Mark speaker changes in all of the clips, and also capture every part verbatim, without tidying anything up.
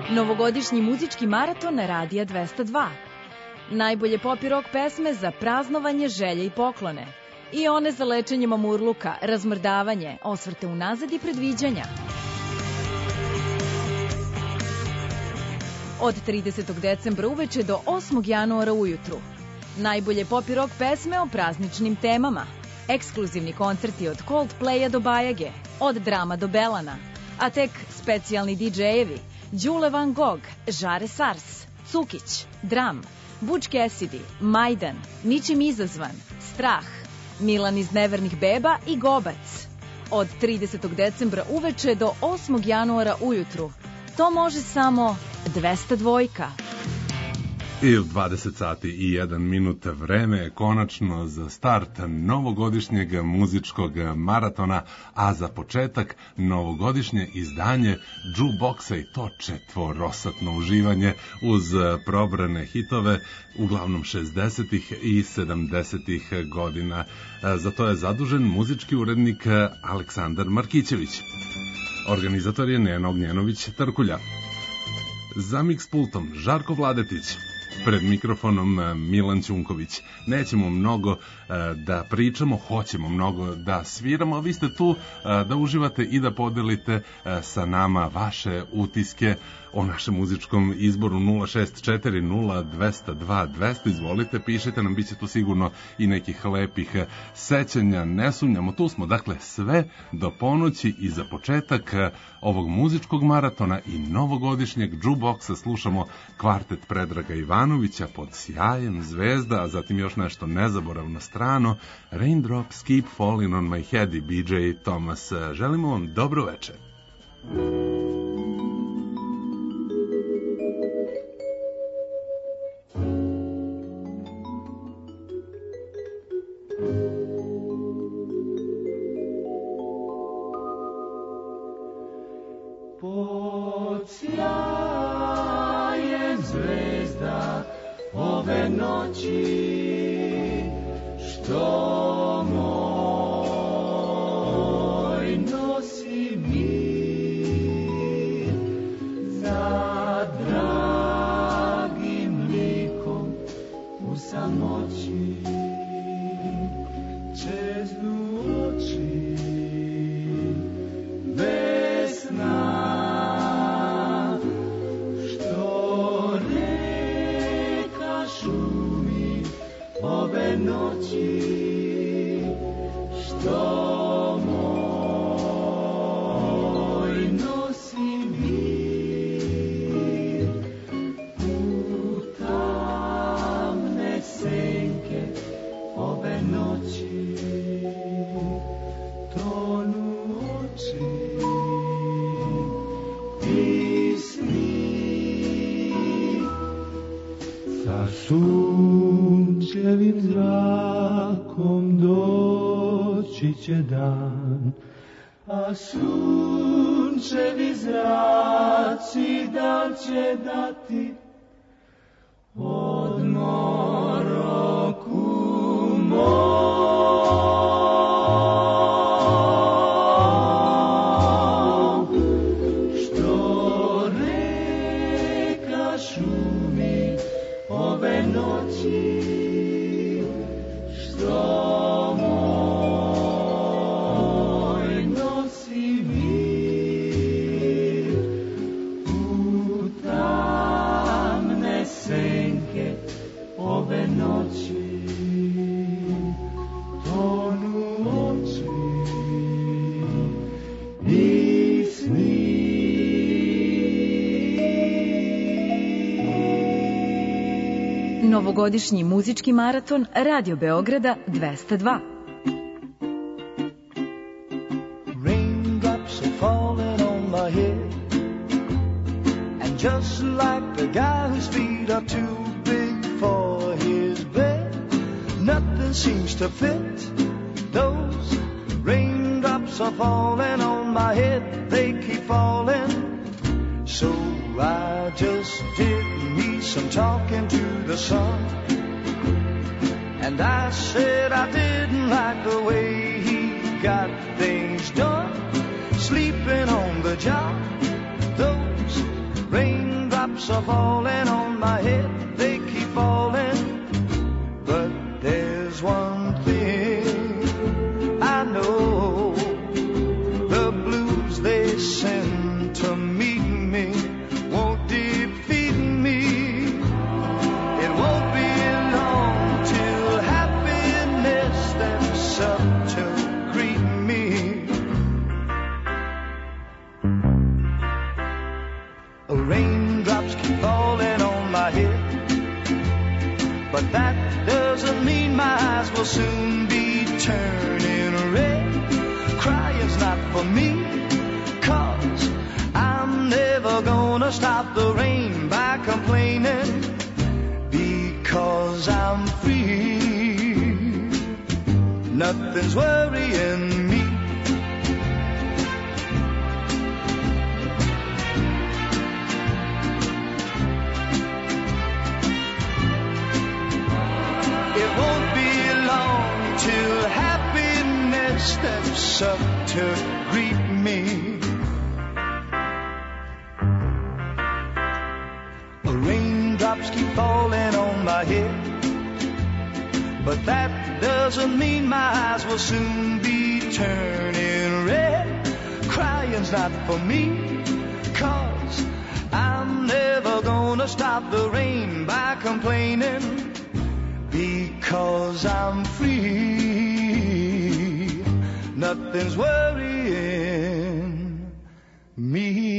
Speaker 1: Novogodišnji muzički maraton Radija dvesta dva. Najbolje pop i rock pesme za praznovanje, želje i poklone. I one za lečenje mamurluka, razmrdavanje, osvrte unazad i predviđanja. Od tridesetog decembra uveče do osmog januara ujutru. Najbolje pop i rock pesme o prazničnim temama. Ekskluzivni koncerti od Coldplaya do Bajage, od Drama do Belana. A tek specijalni didžejevi Đule Van Gogh, Žare Sars, Cukić, Dram, Butch Cassidy, Majdan, Ničim izazvan, Strah, Milan iz Nevernih beba i Gobac. Od tridesetog decembra uveče do osmog januara ujutru. To može samo dvesta dva.
Speaker 2: I u dvadeset sati i jedan minut vreme je konačno za start novogodišnjeg muzičkog maratona, a za početak novogodišnje izdanje Jukeboxa i to četvorosatno uživanje uz probrane hitove, uglavnom šezdesetih i sedamdesetih godina. Za to je zadužen muzički urednik Aleksandar Markićević. Organizator je Nena Ognjenović-Trkulja. Za mix pultom Žarko Vladetić. Pred mikrofonom Milan Ćunković. Nećemo mnogo da pričamo, hoćemo mnogo da sviramo, a vi ste tu da uživate i da podelite sa nama vaše utiske o našem muzičkom izboru. Nula šest četiri nula dvesta dva dvesta. Izvolite, pišite nam, bit će tu sigurno i nekih lepih sećanja, ne sumnjamo, tu smo, dakle, sve do ponoći i za početak ovog muzičkog maratona i novogodišnjeg Jukeboxa slušamo kvartet Predraga Ivanovića pod sjajem zvezda, a zatim još nešto nezaboravno strano, Raindrops Keep Falling on My Head i B J Thomas. Želimo vam dobro večer.
Speaker 3: Pod sjajem zvezda ove noći, što moj nosi mir, za dragim likom u samoći čeznu oči bez sna. Noći, što moj nosi mir, u tamne senke ove noći tonu oči i sni. Sa sunčevim zrakom doći će dan, a sunčevi zraci dan će dati odmor oku mom. Što reka šumi ove noći, što moj nosi mir, u tamne senke ove noći tonu oči i sni.
Speaker 1: Novogodišnji muzički maraton Radio Beograda dvesta dva.
Speaker 3: Raindrops are falling on my head, and just like the guy whose feet are too big for his bed, nothing seems to fit. Those raindrops are falling on my head, they keep falling. So I just did me some talking to the sun, and I said I didn't like the way he got things done, sleeping on the job. Those rain drops are falling on my head, they keep falling. But there's one thing I know, the blues they send to meet me won't defeat me. It won't be long till happiness steps up to greet me. Raindrops keep falling on my head, but that doesn't mean my eyes will soon be turning red. Crying's not for me, 'cause I'm never gonna stop the rain by complaining, because I'm free. Nothing's worrying me. It won't be long till happiness steps up to greet me. Raindrops keep falling on my head, but that doesn't mean my eyes will soon be turning red. Crying's not for me, 'cause I'm never gonna stop the rain by complaining, because I'm free. Nothing's worrying me.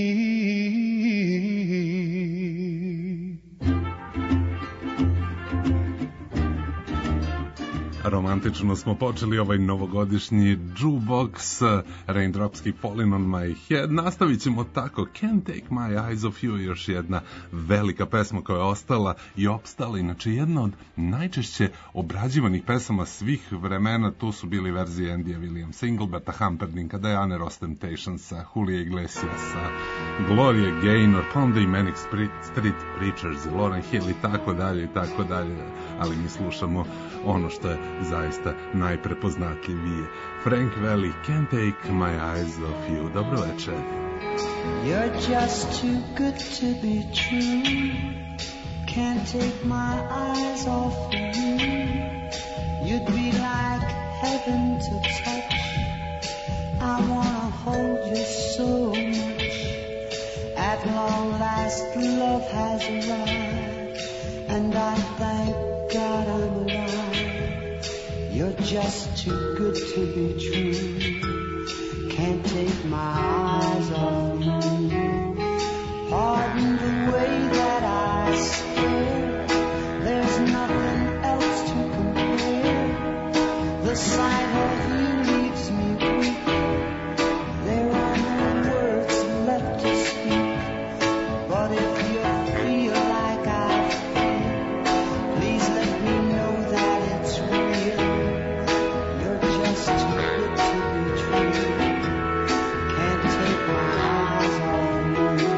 Speaker 2: Romantično smo počeli ovaj novogodišnji jukebox, Raindrops Keep Falling on My Head. Nastavit ćemo tako, Can't Take My Eyes Off You, još jedna velika pesma koja je ostala i opstala. Inače, jedna od najčešće obrađivanih pesama svih vremena, tu su bili verzije Andyja Williamsa, Ingleberta Humperdinka, Diane Ross Temptationsa, Julija Iglesiasa, Gloria Gaynor, pa onda i Manic Street Preachers, Lauryn Hill i tako dalje i tako dalje. Ali mi slušamo ono što je zaista najprepoznatljivije. Frank Valli, Can't Take My Eyes Off You. Dobro večer.
Speaker 4: You're just too good to be true. Can't take my eyes off you. You'd be like heaven to touch. I wanna hold you so much. At long last love has arrived, and I thank God I'm alive. You're just too good to be true. Can't take my eyes off you. Pardon the way that I stare. There's nothing else to compare. The sight of you leaves me weak. There are no words left to speak. But if you feel like I feel, please let me know that it's real. You're just too good to be true. Can't take my eyes off you.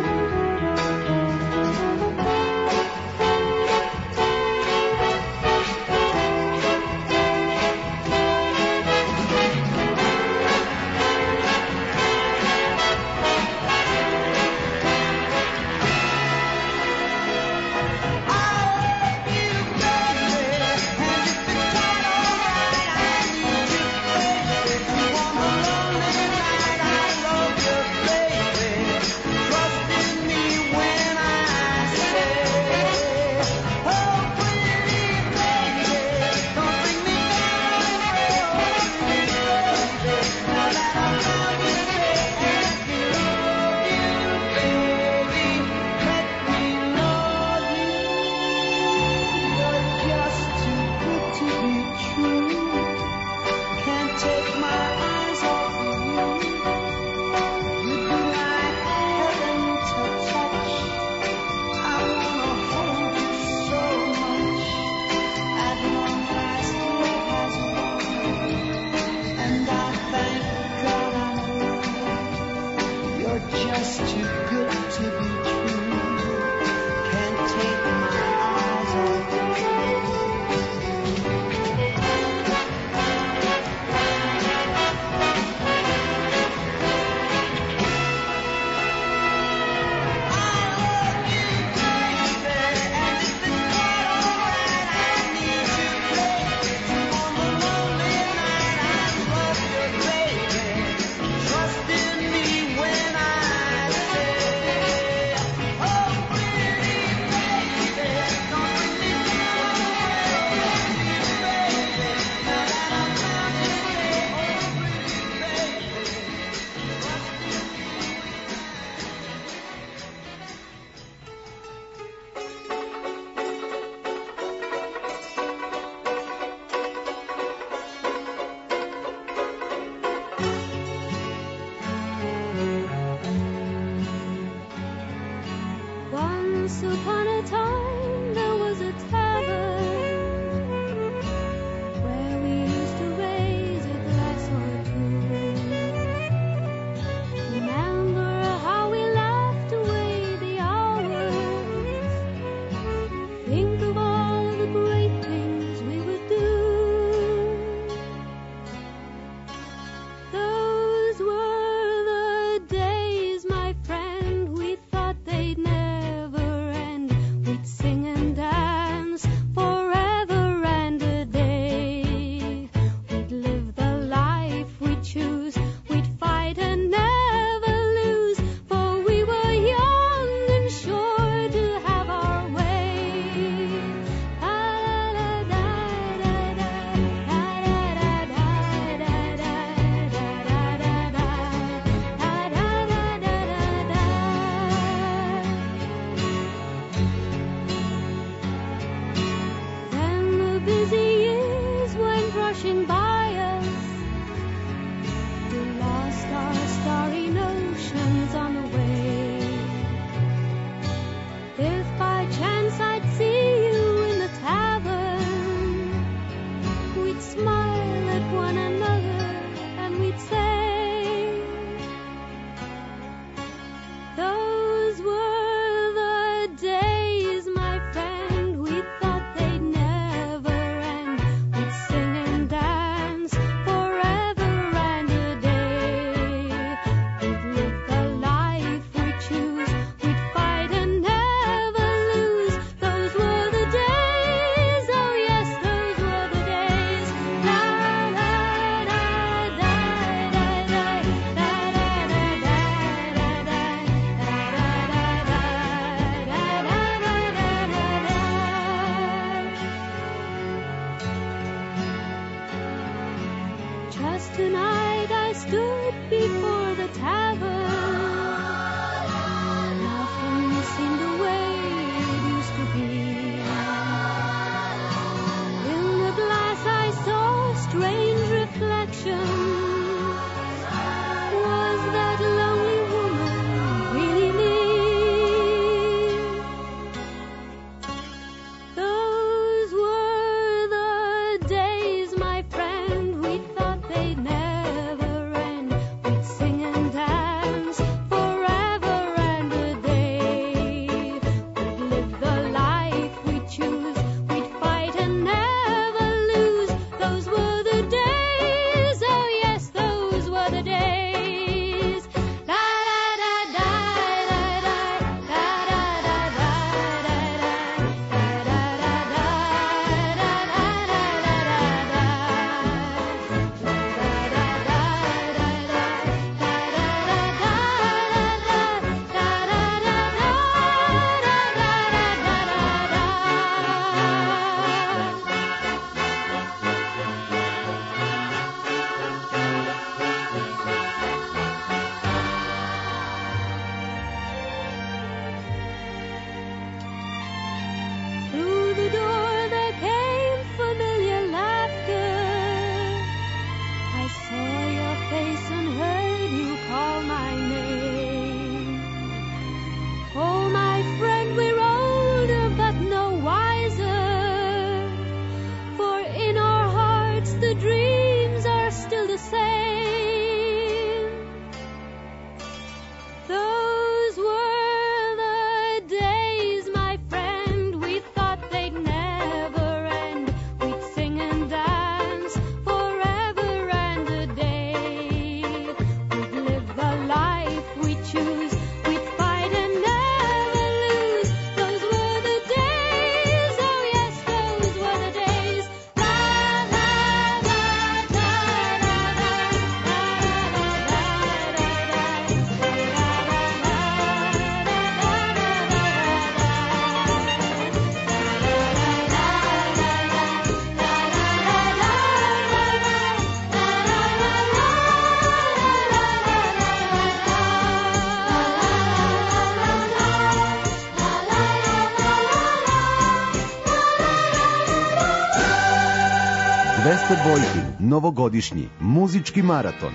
Speaker 5: dvesta dvojki, novogodišnji muzički maraton.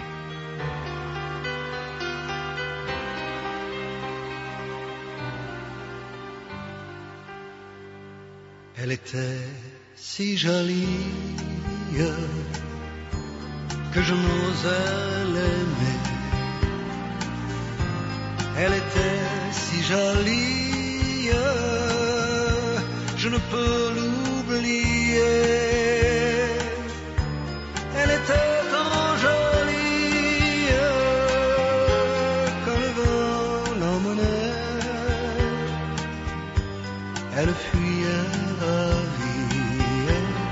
Speaker 3: Elle était si jolie que je n'osais l'aimer. Elle était si jolie, je ne peux l'oublier. Elle était tant jolie quand le vent l'emmenait. Elle fuyait ravie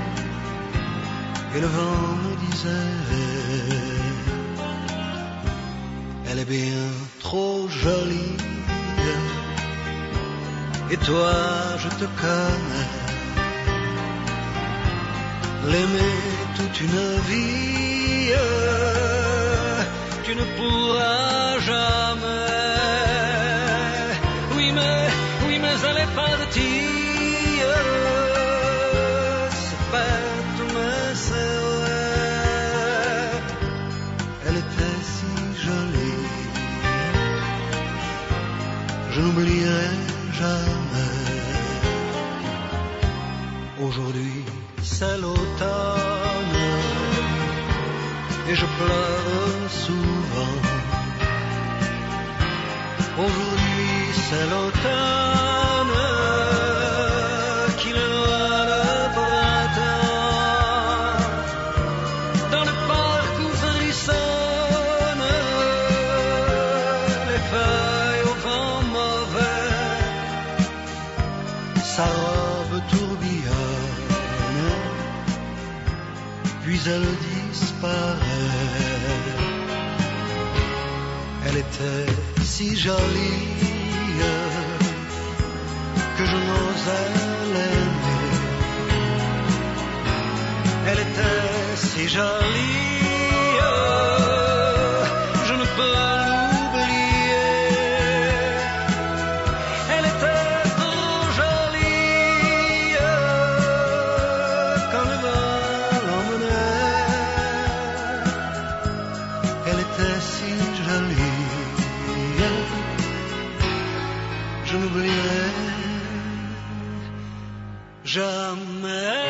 Speaker 3: et le vent me disait: elle est bien trop jolie. Et toi, je te connais. L'aimer toute une vie, tu ne pourras jamais. Oui, mais, oui, mais elle est partie. C'est bête, mais c'est vrai. Elle était si jolie. Je n'oublierai jamais. Aujourd'hui, c'est l'automne et je pleure souvent. Aujourd'hui, c'est l'automne qui éloigne le printemps. Dans le parc où frissonnent les feuilles au vent mauvais, sa robe tourbillonne, puis elle disparaît. Elle était si jolie que je n'osais l'aimer. Elle était si jolie, je ne peux l'oublier. Elle était trop jolie quand le vent l'emmenait. Elle était si jolie, je n'oublierai jamais.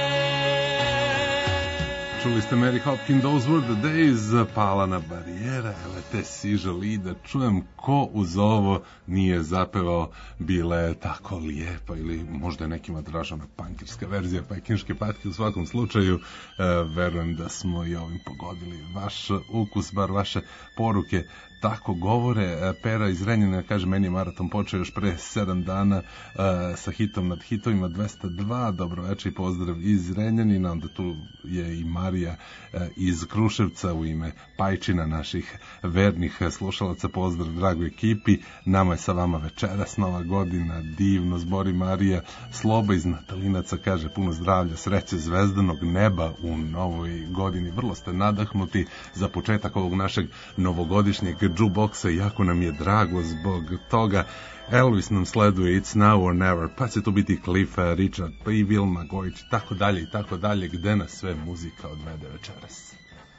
Speaker 2: Čuli ste Mary Hopkin, Those Were the Days, Palana Barijera, ele te si želi da čujem ko uz ovo nije zapevao Bila je tako lijepa, ili možda je nekima dražana pankirska verzija pekinške patke. U svakom slučaju, e, verujem da smo i ovim pogodili vaš ukus, bar vaše poruke tako govore. Pera iz Renjanina kaže, meni je maraton počeo još pre sedam dana uh, sa hitom nad hitovima dvesta dva. Dobro večer i pozdrav iz Renjanina. Onda tu je i Marija uh, iz Kruševca u ime Pajčina, naših vernih slušalaca. Pozdrav dragoj ekipi. Nama je sa vama večeras Nova godina, divno zbori Marija. Sloba iz Natalinaca kaže, puno zdravlja, sreće, zvezdanog neba u novoj godini. Vrlo ste nadahnuti za početak ovog našeg novogodišnjeg jukeboxa, jako nam je drago zbog toga. Elvis nam sleduje It's Now or Never, pa će to biti Cliff Richard, pa i Vilma Gojić, tako dalje i tako dalje, gde nas sve muzika odvede večeras.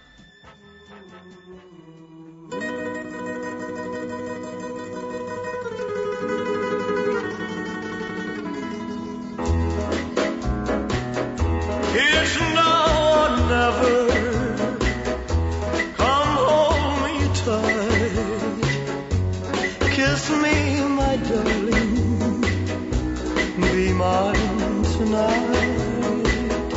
Speaker 3: It's now or never. Kiss me, my darling, be mine tonight.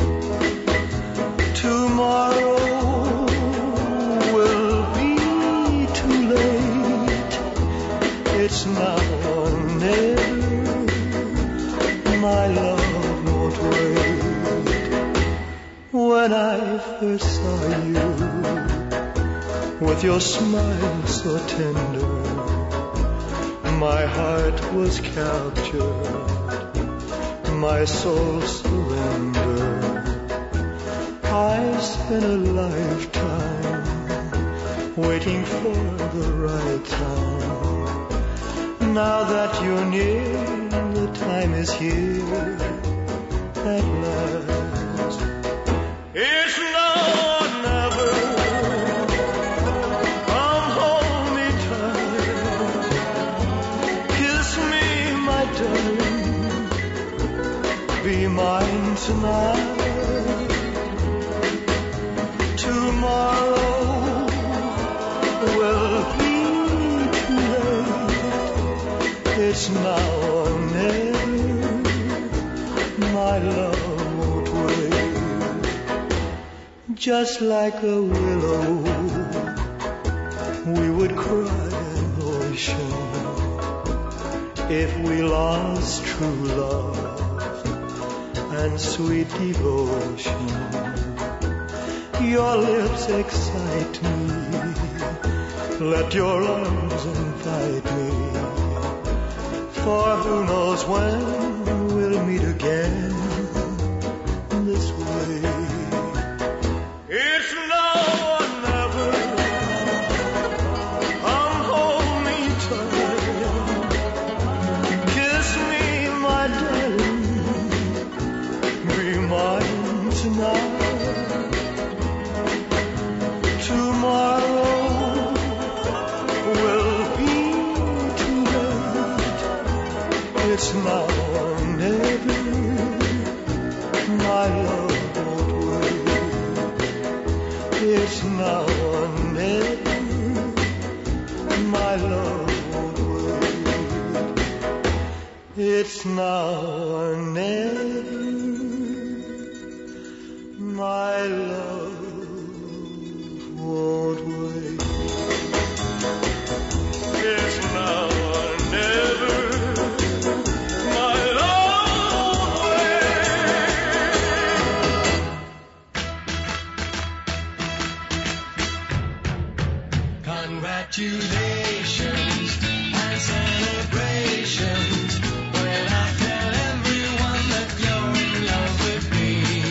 Speaker 3: Tomorrow will be too late. It's now or never, my love won't wait. When I first saw you, with your smile so tender, my heart was captured, my soul surrendered. I spent a lifetime waiting for the right time. Now that you're near, the time is here at last. It's now or never. Come hold me tight. Kiss me, my darling. Be mine tonight. Tomorrow will be too late. It's now or never. My love won't wait. Just like a willow, we would cry an ocean if we lost true love and sweet devotion. Your lips excite me. Let your arms invite me. For who knows when we'll meet again this way. It's now or never. Come hold me tight. Kiss me, my darling. Be mine tonight. Tomorrow will be too late. It's now or never. My love won't wait. It's now or never. My love won't wait. It's now or never. My love won't wait. It's now or never. My love won't wait. Congratulations and celebrations when I tell everyone that you're in love with me.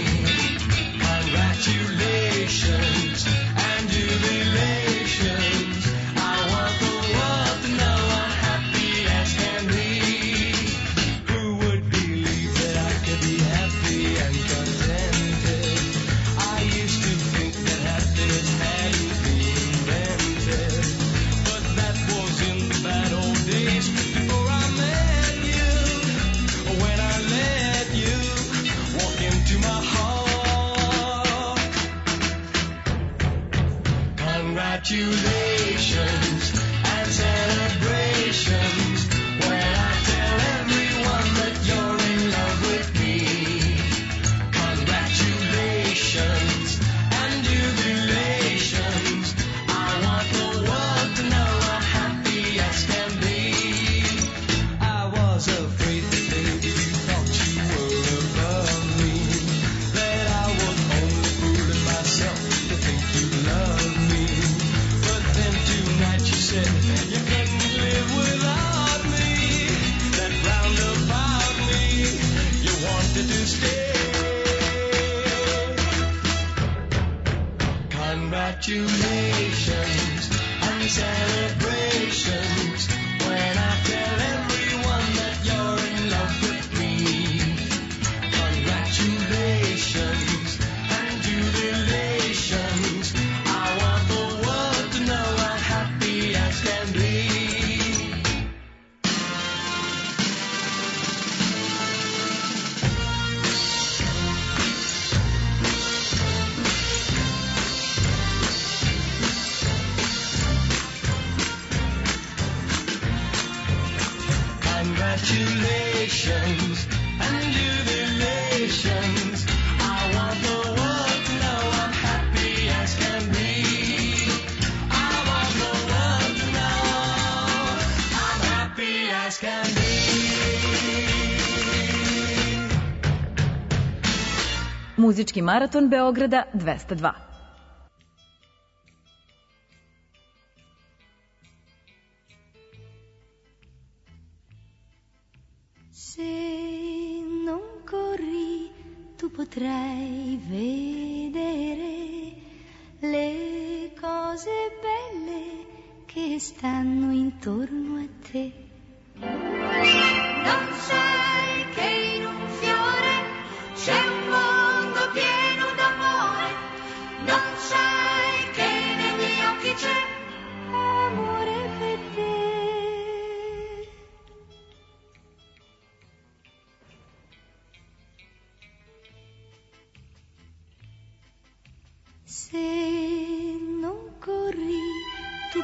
Speaker 3: Congratulations and jubilations. I want the world to know I'm happy as can be. Who would believe that I could be happy and contented? I used to think that happiness hadn't been invented, but that was in the bad old days before I met you. When I let you walk into my heart. Congratulations and celebrations when I tell everyone that you're in love with me. Congratulations and jubilations. I want the world to know I'm happy as can be. I was afraid that maybe you thought you were above me, that I was only fooling myself to think you loved me. But then tonight you said you couldn't live without me. That roundabout me, you wanted to stay. Congratulations and celebrations when I tell everyone that you're in love with me. Congratulations and jubilations. I want the world to know I'm happy as can be. Congratulations and jubilations. I want the world to know I'm happy as can be. I want the world to know I'm happy as can be.
Speaker 1: Muzički maraton Beograda dvesta dva.
Speaker 6: Se non corri, tu potrai vedere le cose belle che stanno intorno a te.
Speaker 7: Non sai che in un fiore c'è un mondo pieno d'amore.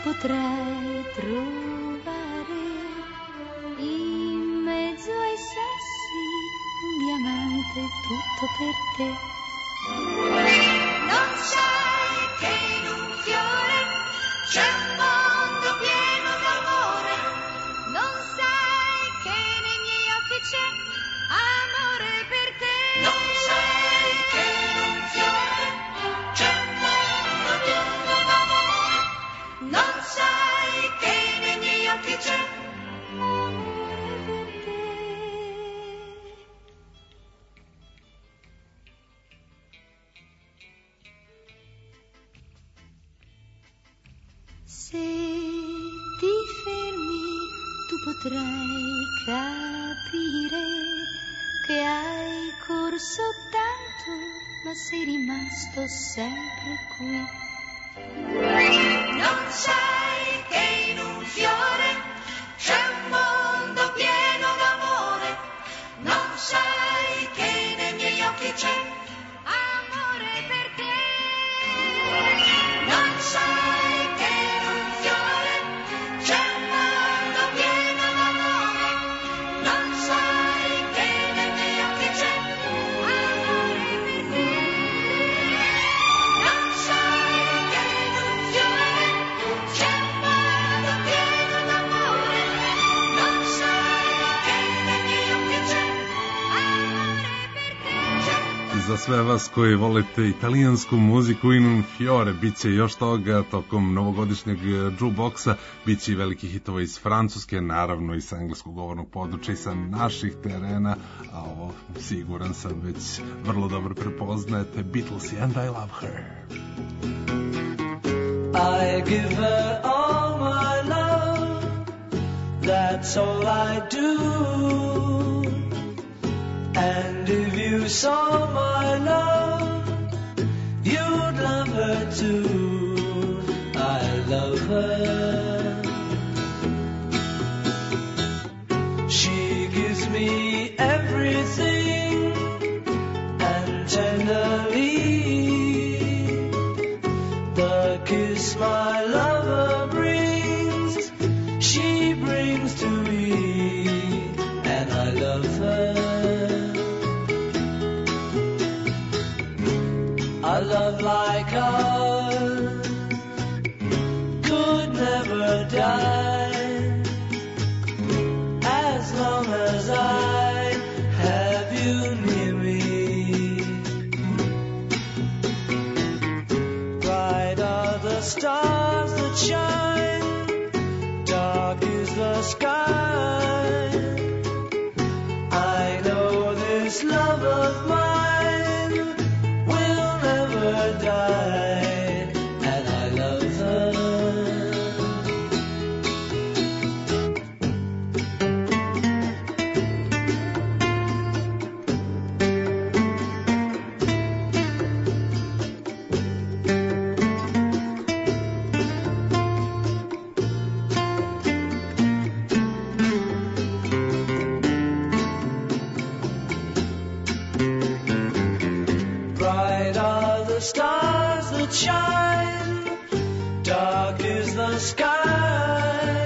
Speaker 6: potrai trovare in mezzo ai sassi un diamante tutto per te. Non sai che in un fiore c'è un mondo pieno d'amore, non sai che nei miei occhi c'è amore per te. Non sai che in un fiore c'è un mondo pieno d'amore, non sai che nei miei occhi c'è amore per te. Se ti fermi tu potrai capire che hai corso tanto ma sei rimasto sempre qui. Non sai che in un fiore c'è un mondo pieno d'amore, non sai che nei miei occhi c'è amore per te. Non sai che in un fiore c'è un mondo pieno d'amore, non sai che nei miei occhi c'è amore per te. Non sai che in un fiore c'è un mondo pieno d'amore, non sai che nei miei occhi c'è amore per te.
Speaker 2: Za sve vas koji volite italijansku muziku in un fiore, bit će još toga tokom novogodišnjeg jukeboxa, bit će i veliki hitova iz Francuske, naravno i sa engleskog govornog područja i sa naših terena, a ovo siguran sam već vrlo dobro prepoznajete, Beatles and I Love Her.
Speaker 3: I give her all my love, that's all I do. And if you saw my love, you'd love her too. I love her. She gives me everything, and tenderly the kiss my lover brings, she brings to me, and I love her. A love like ours could never die, as long as I have you near me. Bright are the stars that shine, dark is the sky. I know this love of mine will never die, and I love her. Bright are the stars that shine, dark is the sky.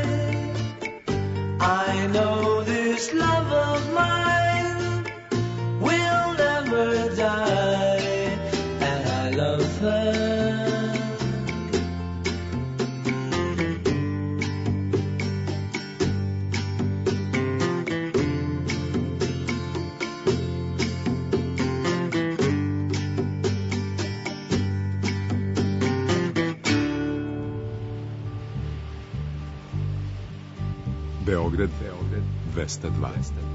Speaker 3: I know this love of mine will never die, and I love her.
Speaker 2: Beograd, Beograd, dvesta dva.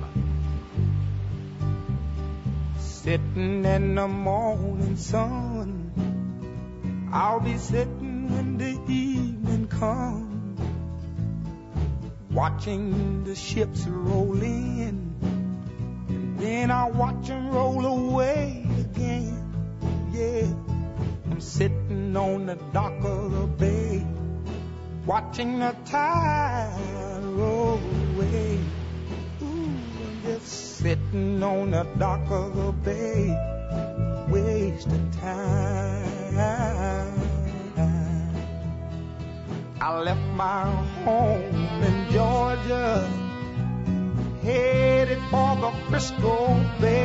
Speaker 7: Sitting in the morning sun, I'll be sitting when the evening comes, watching the ships roll in, and then I'll watch them roll away again. Yeah, I'm sitting on the dock of the bay, watching the tide roll away. Ooh, I'm just sitting on the dock of the bay, wasting time. I left my home in Georgia, headed for the Frisco Bay,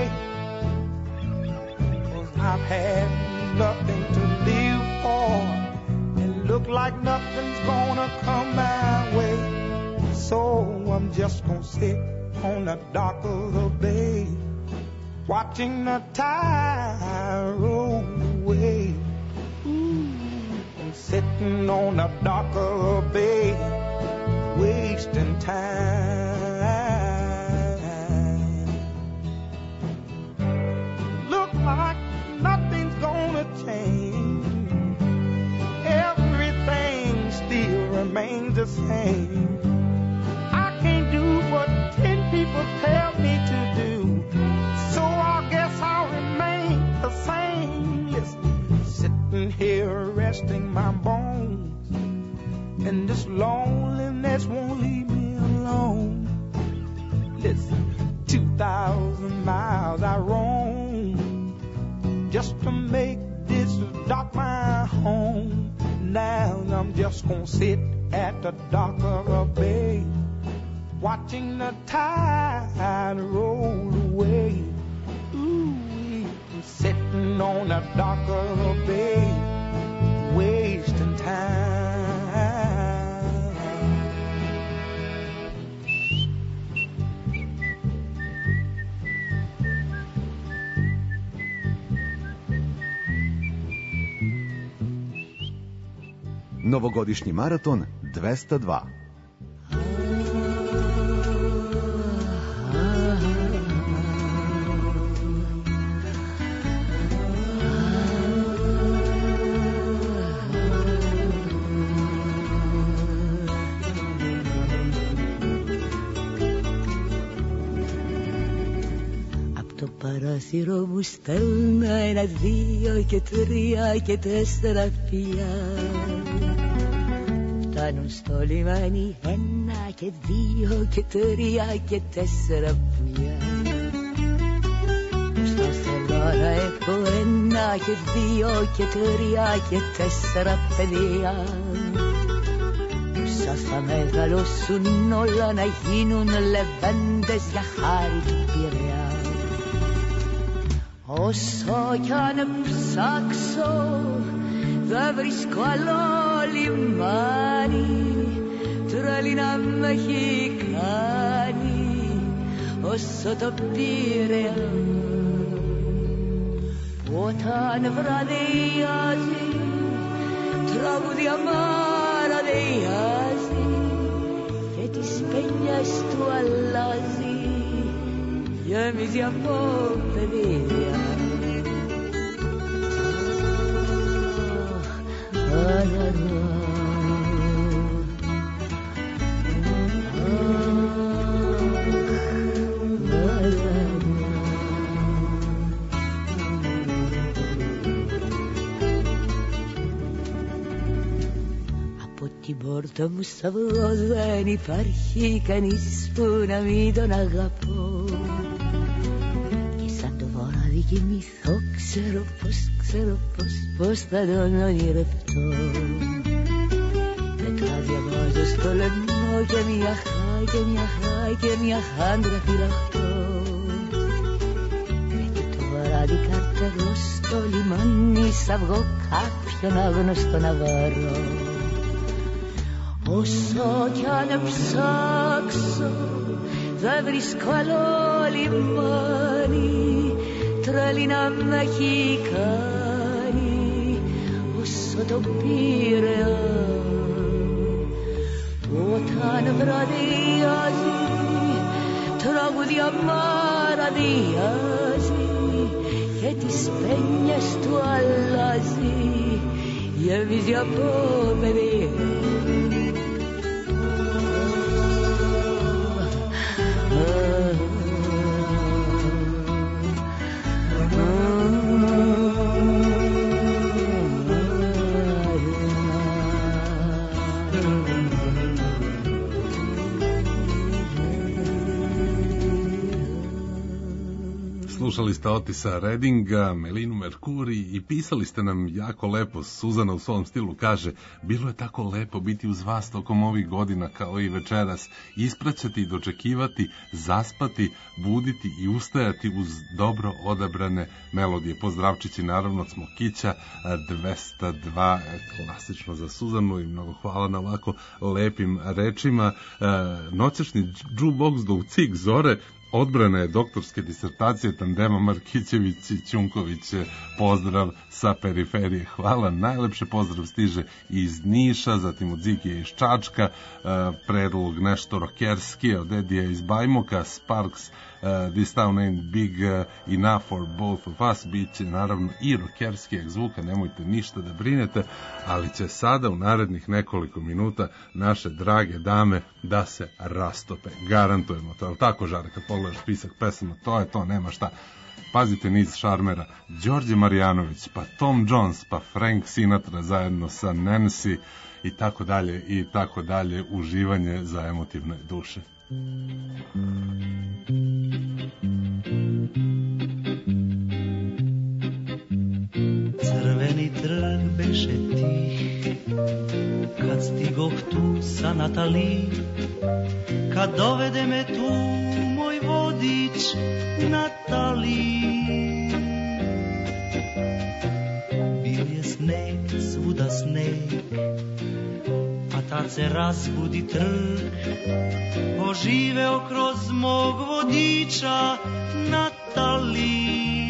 Speaker 7: 'cause I've had nothing to live for, and look like nothing's gonna come my way. So I'm just gonna sit on the dock of the bay, watching the tide roll away. Ooh, I'm sitting on the dock of the bay, wasting time. Look like nothing's gonna change, everything still remains the same. I can't do what ten people tell me to do, so I guess I'll remain the same. Listen, sitting here resting my bones, and this loneliness won't leave me alone. Listen, two thousand miles I roam just to make this dock my home. Now I'm just gonna sit at the dock of a bay, watching the tide roll away. Ooh, I'm sitting on the dock of the bay, wasting time.
Speaker 5: Novogodišnji maraton dvesta dva.
Speaker 8: Παράθυρο μου στέλνα ένα, δύο και τρία και τέσσερα φιλιά. Φτάνουν στο λιμάνι ένα και δύο και τρία και τέσσερα πουλιά. Στο θέλω να έχω ένα και δύο και τρία και τέσσερα παιδιά. Σας θα μεγαλώσουν όλα να γίνουν λεβέντες για χάρη του Πειραιά. Όσο κι αν ψάξω δεν βρίσκω άλλο λιμάνι, τρέλη να με έχει κάνει όσο το Πειραιά. Όταν βραδιάζει τραγούδια μαραδιάζει και τις παινιές του αλλάζει, γεμίζει από παιδεία. Από την πόρτα μου σταυρό δεν υπάρχει κανείς που να μην τον αγαπώ. Κοιμηθώ, ξέρω πως, ξέρω πως, πως θα τον ονειρευτώ. Μετά διαβάζω στο λαιμό και μια χάη και μια χάη και μια χάντρα φυλαχτώ. Και το βράδυ καρτερώ στο λιμάνι σ' αυγό κάποιον άγνωστο να βαρώ. Όσο κι αν ψάξω δεν βρίσκω άλλο λιμάνι, τρέλη να με έχει κάνει όσο το Πειραιά. Όταν βραδιάζει τραγούδια μαραδιάζει και τις πένιες του αλλάζει, γεμίζει από παιδεία.
Speaker 2: Slušali ste Otisa Reddinga, Melinu Merkuri i pisali ste nam jako lepo. Suzana u svom stilu kaže: bilo je tako lepo biti uz vas tokom ovih godina kao i večeras, ispraćati i dočekivati, zaspati, buditi i ustajati uz dobro odabrane melodije. Pozdravčići naravno od Smokića dvesta dva, klasično za Suzanu, i mnogo hvala na ovako lepim rečima. Noćašnji jukebox do Cig Zore odbrana je doktorske disertacije tandema Markićević i Ćunković. Pozdrav sa periferije. Hvala, najlepše pozdrav stiže iz Niša, zatim od Zikije iz Čačka, predlog nešto rokerski od Edija iz Bajmoka, Sparks, Uh, This Town Ain't Big uh, Enough for Both of Us, bit će naravno i rokerskijeg zvuka, nemojte ništa da brinete, ali će sada u narednih nekoliko minuta naše drage dame da se rastope, garantujemo to, je tako Žare, kad pogledaš spisak pesama, to je to, nema šta. Pazite niz šarmera: Đorđe Marjanović, pa Tom Jones, pa Frank Sinatra zajedno sa Nancy i tako dalje i tako dalje, uživanje za emotivne duše.
Speaker 9: Crveni trg beše tih, kad stigoh tu sa Natali, kad dovede me tu moj vodič Natali. Bil je sneg, svuda sneg, a tad se razbudi trg, oživeo kroz mog vodiča Natali.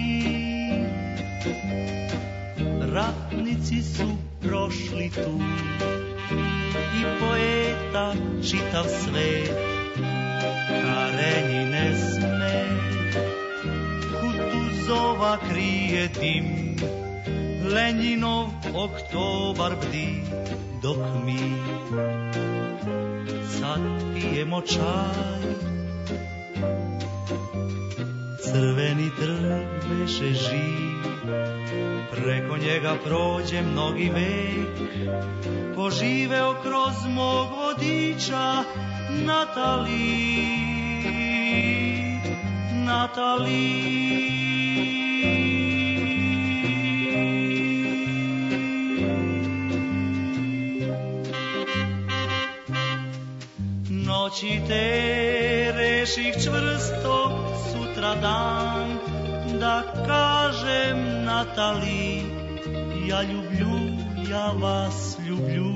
Speaker 9: Ratnici su prošli tu i poeta čitav svet, Karenjine sme, Kutuzova krije dim, Lenjinov oktobar bdi, dok mi sad pijemo čaj. Crveni trg beše živ, preko njega prođe mnogi vek, poživeo kroz mog vodiča Natali, Natali. Noći te reših čvrsto sutra dan, da kažem Natali, ja ljublju, ja vas ljublju.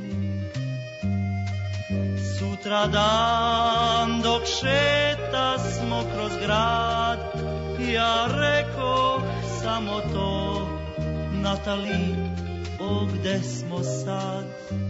Speaker 9: Sutra dan dok šeta smo kroz grad, ja rekoh samo to: Natali, o gde smo sad?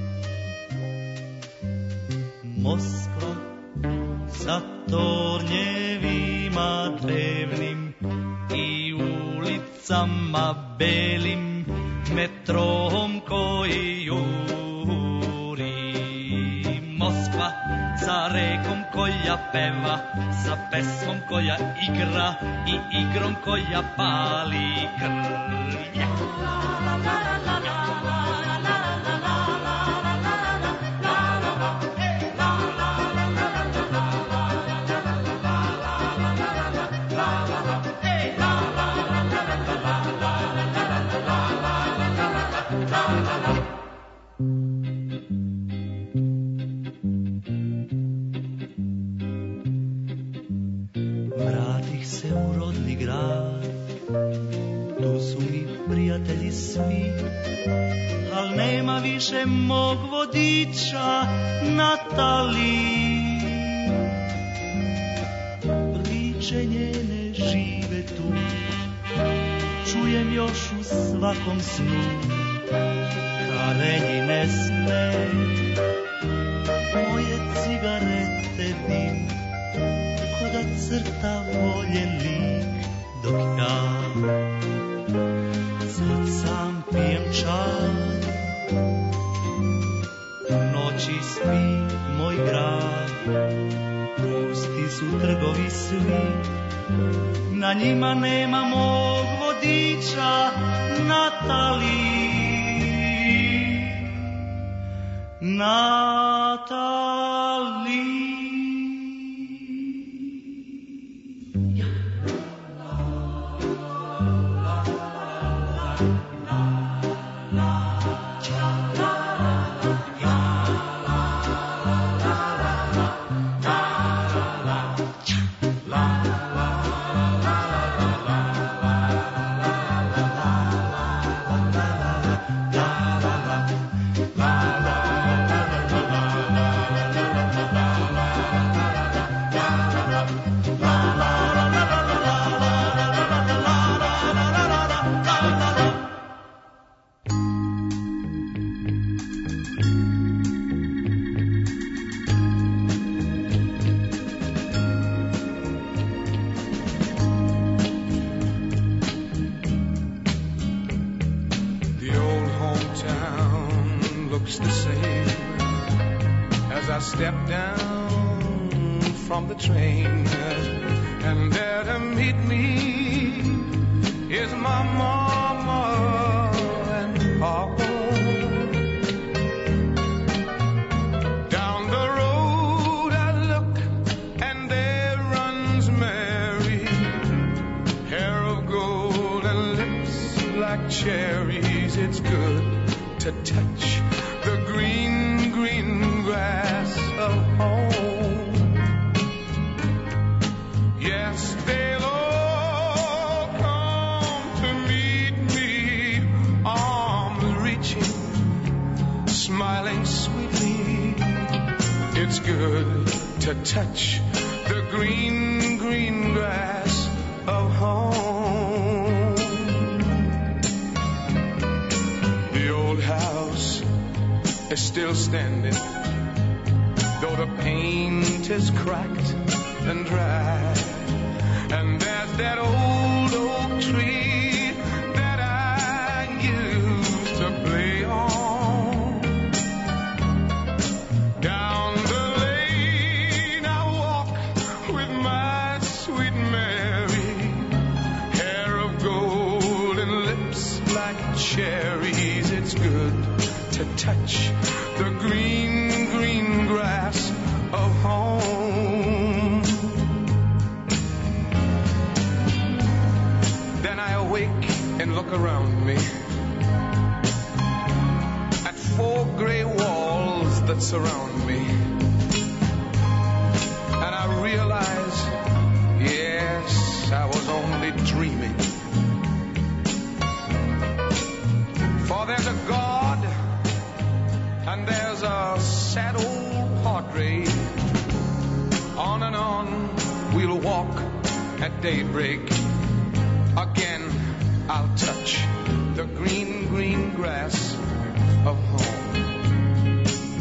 Speaker 9: Moskva sa tornjevima drevnim i ulicama belim, metrom koji juri. Moskva sa rekom koja peva, sa pesmom koja igra i igrom koja pali krv. Vratih se u rodni grad, tu su mi prijatelji svi, al nema više mog vodiča Natali. Priče njene žive tu, čujem još u svakom snu, Karenjine sme, moje cigarete dim, ko da crta voljen lik, dok ja sad sam pijem čaj. U noći spi moj grad, pusti su trgovi svi, na njima nema mog vodiča Natali, Natali.
Speaker 10: stepped down from the train, and there to meet me is my mama and papa. Down the road I look, and there runs Mary, hair of gold and lips like cherries. It's good to touch the green, green grass of home. Yes, they'll all come to meet me, arms reaching, smiling sweetly. It's good to touch the green, green grass of home. The old house is still standing, though the paint is cracked and dry. And there's that old oak tree that I used to play on. Down the lane I walk with my sweet Mary, hair of gold and lips like cherries. It's good to touch the green, green grass of home. Then I awake and look around me at four gray walls that surround me, and I realize, yes, I was only dreaming. For there's a God, and there's a sad old portrait. On and on we'll walk at daybreak. Again I'll touch the green, green grass of home.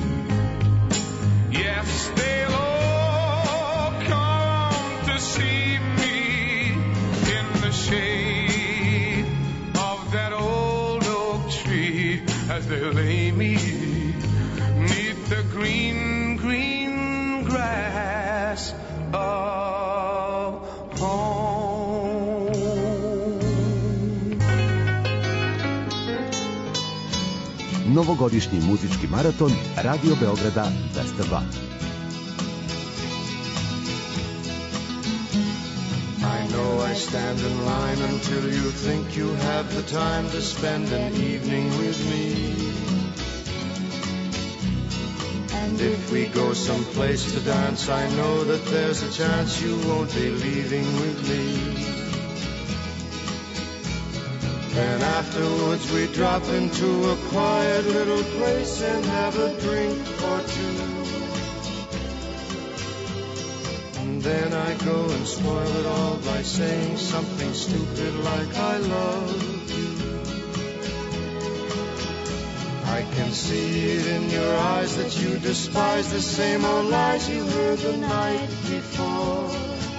Speaker 10: Yes, they'll all come to see me in the shade of that old oak tree as they lay me neath the green, green grass of home.
Speaker 5: Novogodišnji muzički maraton Radio Beograda dvesta dva.
Speaker 3: I know I stand in line until you think you have the time to spend an evening with me. And if we go someplace to dance, I know that there's a chance you won't be leaving with me. Then afterwards we drop into a quiet little place and have a drink or two. And then I go and spoil it all by saying something stupid like I love you. I can see it in your eyes that you despise the same old lies you heard the night before.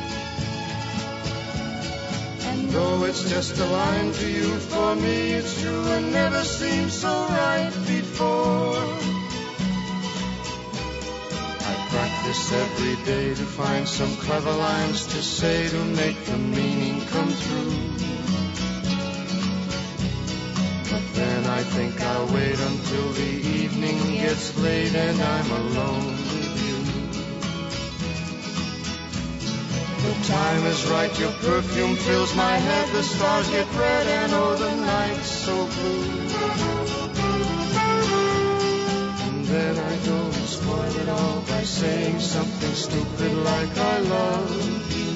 Speaker 3: And though it's just a line to you, for me it's true and never seemed so right before. I practice every day to find some clever lines to say to make the meaning come through. But then I think I'll wait until the evening gets late and I'm alone with you. The time is right, your perfume fills my head, the stars get red and oh the night's so blue. And then I go and spoil it all by saying something stupid like I love you.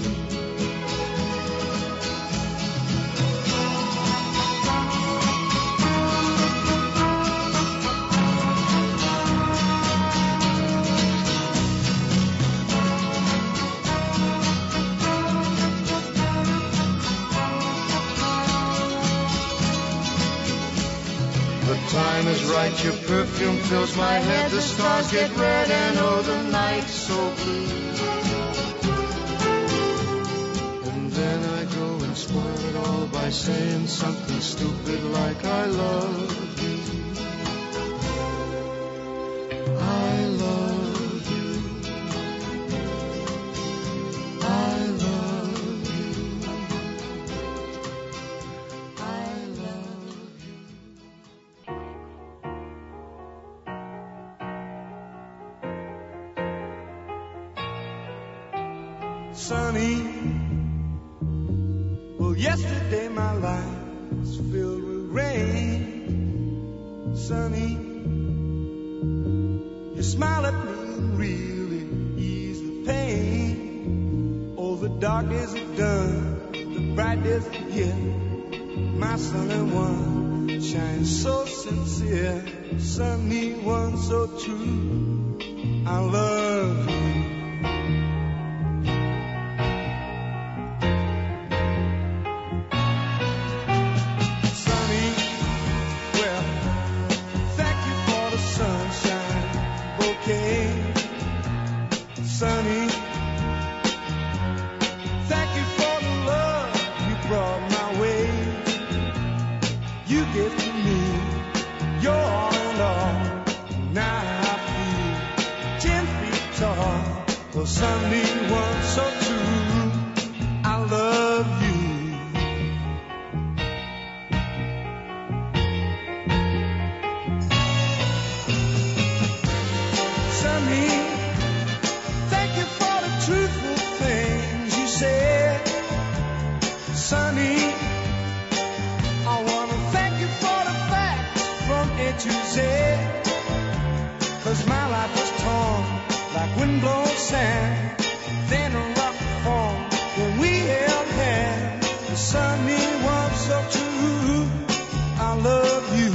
Speaker 3: Time is right, your perfume fills my head, the stars get red and oh the night's so blue. And then I go and spoil it all by saying something stupid like I love you. I love you. sunny. Well, yesterday my life was filled with rain, sunny. You smile at me and really ease the pain. Oh, the dark days are done, the bright days are here. My sunny one shines so sincere, sunny one so true. I love you. Sunny, well, thank you for the sunshine bouquet. Sunny, thank you for the love you brought my way. You gave to me your all and all. Now I feel ten feet tall. Well, sunny one so true. I love you. Sunny, thank you for the truthful things you said. Sunny, I wanna thank you for the facts from A to Z. Cause my life was torn like windblown sand. Then a rock formed when we held hands. The sunny one so true. I love you.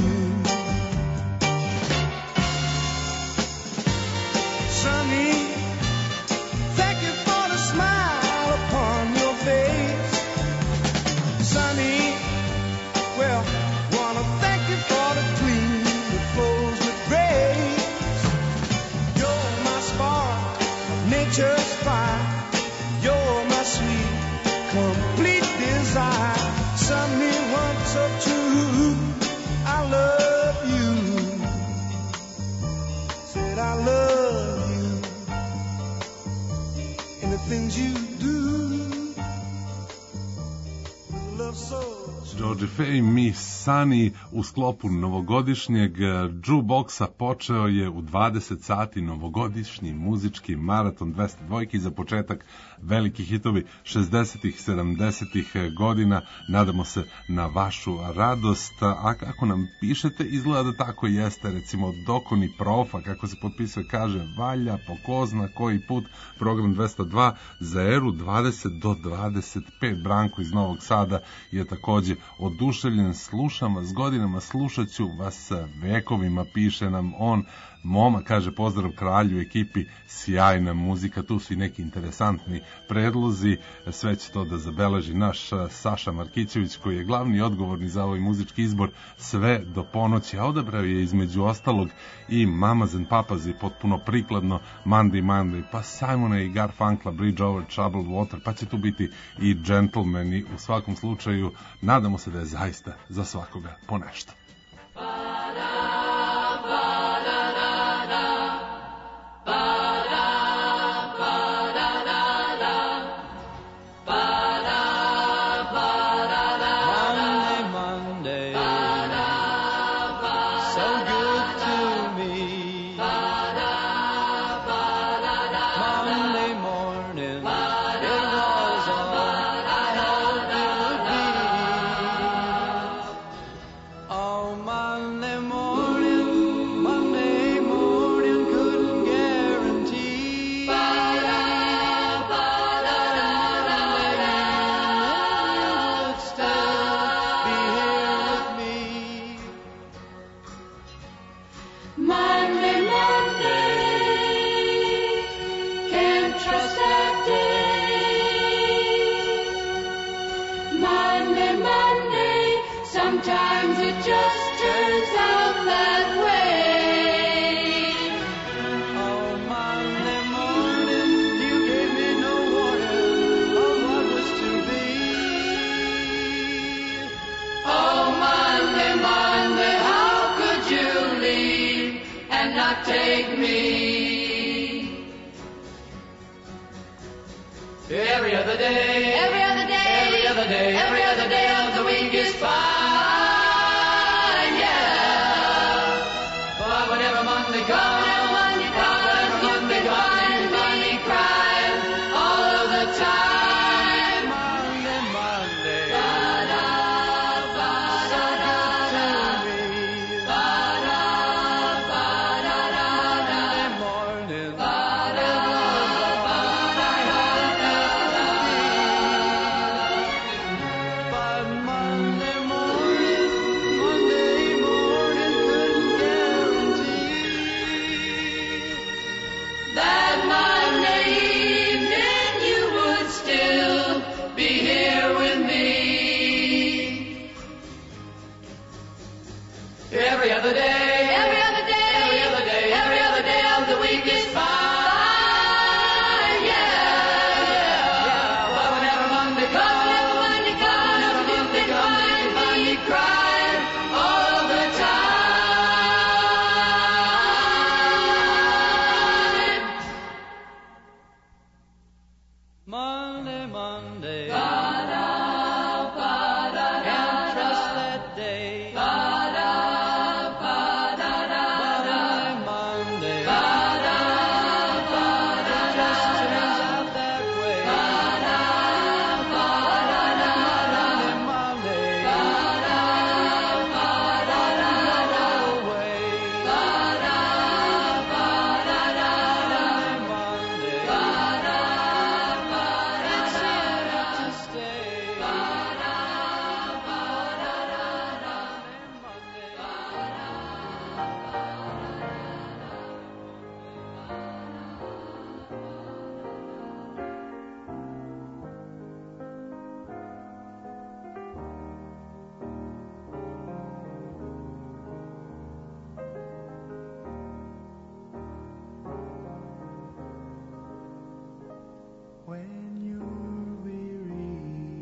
Speaker 3: Sunny, thank you for the smile upon your face. Sunny, well, wanna thank you for the gleam that flows with grace. You're my spark of nature's fire. You're my sweet, complete desire. Sunny one so true. I love you. Said I love you. And the things you do with love so.
Speaker 2: George Fay, Miss Sunny u sklopu novogodišnjeg jukeboxa počeo je u dvadeset sati novogodišnji muzički maraton dvesta dvojki, za početak veliki hitovi šezdesetih, sedamdesetih godina. Nadamo se na vašu radost, a kako nam pišete izgleda da tako jeste. Recimo Dokoni Profa, kako se potpisuje, kaže valja po ko zna koji put program dvesta dva za eru dvadeset do dvadeset pet. Branko iz Novog Sada je takođe oduševljen, slušam vas godinama, slušat ću vas vekovima, piše nam on. Moma kaže pozdrav kralju, ekipi, sjajna muzika, tu su i neki interesantni predlozi, sve će to da zabeleži naš Saša Markićević, koji je glavni odgovorni za ovaj muzički izbor sve do ponoći, a odabrao je između ostalog i Mamas and Papas, i potpuno prikladno Monday Monday, pa Simona i Garfunkla, Bridge over Troubled Water, pa će tu biti i Gentleman, i u svakom slučaju nadamo se da je zaista za svakoga po nešto.
Speaker 11: Take me. Every other day, every other day, every other day, every other day of the week is fine, yeah. But whenever Monday comes, whenever Monday comes, you be whining, be crying all of the time.
Speaker 9: Monday, Monday.
Speaker 11: Ba-da, ba-da,
Speaker 9: can't trust that day.
Speaker 11: Ba-da, ba-da,
Speaker 9: Monday, Monday.
Speaker 11: Ba-da, ba-da,
Speaker 9: just turns out that way.
Speaker 11: Ba-da, ba-da,
Speaker 9: Monday, Monday.
Speaker 11: Ba-da, ba-da,
Speaker 9: go away.
Speaker 11: Ba-da, ba-da,
Speaker 9: Monday, Monday. It's here to stay.
Speaker 3: When you're weary,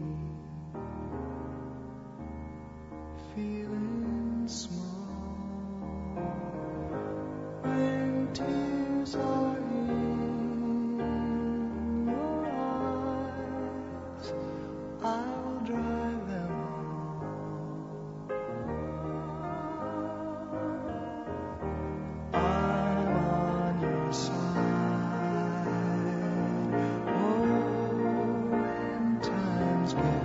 Speaker 3: feeling small, when tears are in your eyes, I'll dry them all. I'm on your side. When times get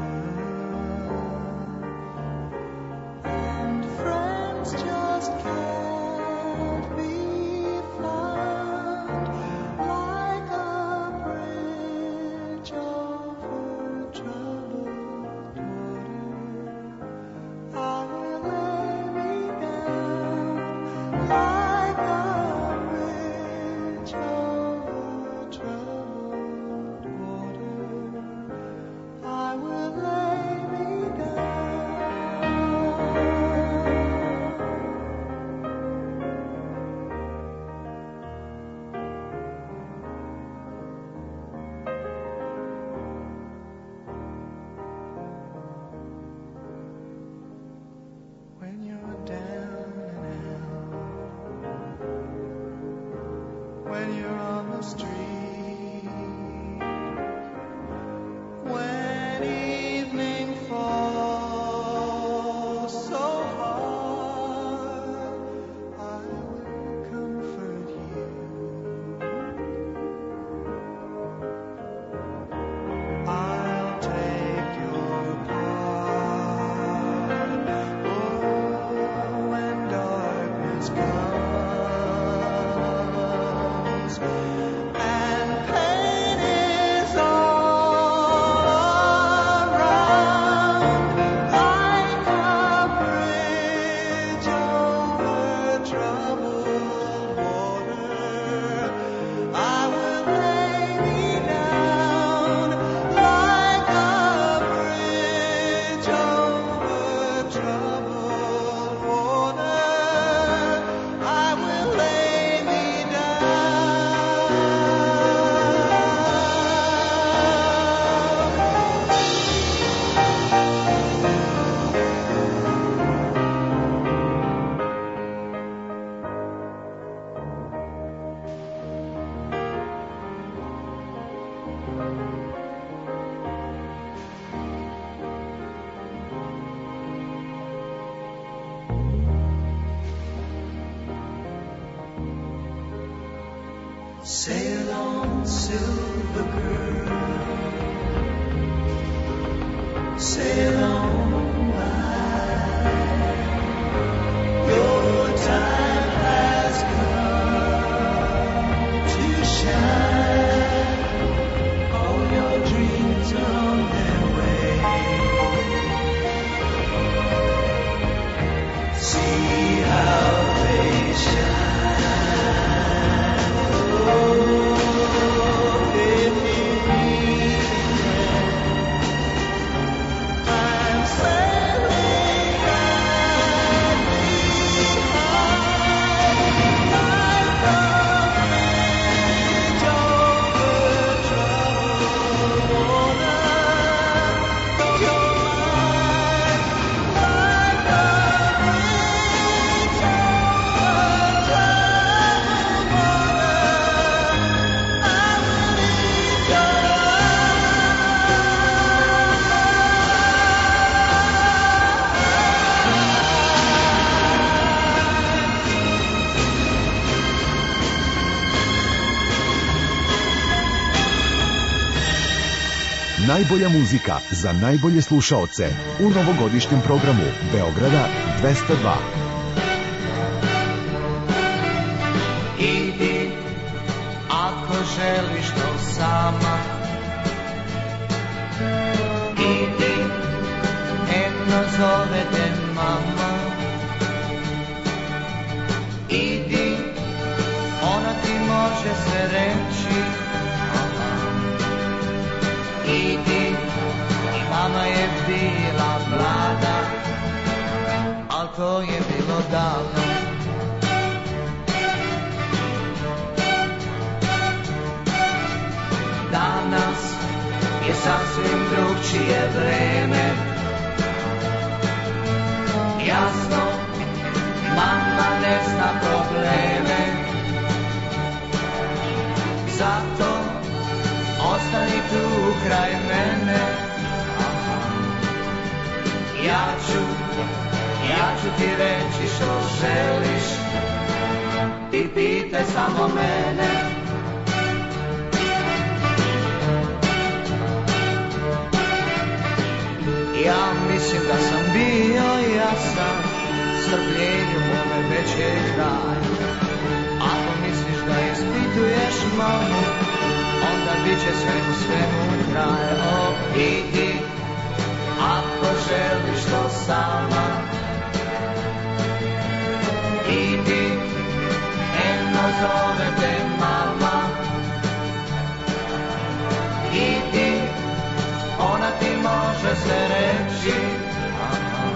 Speaker 3: rough and friends just can't be found, like a bridge over troubled water, I will lay me down like a bridge over troubled water. I will lay me down. When you're down and out, when you're on the street, when evening falls so hard, I will comfort you. I'll take your part. Oh, when darkness comes and pain is all around, like a bridge over troubled water, I will lay me down like a bridge over troubled water. I will lay me Sail on, silver girl, sail on by. Your time has come to shine. All your dreams are on their way. See how they shine. Oh, they
Speaker 5: Najbolja muzika za najbolje slušaoce u novogodišnjem programu Beograda dvesta dva.
Speaker 4: Idi, ako želiš to sama. Idi, eno zove te mama. Idi, ona ti može sve reći. Idi, i mama je bila mlada, al to je bilo davno. Danas je sasvim drugčije vreme. Jasno, mama ne zna probleme. Zato ostani tu kraj mene. Ja ću, ja ću ti reći što želiš. Ti pitaj samo mene. Ja mislim da sam bio jasan, strpljenju mome već je kraj. Ako misliš da ispituješ mamu, onda bit će svemu svemu kraj. O, idi, ako želiš to sama. Idi, eno zove te mama. Idi, ona ti može sve reći. Aha.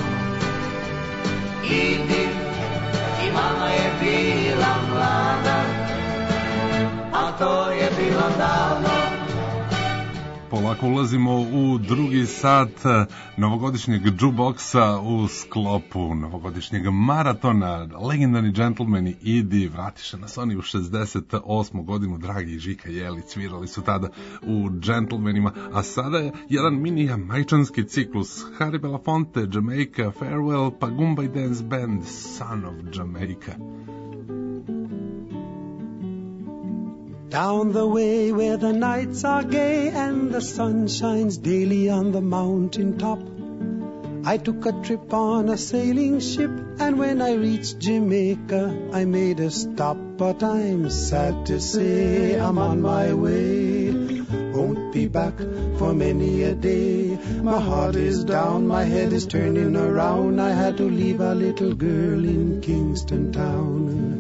Speaker 4: Idi, i mama je bila mlada, a to je bilo davno.
Speaker 2: Polako ulazimo u drugi sat novogodišnjeg džuboksa u sklopu novogodišnjeg maratona. Legendarni džentlmeni Idi vratiše nas oni u šezdeset osmu godinu. Dragi Žika Jelić svirali su tada u džentlmenima, a sada je jedan mini jamajčanski ciklus. Harry Belafonte, Jamaica, Farewell, pa Goombay Dance Band, Son of Jamaica.
Speaker 12: Down the way where the nights are gay and the sun shines daily on the mountain top, I took a trip on a sailing ship, and when I reached Jamaica I made a stop. But I'm sad to say I'm on my way, won't be back for many a day. My heart is down, my head is turning around. I had to leave a little girl in Kingston town.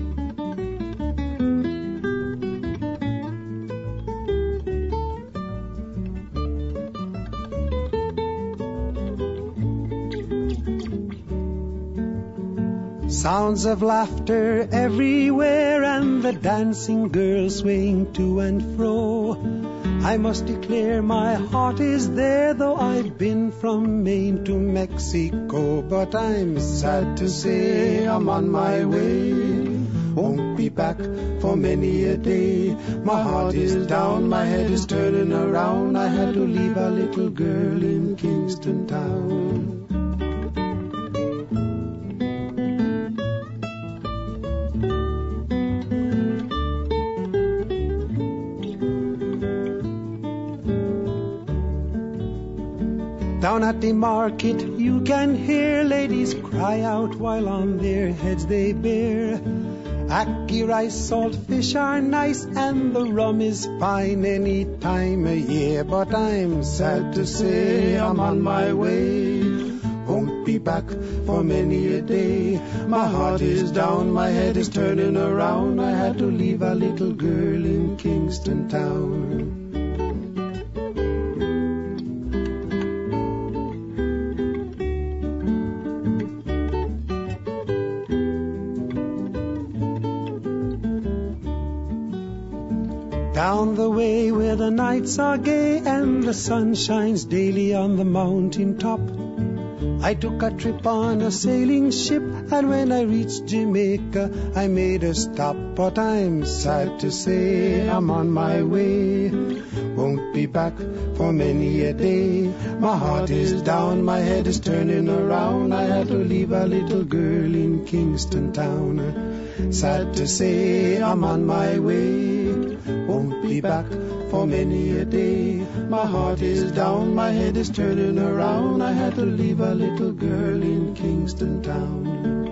Speaker 12: Sounds of laughter everywhere and the dancing girls swaying to and fro. I must declare my heart is there, though I've been from Maine to Mexico. But I'm sad to say I'm on my way, won't be back for many a day. My heart is down, my head is turning around. I had to leave a little girl in Kingston town. Down at the market you can hear ladies cry out while on their heads they bear. Ackee rice, salt fish are nice and the rum is fine any time of year. But I'm sad to say I'm on my way, won't be back for many a day. My heart is down, my head is turning around. I had to leave a little girl in Kingston town. Down the way where the nights are gay and the sun shines daily on the mountain top, I took a trip on a sailing ship, and when I reached Jamaica I made a stop. But I'm sad to say I'm on my way, won't be back for many a day. My heart is down, my head is turning around. I had to leave a little girl in Kingston town. Sad to say I'm on my way, won't be back for many a day. My heart is down, my head is turning around. I had to leave a little girl in Kingston town.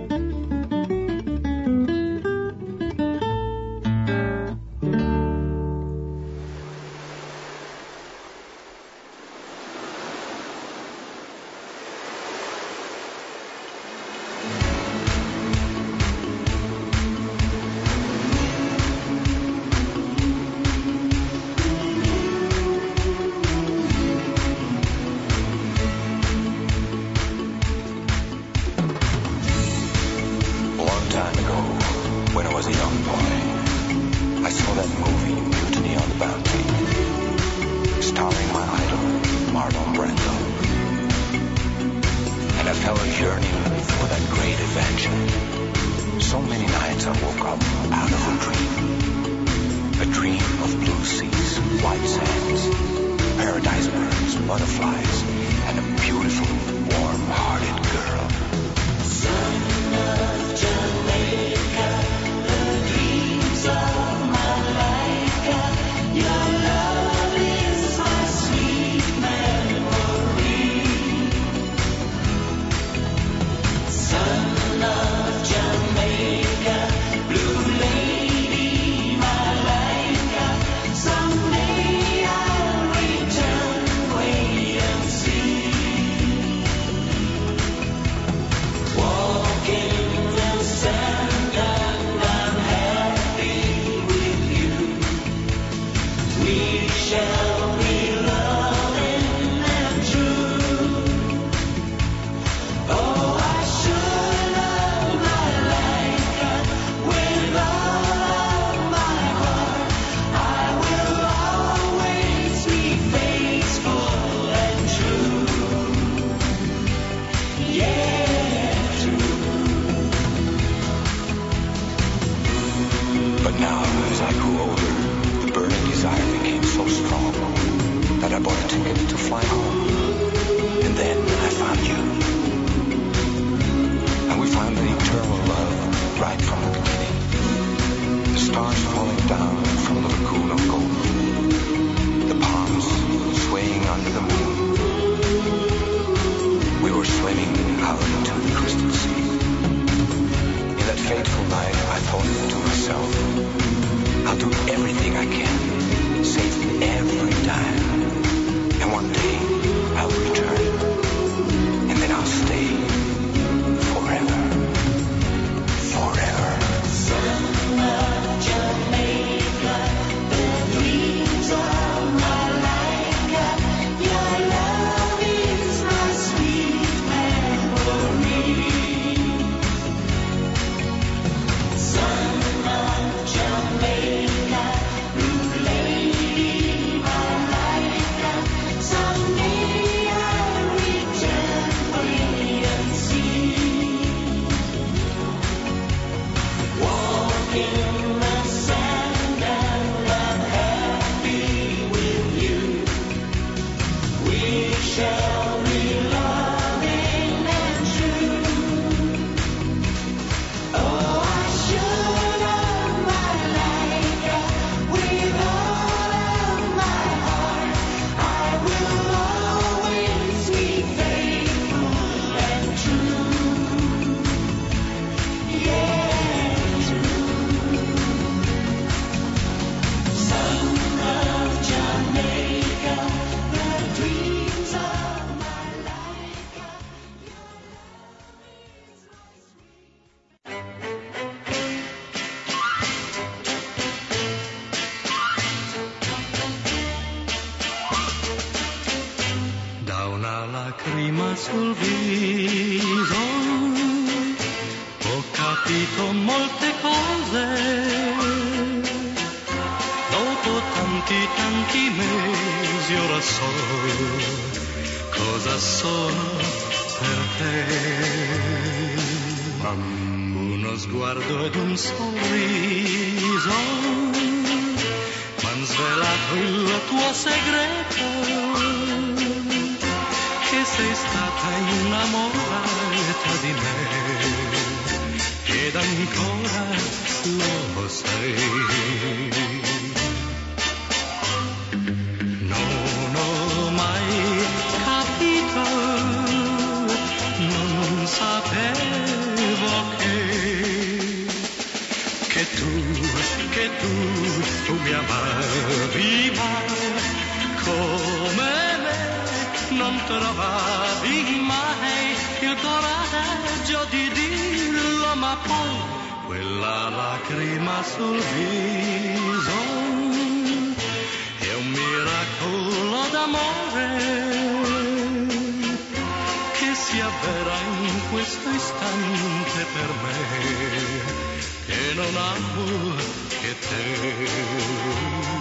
Speaker 13: lacrima sul viso, ho capito molte cose, dopo tanti tanti mesi ora so cosa sono per te. Uno sguardo ed un sorriso m'han svelato il tuo segreto, che sei stata innamorata di me ed ancora lo sei. trovavi mai il coraggio di dirlo, ma poi quella lacrima sul viso è un miracolo d'amore che si avvera in questo istante per me, che non amo che te.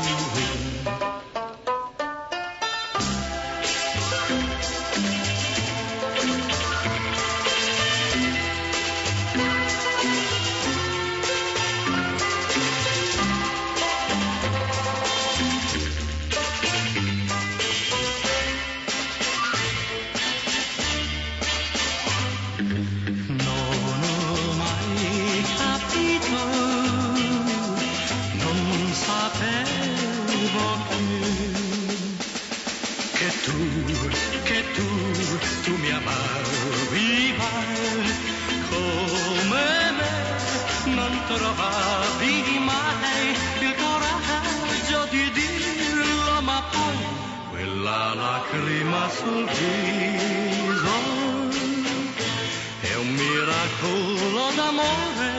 Speaker 13: Trovavi mai il coraggio di dirlo, ma poi quella lacrima sul viso è un miracolo d'amore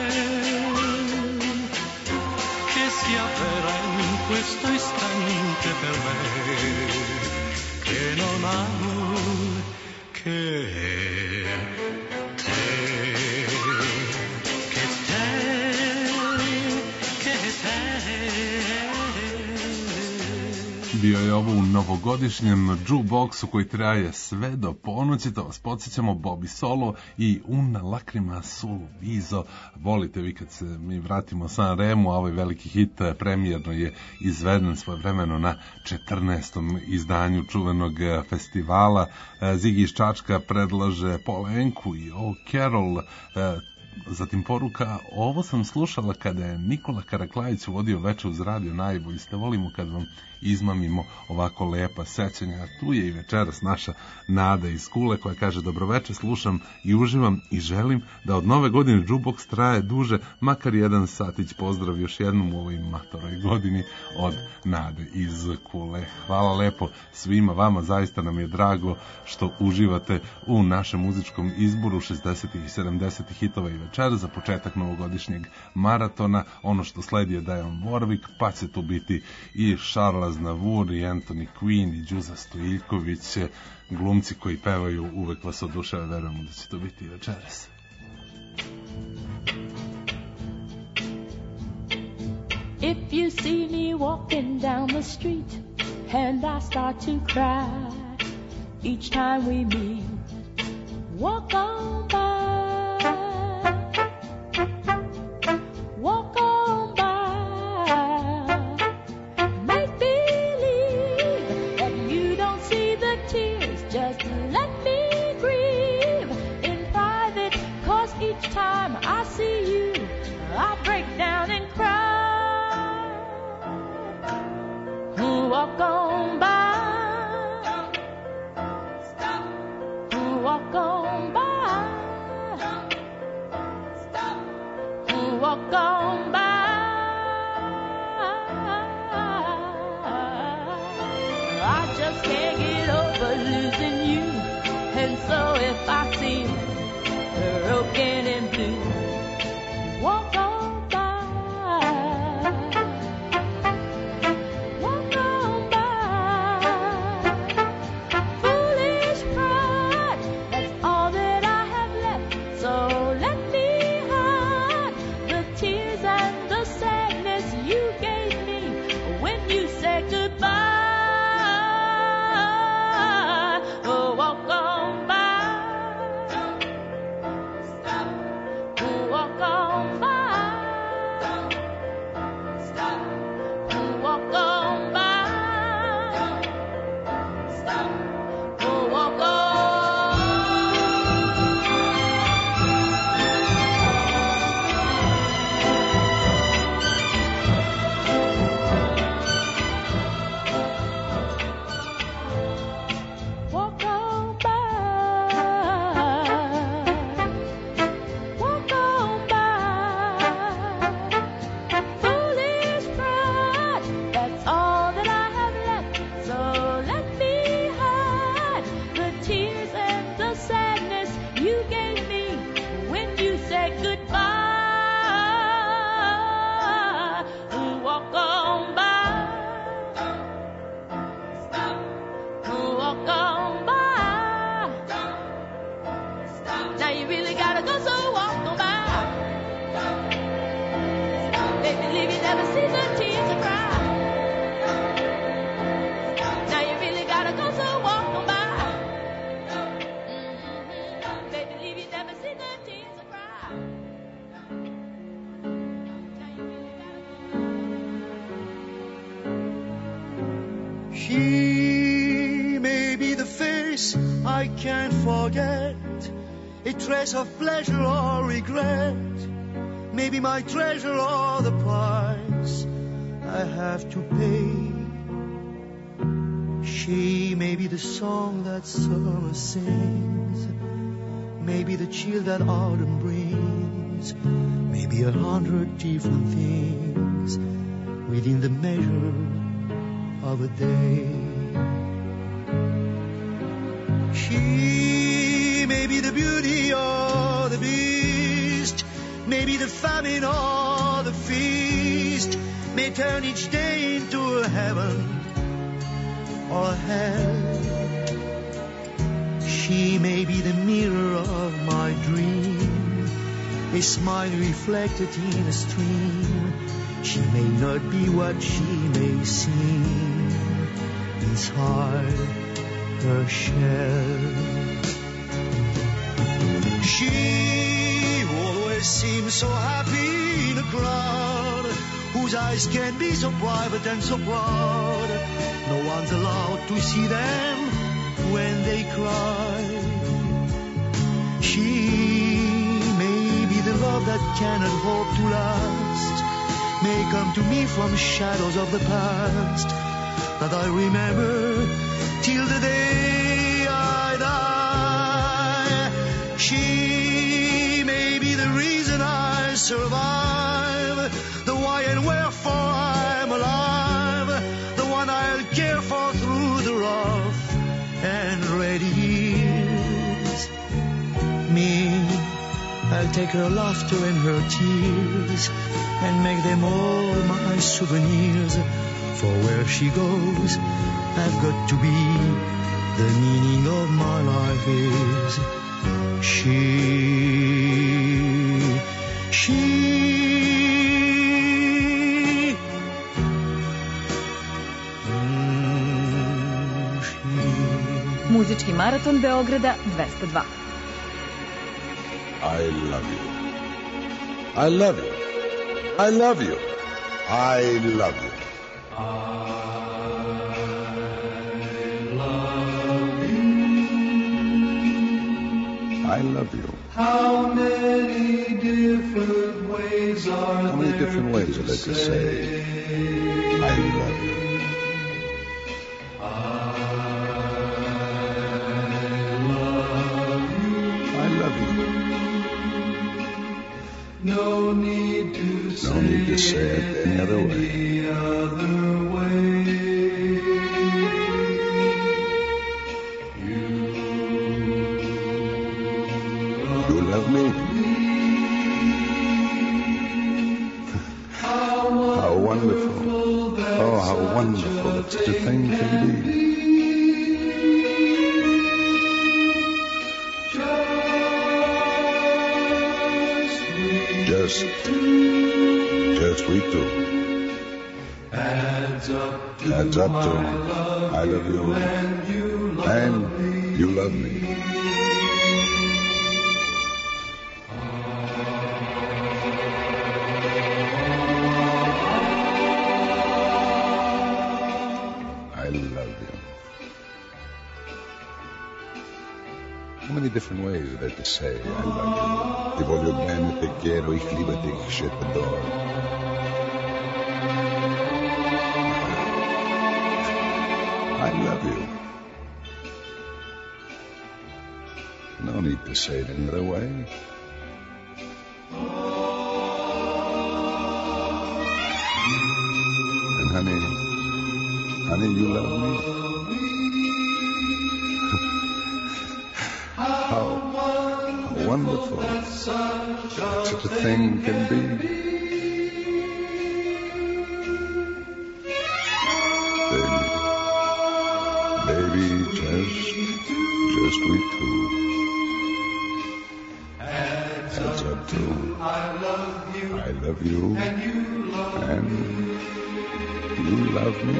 Speaker 13: che si avvera in questo istante per me, che non amo che
Speaker 2: bio je ovo u novogodišnjem jukeboxu koji traje sve do ponoći. To vas podsjećamo, Bobby Solo i Una lacrima sul viso. Volite vi kad se mi vratimo San Remu, a ovaj veliki hit premijerno je izveden svojevremeno na četrnaestom izdanju čuvenog festivala. Ziggy iz Čačka predlaže Polenku i O Carol. Zatim poruka, ovo sam slušala kada je Nikola Karaklajić vodio Veče uz radio najbolji ste, volimo kad vam izmamimo ovako lepa sećanja. Tu je i večeras naša Nada iz Kule koja kaže dobroveče, slušam i uživam i želim da od nove godine jukebox traje duže, makar jedan satić. Pozdrav još jednom u ovoj matoroj godini od Nade iz Kule. Hvala lepo svima vama, zaista nam je drago što uživate u našem muzičkom izboru šezdesetih i sedamdesetih hitova i večera za početak novogodišnjeg maratona. Ono što sledi je Dionne Warwick, pa će tu biti i Charles Aznavour i Anthony Quinn i Đuza Stojiljković, glumci koji pevaju uvek vas oduševe, verujemo da će to biti večeras.
Speaker 14: If you see me walking down the street and I start to cry each time we meet, walk on by. Walk on by, make believe that you don't see the tears, just let me grieve in private, cause each time I see you, I break down and cry. Walk on by, don't stop, walk on by, don't stop, walk on by. I just can't get over losing you, and so if I seem broken and blue, walk on by, walk on by. Foolish pride, that's all that I have left, so let me hide the tears and the sadness you gave me when you said goodbye. Oh, walk on by, don't stop,
Speaker 3: She may be the face I can't forget, a trace of pleasure or regret, maybe my treasure or the price I have to pay. She may be the song that summer sings, maybe the chill that autumn brings, maybe a hundred different things within the measure of a day. She may be the beauty or the beast, maybe the famine or the feast, may turn each day into a heaven or a hell. She may be the mirror of my dream, a smile reflected in a stream. She may not be what she may seem inside her shell. She always seems so happy in a crowd, whose eyes can be so private and so proud. No one's allowed to see them when they cry. She may be the love that cannot hope to last, may come to me from shadows of the past that I remember till the day I die. She may be the reason I survive, the why and wherefore I'm alive, the one I'll care for through the rough and ready years. Me, I'll take her laughter and her tears and make them all my souvenirs. For where she goes, I've got to be. The meaning of my life is she, she. Mm, she.
Speaker 1: Muzički maraton Beograda dvesta dva.
Speaker 15: I love you. I love you. I love you. I love you. I love you.
Speaker 9: How many different ways are
Speaker 15: How many
Speaker 9: there
Speaker 15: different ways
Speaker 9: to
Speaker 15: are there to
Speaker 9: say,
Speaker 15: say I love you?
Speaker 9: I love you.
Speaker 15: I love you.
Speaker 9: No need to
Speaker 15: No need to say it any other way.
Speaker 9: any other way.
Speaker 15: You love me? How wonderful. Oh, how wonderful that such a thing can be. Just, just we two.
Speaker 9: Adds up to,
Speaker 15: Adds up to
Speaker 9: I love
Speaker 15: I love you
Speaker 9: and you love
Speaker 15: and
Speaker 9: me.
Speaker 15: you love me. I love you. How many different ways are there to say I love you? Ti voglio bene, te quiero, ich liebe dich, je t'adore. I love you. No need to say it another way. And honey, honey, you love me? How, how wonderful that such a thing can be. Baby, baby, just, just we two. Adds up to I love you, I love you, and you love and you love me.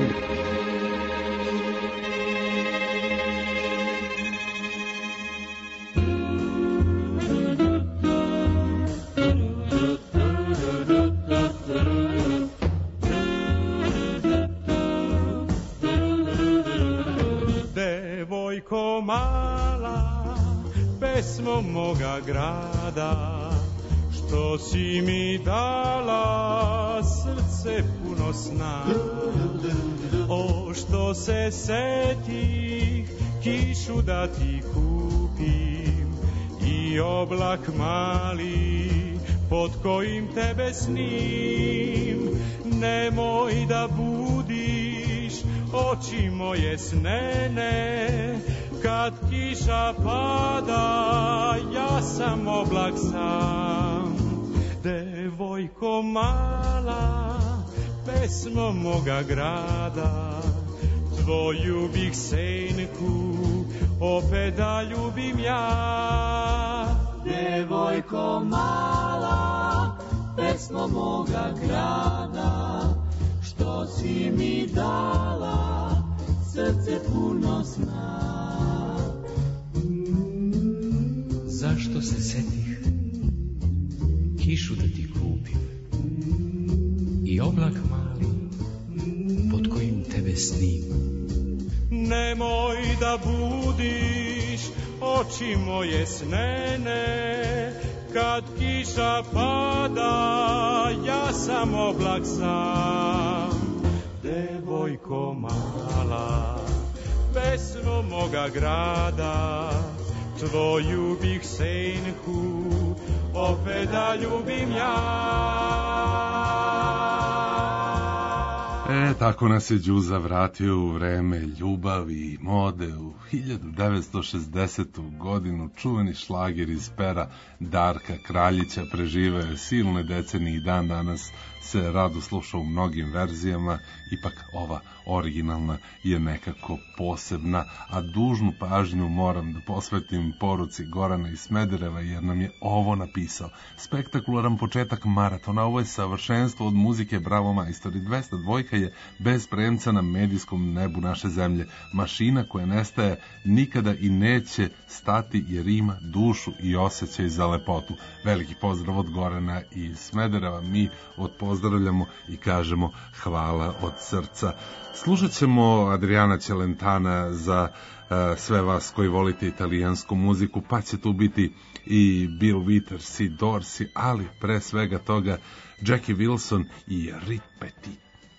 Speaker 13: pesmo moga grada, što si mi dala srce puno sna. O, što se setih kišu da ti kupim i oblak mali pod kojim tebe snim. Nemoj da budiš oči moje snene, kad kiša pada, ja sam oblak sam. Devojko mala, pesmo moga grada, tvoju bih senku opet da ljubim ja.
Speaker 16: Devojko mala, pesmo moga grada, što si mi dala srce puno sna.
Speaker 17: Zašto se setih kišu da ti kupim i oblak mali pod kojim tebe snim.
Speaker 13: Nemoj da budiš oči moje snene, kad kiša pada, ja sam oblak sam. Devojko mala, pesmo moga grada, tvoju bih senku opet da ljubim ja.
Speaker 2: E, tako nas je Đuza vratio u vreme ljubavi i mode u hiljadu devetsto šezdesetu godinu. Čuveni šlager iz pera Darka Kraljića preživeo je silne decenije i dan danas se rado sluša u mnogim verzijama. Ipak ova originalna je nekako posebna, a dužnu pažnju moram da posvetim poruci Gorana iz Smedereva, jer nam je ovo napisao. Spektakularan početak maratona, ovo je savršenstvo od muzike, bravo majstori. dvesta dvojka je bez premca na medijskom nebu naše zemlje. Mašina koja nestaje nikada i neće stati, jer ima dušu i osjećaj za lepotu. Veliki pozdrav od Gorana iz Smedereva, mi odpozdravljamo i kažemo hvala od srca. Slušat ćemo Adriana Celentana za uh, sve vas koji volite italijansku muziku, pa će tu biti i Bill Withers i Dorsey, ali pre svega toga Jackie Wilson i Rick Petit.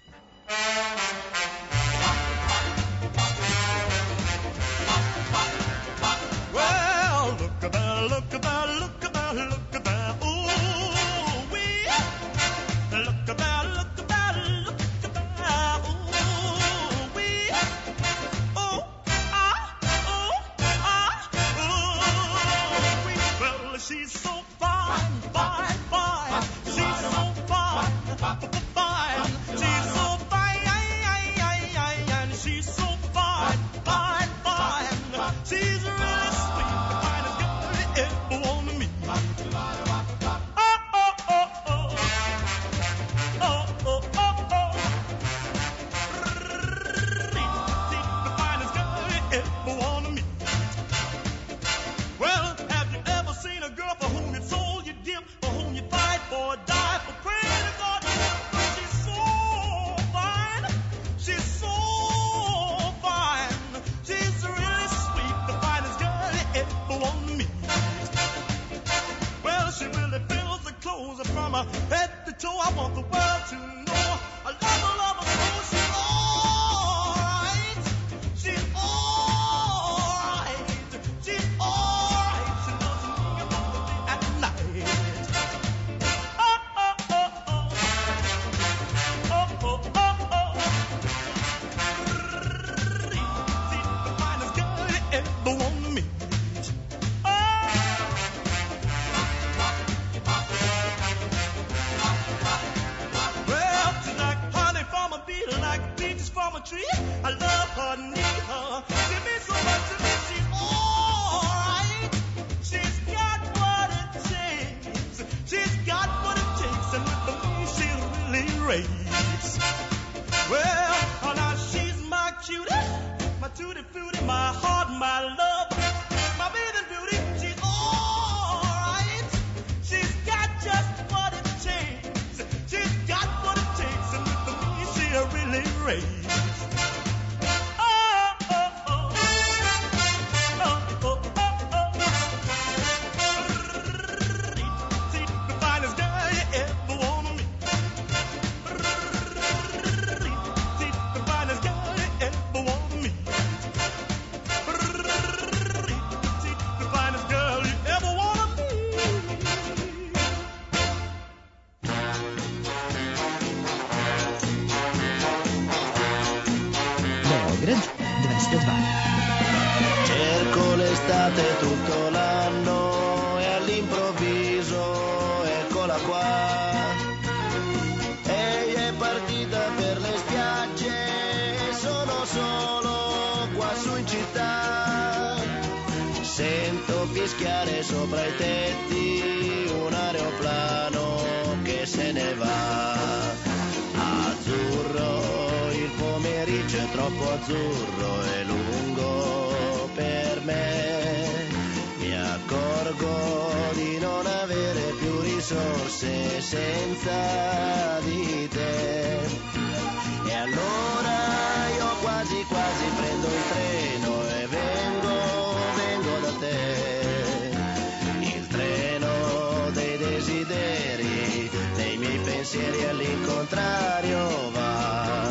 Speaker 13: Well, look about, look about, look about, look about, ooh wee. Look about, look about, look about, ooh wee. Oh, ah, oh, ah, ooh wee. Well, she's so fine, fine, fine. She's so fine, fine. She's so fine, and she's so fine, fine, fine. She's really sweet, the finest girl you ever want to meet. Oh, oh, oh, oh. Oh, oh, oh, oh. The finest girl you ever want to meet. Well, have you ever seen a girl for whom you sold your dip, for whom you fight for, die for, pray to God? She's so fine, she's so fine, she's really sweet, the finest girl you ever want to meet. Well, she really fills the clothes from her head to toe. I want the world to know I love her, love her so. She's alright, she's alright, she's alright. She loves me both day and night. Oh, oh, oh, oh. Oh, oh, oh, oh. She's the finest girl you ever want to meet. Well, she's like honey from a bee, like peaches from a tree. I love her, need her. She means so much to me. She's alright. She's got what it takes. She's got what it takes, and with me she'll really raise. Well, oh, now she's my cutie, my tutti frutti, my heart, my love, my bathing beauty. She's alright. She's got just what it takes. She's got what it takes, and with me she'll really raise. Oh, oh, oh. Oh, oh, oh, oh.
Speaker 8: Dubai.
Speaker 18: Cerco l'estate tutto l'anno e all'improvviso eccola qua. Ehi è partita per le spiagge e sono solo qua su in città. Sento fischiare sopra i tetti un aeroplano che se ne va. Azzurro, il pomeriggio è troppo azzurro e lungo per me. Mi accorgo di non avere più risorse senza di te. E allora io quasi quasi prendo il treno e vengo, vengo da te. Il treno dei desideri, dei miei pensieri all'incontrario va.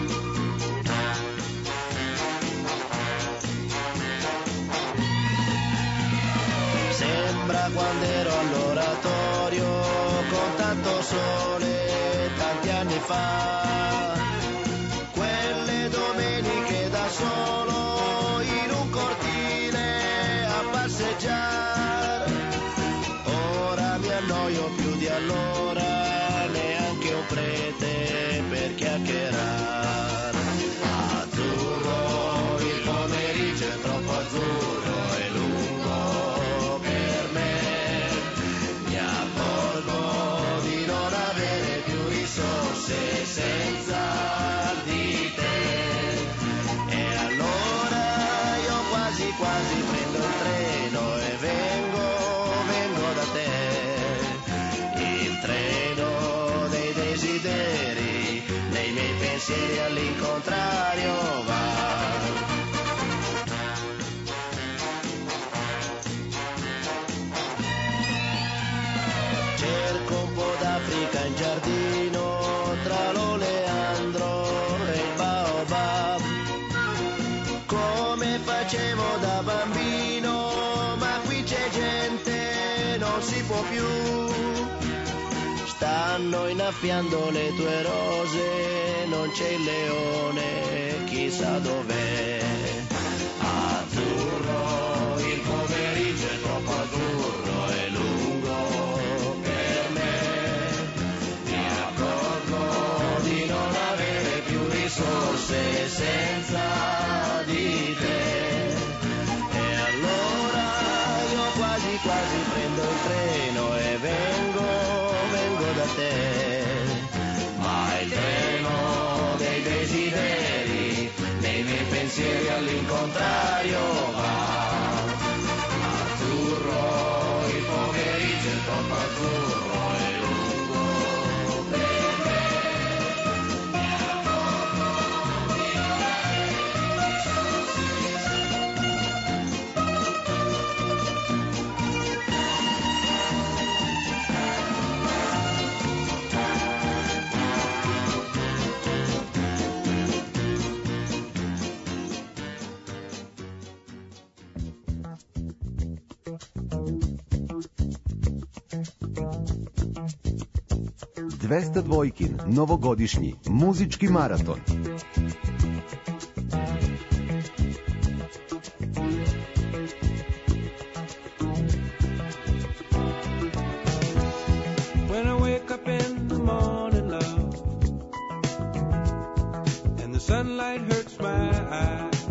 Speaker 18: Sembra quando ero all'oratorio con tanto sole tanti anni fa, quelle domeniche da solo in un cortile a passeggiare. Ora mi annoio più di allora, neanche un prete per chiacchierare. Azzurro, il pomeriggio è troppo azzurro e lungo per me. Mi accorgo di non avere più risorse senza di te. E allora io quasi quasi prendo il treno e vengo, vengo da te. Il treno dei desideri, dei miei pensieri all'incontrario va. Cerco un po' d'Africa in giardino, tra l'oleandro e il baobab, come facevo da bambino, ma qui c'è gente, non si può più. Stanno innaffiando le tue rose, non c'è il leone, chissà dov'è. Azzurro, il pomeriggio è troppo azzurro e lungo per me. Mi accorgo di non avere più risorse senza di te. E allora io quasi quasi prendo il treno e vengo, vengo da te. Ma il treno dei desideri, dei miei pensieri all'incontrario va. Azzurro, il pomeriggio è troppo azzurro e lungo per me. Mi accorgo di non avere
Speaker 5: dvesta dvojkin novogodišnji muzički maraton.
Speaker 7: When I wake up in the morning, love, and the sunlight hurts my eyes,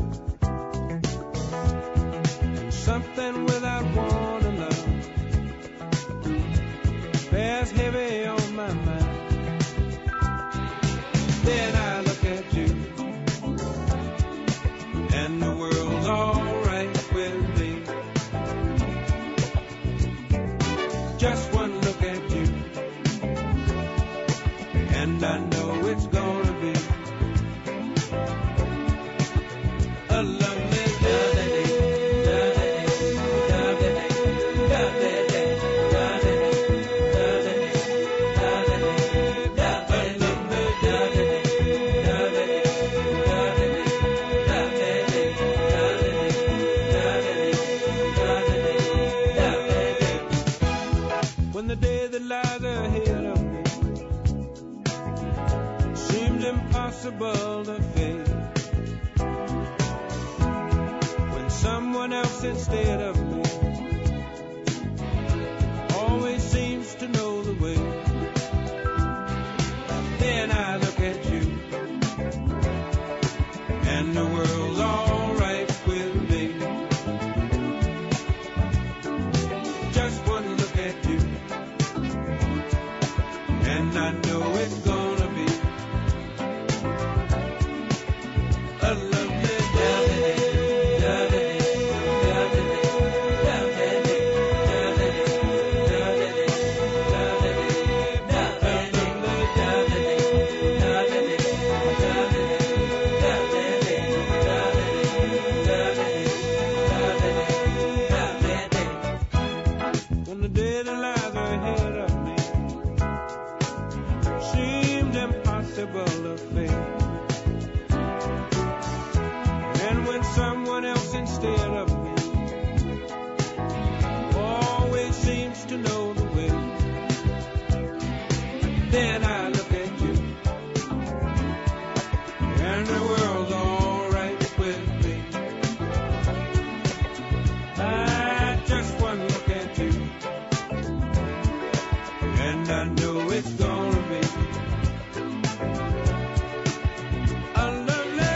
Speaker 7: and something without warning, love, bears heavy on my mind. Then I look at you, and the world's alright with me. Just one look at you, and I know it's gonna be a lovely day. someone else instead of me always seems to know the way. Then I look at you, and the world's all right with me. Just one look at you, and I know it's gonna be a lovely day. When the day that lies ahead of me seemed impossible to face, and when someone else instead of me always seems to know the way, then I look at you, and the world's all right with me. I just one look at you, and I know it's gonna be a lovely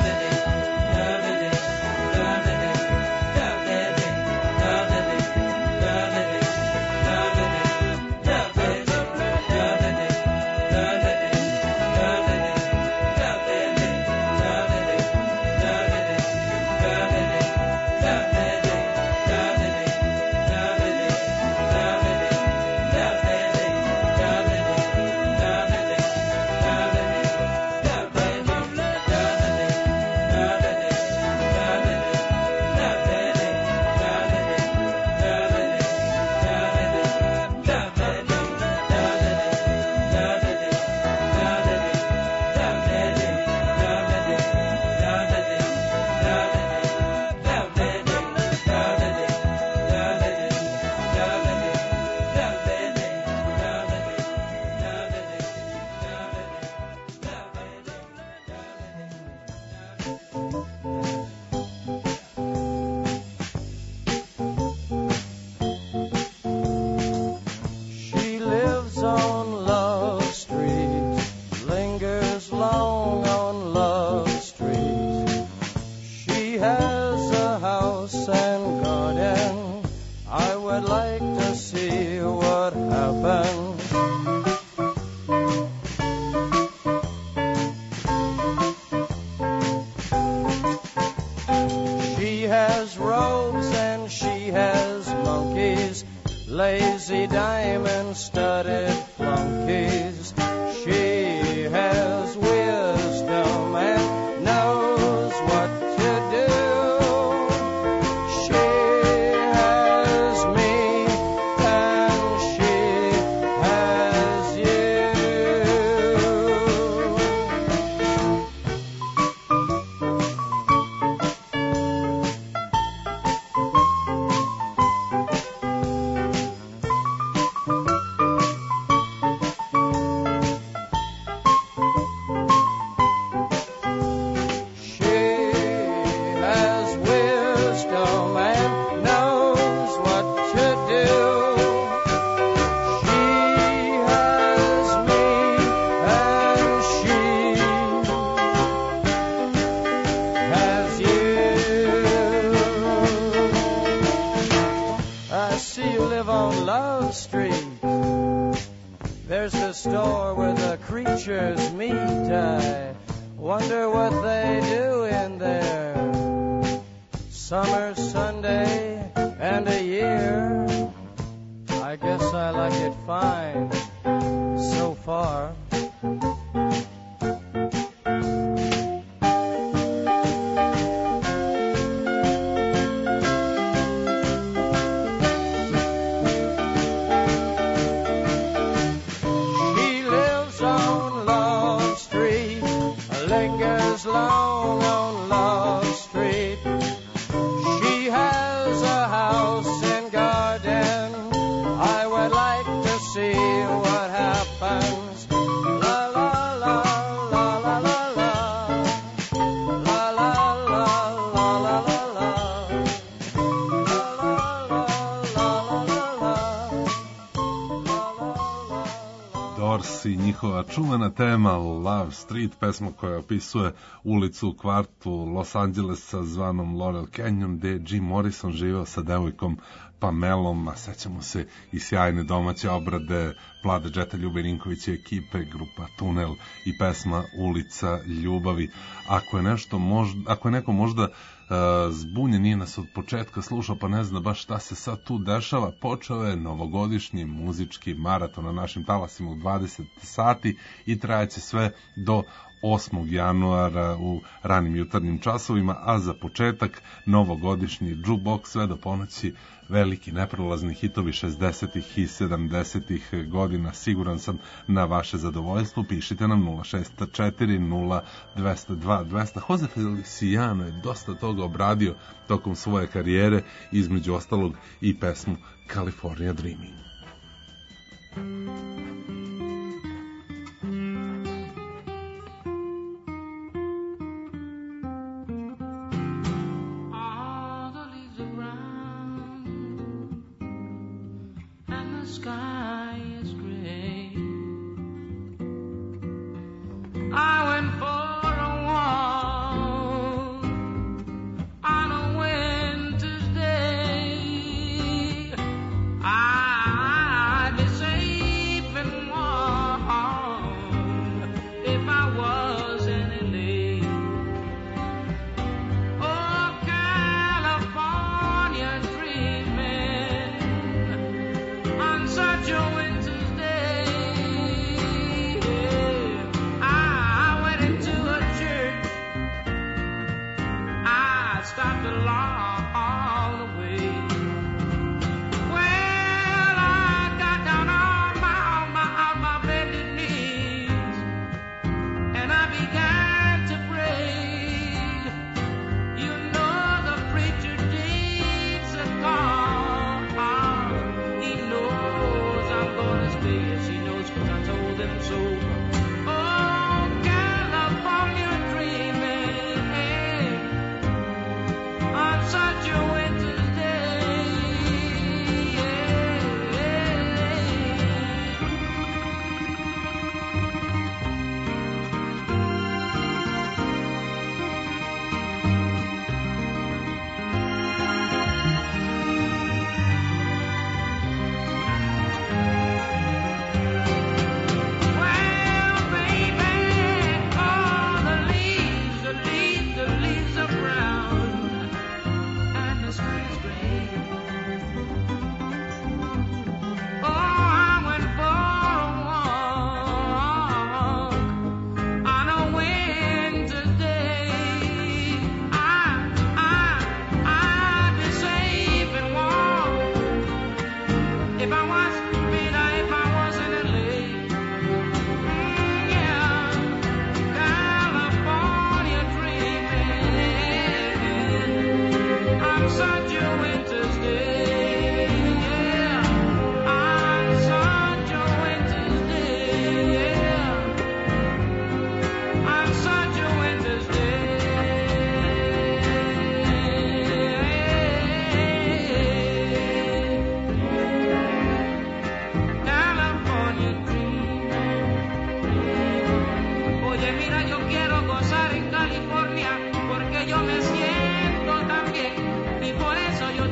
Speaker 19: lazy diamond-studded flunkies. She has wisdom and knows what to do. She has me and she has store where the creatures meet. I wonder what they do in there. Summer, Sunday, and a year. I guess I like it fine so far. Long on Love Street. She has a house and garden. I would like to see what happens
Speaker 2: Dogs i njihova čuvena tema Love Street, pesma koja opisuje ulicu u kvartu Los Angelesa zvanom Laurel Canyon, gde Jim Morrison živeo sa devojkom Pamelom, a sećamo se i sjajne domaće obrade Vlade Džeta Ljuberinkovića ekipe, grupa Tunel i pesma Ulica ljubavi. Ako je, nešto možda, ako je neko možda Uh, zbunjen, nije nas od početka slušao pa ne zna baš šta se sad tu dešava, počeo je novogodišnji muzički maraton na našim talasima u dvadeset sati i trajaće sve do osmog januara u ranim jutarnjim časovima, a za početak novogodišnji jukebox sve do ponoći, veliki neprolazni hitovi šezdesetih i sedamdesetih godina. Siguran sam na vaše zadovoljstvo. Pišite nam nula šest četiri nula dva nula dva dva nula nula. Jose Feliciano je dosta toga obradio tokom svoje karijere, između ostalog i pesmu California Dreaming.
Speaker 20: Yo me siento tan bien y por eso yo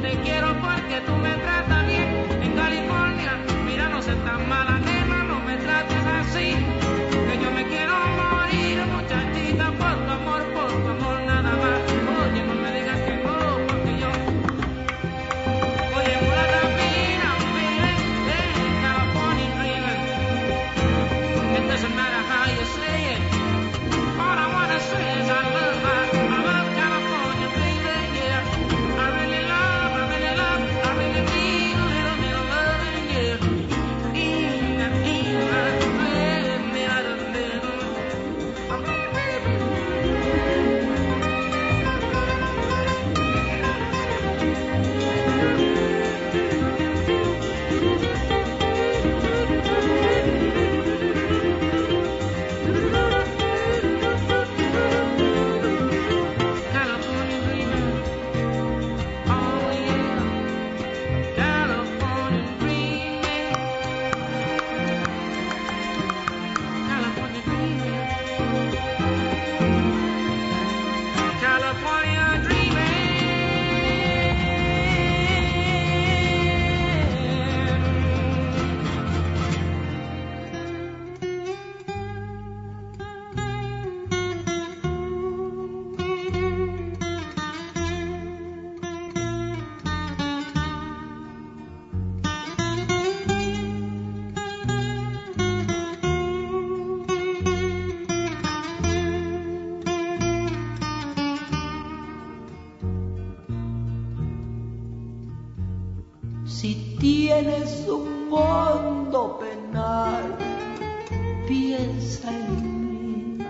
Speaker 8: Si tienes un hondo penal, piensa en mí.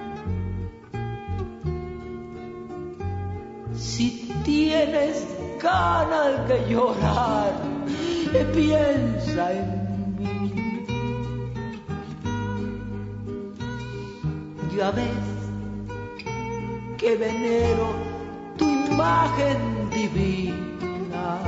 Speaker 8: Si tienes ganas de llorar, piensa en mí. Ya ves que venero tu imagen divina,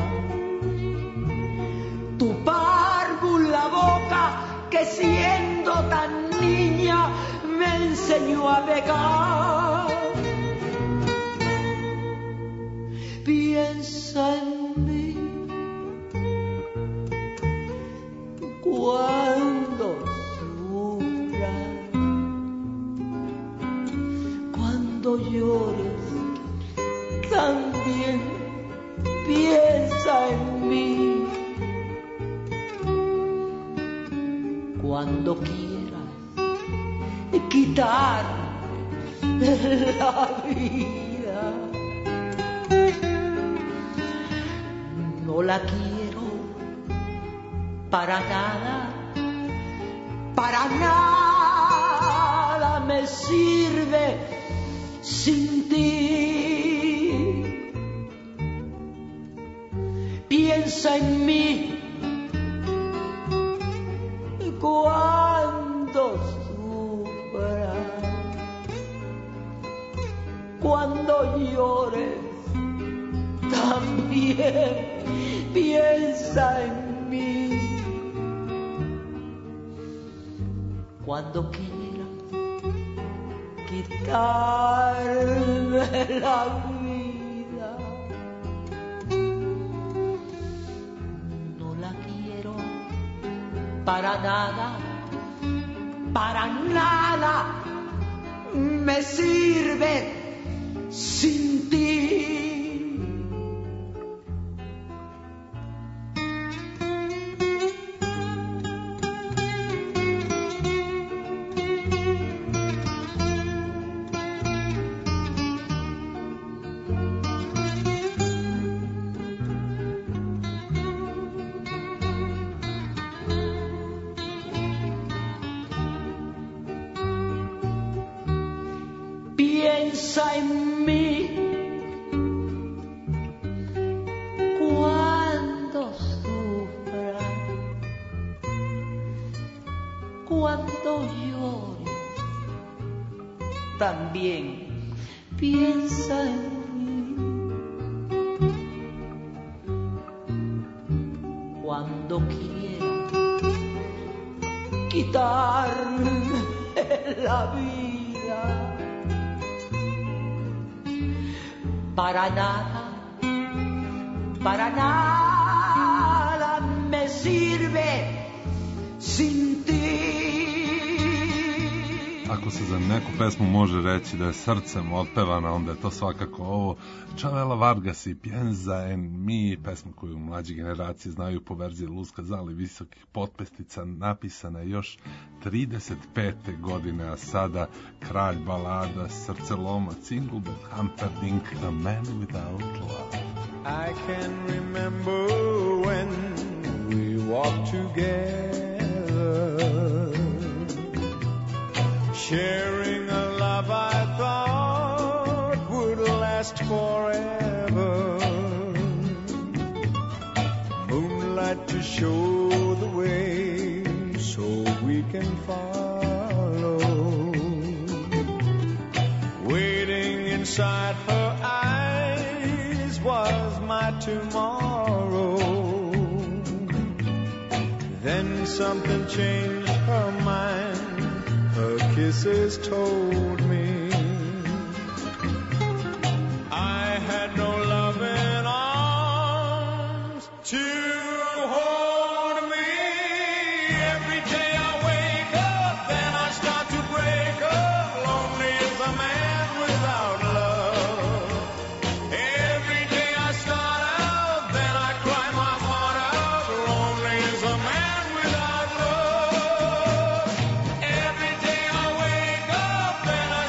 Speaker 8: tu párvula boca que siendo tan niña me enseñó a pecar. Piensa en mí cuando sufras, cuando llores, también piensa en mí. Cuando quieras quitarme la vida, no la quiero para nada, para nada me sirve sin ti. Piensa en mí cuando sufras, cuando llores, también piensa en mí. Cuando quieras quitarme la vida, no la quiero para nada, para nada me sirve sin ti. Piensa en mí cuando sufras, cuando llores, también piensa en mí. Cuando quieras quitarme la vida, para nada, para nada me sirve sin ti.
Speaker 2: Ako se za neku pesmu može reći da je srcem otpevana, onda je to svakako ovo. Chavela Vargas i Piensa en mi, pesma koju mlađe generacije znaju po verziji Luz Casal i Visokih potpestica, napisana je još trideset pete godine, a sada kralj balada, srcelomac, Engelbert Humperdinck, A Man Without Love.
Speaker 7: I can remember when we walked together, sharing a love I thought would last forever. Moonlight to show the way so we can follow. Waiting inside her eyes was my tomorrow. Then something changed her mind. Her kisses told me I had no loving arms to hold me. Every day I wake up, then I start to break up. Lonely as a man without love. Every day I start out, then I cry my heart out. Lonely as a man without love. Every day I wake up, then I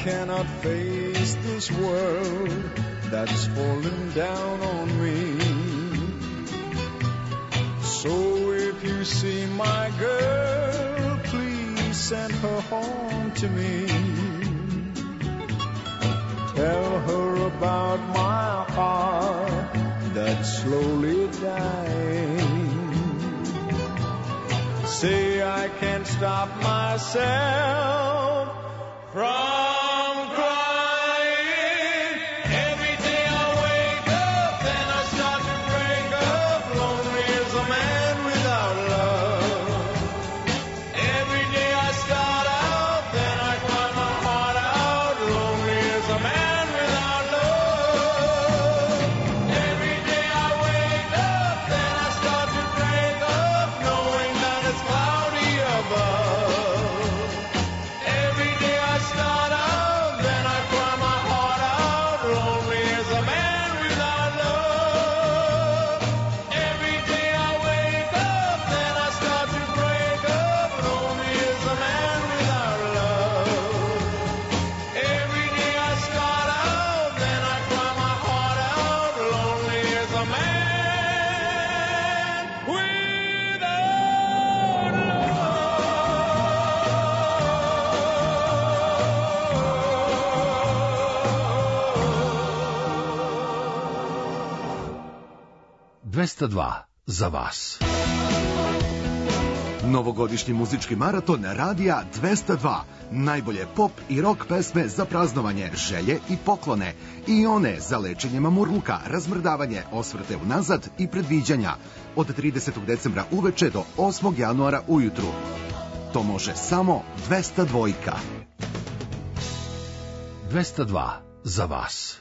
Speaker 3: cannot face this world that's falling down on me. So if you see my girl, please send her home to me. Tell her about my heart that's slowly dying. Say I can't stop myself from crying. Every day I wake up, then I start to break up. Lonely as a man without love. Every day I start out, then I cry my heart out. Lonely as a man without love. Every day I wake up, then I start to break up, knowing that it's cloudy above. Every day I start out, then I cry my heart out. Lonely as a man without love. Every day I wake up, then I start to break up. Lonely as a man without love. Every day I start out, then I cry my heart out. Lonely as a man
Speaker 5: dvesta dva za vas. Novogodišnji muzički maraton Radija dvesta dva. Najbolje pop i rock pesme za praznovanje, želje i poklone. I one za lečenje mamurluka, razmrdavanje, osvrte unazad i predviđanja. Od tridesetog decembra uveče do osmog januara ujutru. To može samo dvesta dva. dvesta dva za vas.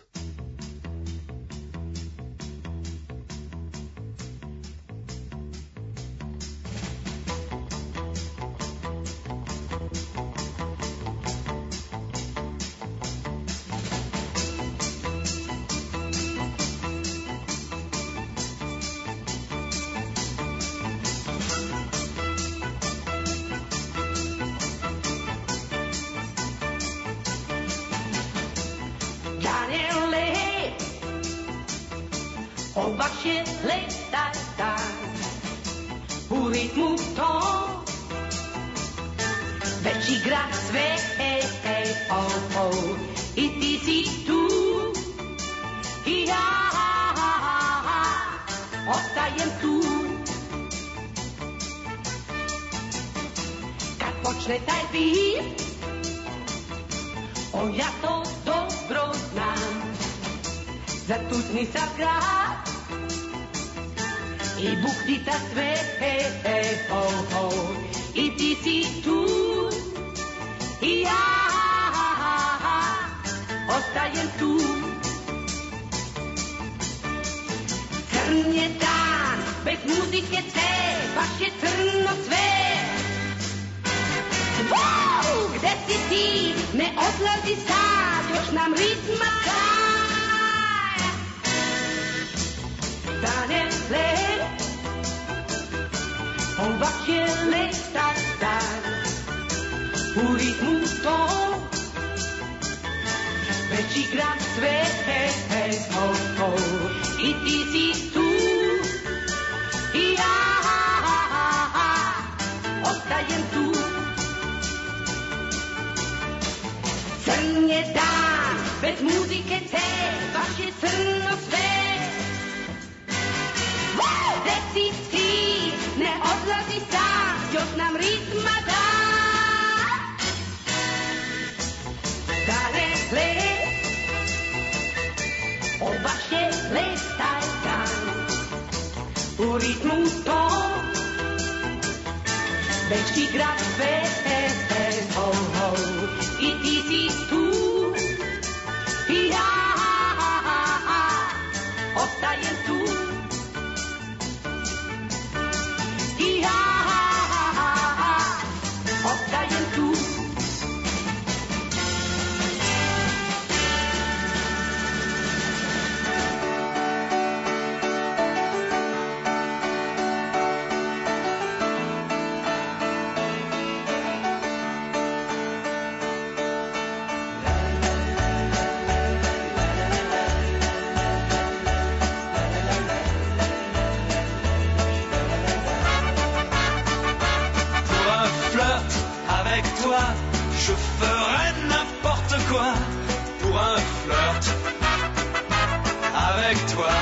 Speaker 20: ferais n'importe quoi pour un flirt avec toi.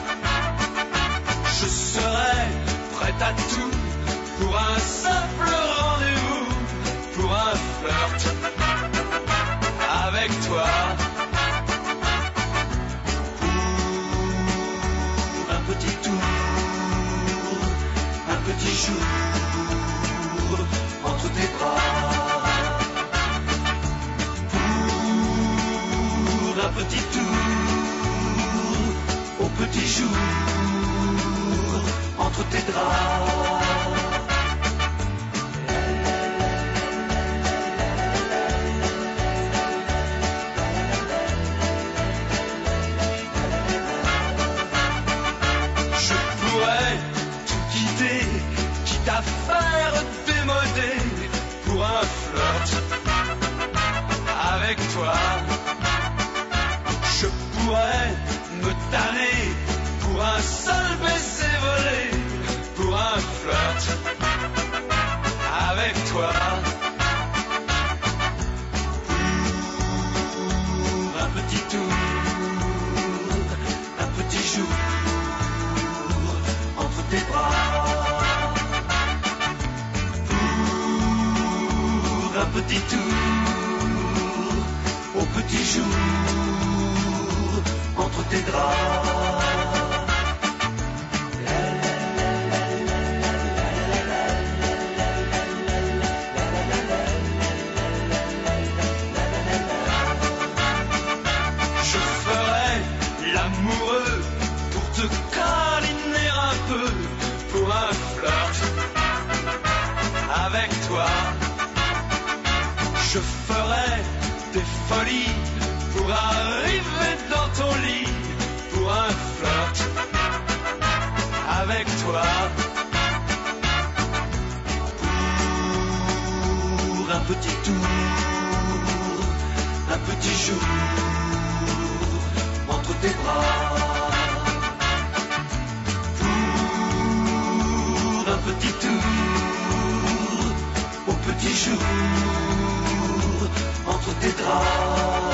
Speaker 20: Je serais prête à tout pour un simple rendez-vous, pour un flirt avec toi. Pour un petit tour, un petit jour entre tes bras. Pour un petit tour au petit jour entre tes draps. Faire démoder pour un flirt avec toi. Je pourrais me tanner pour un seul baiser volé, pour un flirt avec toi. Pour un petit tour, un petit jour entre tes bras. Un petit tour au petit jour entre tes draps. Je ferai l'amoureux pour te câliner un peu, pour un flirt avec toi. Je ferai des folies pour arriver dans ton lit, pour un flirt avec toi. Pour un petit tour, un petit jour entre tes bras. Pour un petit tour au petit jour entre tes draps.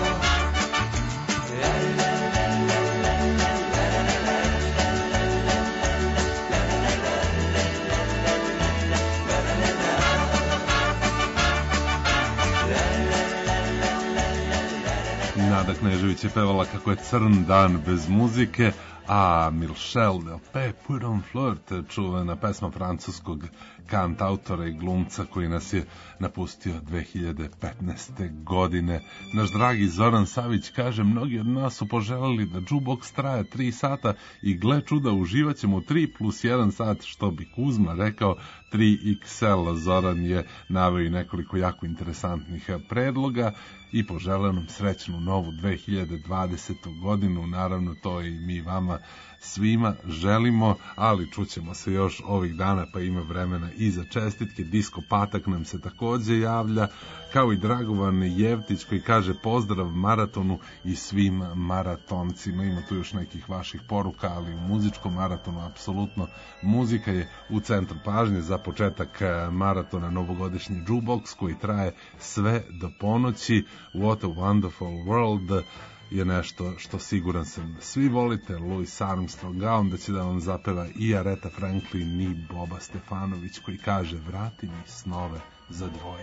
Speaker 2: Nada Knežević je pevala kako je crn dan bez muzike, a Michel Delpech Put on Flirt, čuvena pesma francuskog kantautora i glumca koji nas je napustio dve hiljade petnaeste. godine. Naš dragi Zoran Savić kaže, mnogi od nas su poželeli da jukebox traje tri sata i gle čuda, uživat ćemo u tri plus jedan sat, što bi Kuzma rekao, tri iks el. Zoran je naveo i nekoliko jako interesantnih predloga i poželeo nam srećnu novu dve hiljade dvadesetu. godinu. Naravno, to i mi vama svima želimo, ali čućemo se još ovih dana, pa ima vremena i za čestitke. Disko Patak nam se takođe javlja, kao i Dragovan Jevtić koji kaže pozdrav maratonu i svim maratoncima. Ima tu još nekih vaših poruka, ali u muzičkom maratonu apsolutno muzika je u centru pažnje. Za početak maratona novogodišnji jukebox koji traje sve do ponoći. What a Wonderful World je nešto što siguran sam svi volite. Louis Armstrong, a onda će da vam zapeva i Aretha Franklin i Boba Stefanović koji kaže vrati mi snove za dvoje.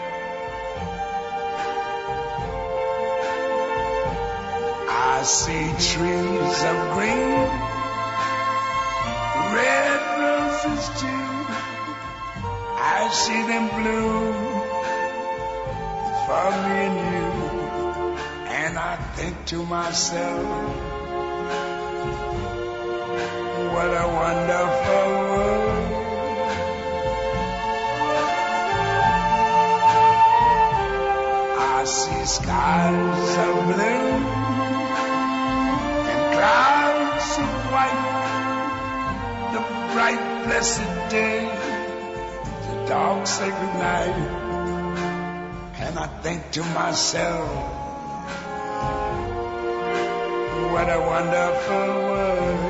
Speaker 21: I see trees of green, red roses too. I see them bloom for me and you. And I think to myself, what a wonderful world. I see skies of blue and clouds of white, the bright blessed day, the dark sacred night. And I think to myself, what a wonderful world.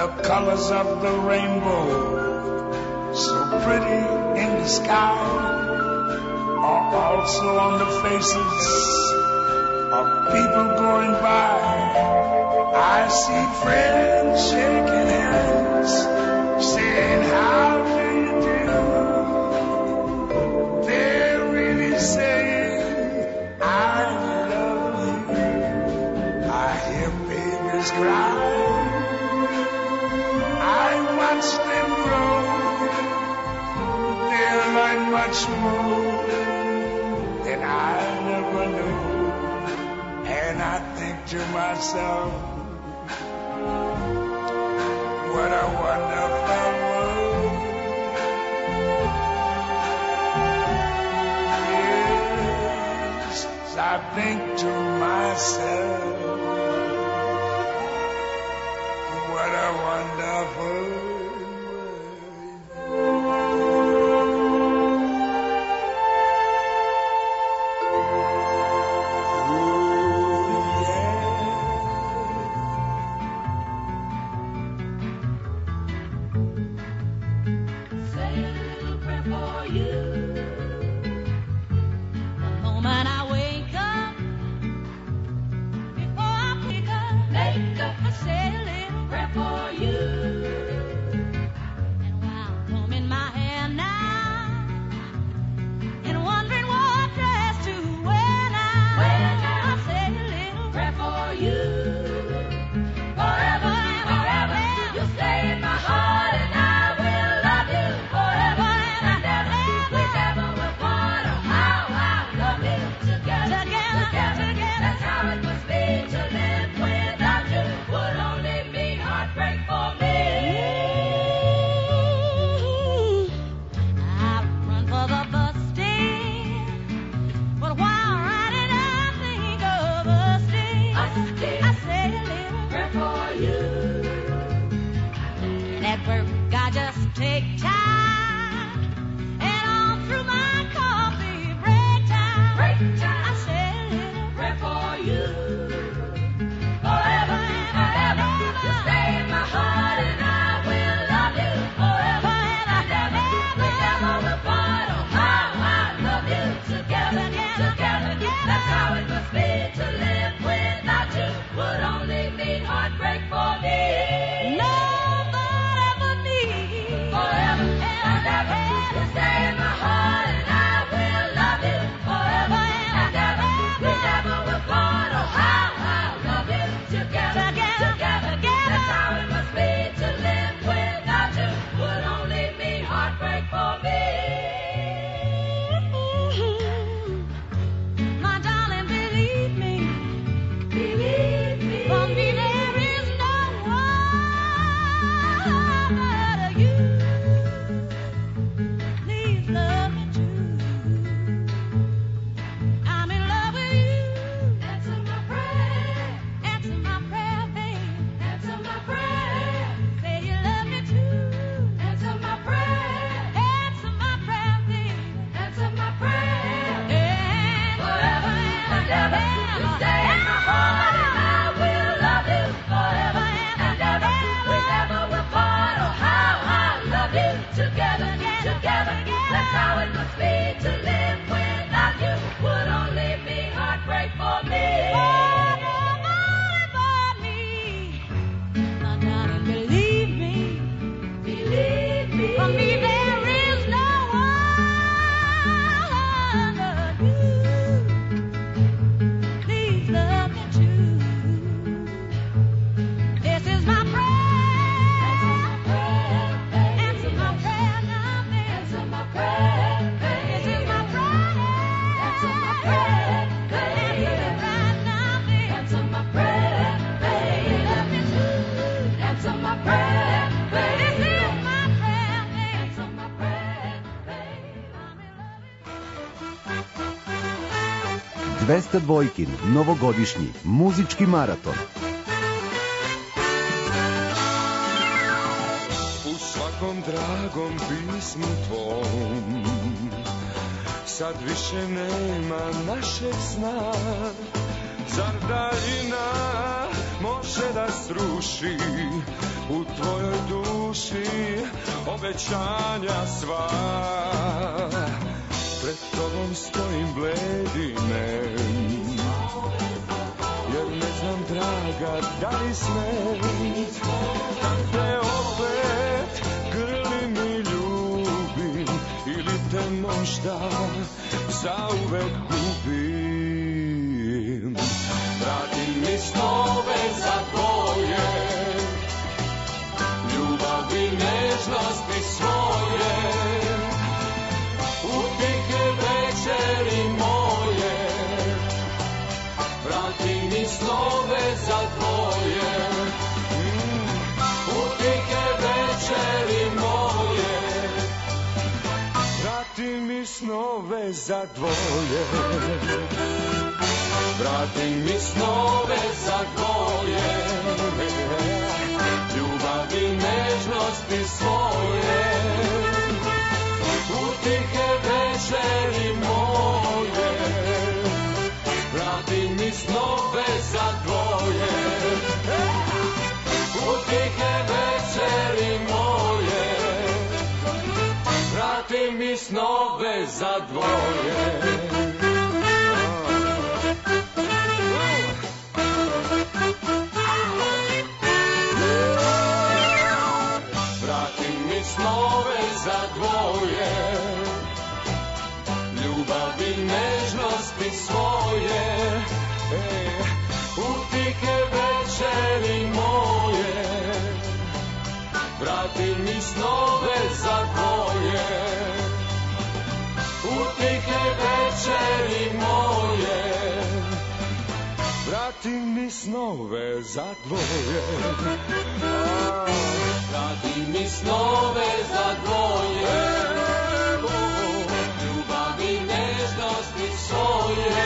Speaker 21: the colors of the rainbow, so pretty in the sky, are also on the faces of people going by. I see friends shaking hands, saying, how do you do? They're really saying, I love you. I hear babies cry, I watch them grow. They learn much more than I never knew. And I think to myself, what a wonderful world. Yes, I think to myself, what a wonderful
Speaker 5: dvesta dvojkin novogodišnji muzički maraton.
Speaker 10: U svakom dragom pismu tvom sad više nema našeg sna. Zar daljina može da sruši u tvojoj duši obećanja sva. Pred tobom stojim bledine, jer ne znam, draga, da li smem te opet grlim i ljubim, ili te možda zauvek gubim. Vrati mi snove za tvoje, ljubav i nežnosti svoje, utihe večeri moje. Vrati mi snove za tvoje, utihe večeri moje. Vrati mi snove za dvoje, vrati mi snove za dvoje, ljubav i nežnosti svoje, utihe večeri moje. Vrati mi snove za dvoje, utihe večeri moje. Vrati mi snove za dvoje. Vrati mi snove za dvoje, ljubav i nežnosti svoje, e, utihe večeri moje. Vrati mi snove za dvoje, utihe večeri moje. Vrati mi snove za dvoje, vrati mi snove za dvoje, ljubav i nežnosti svoje,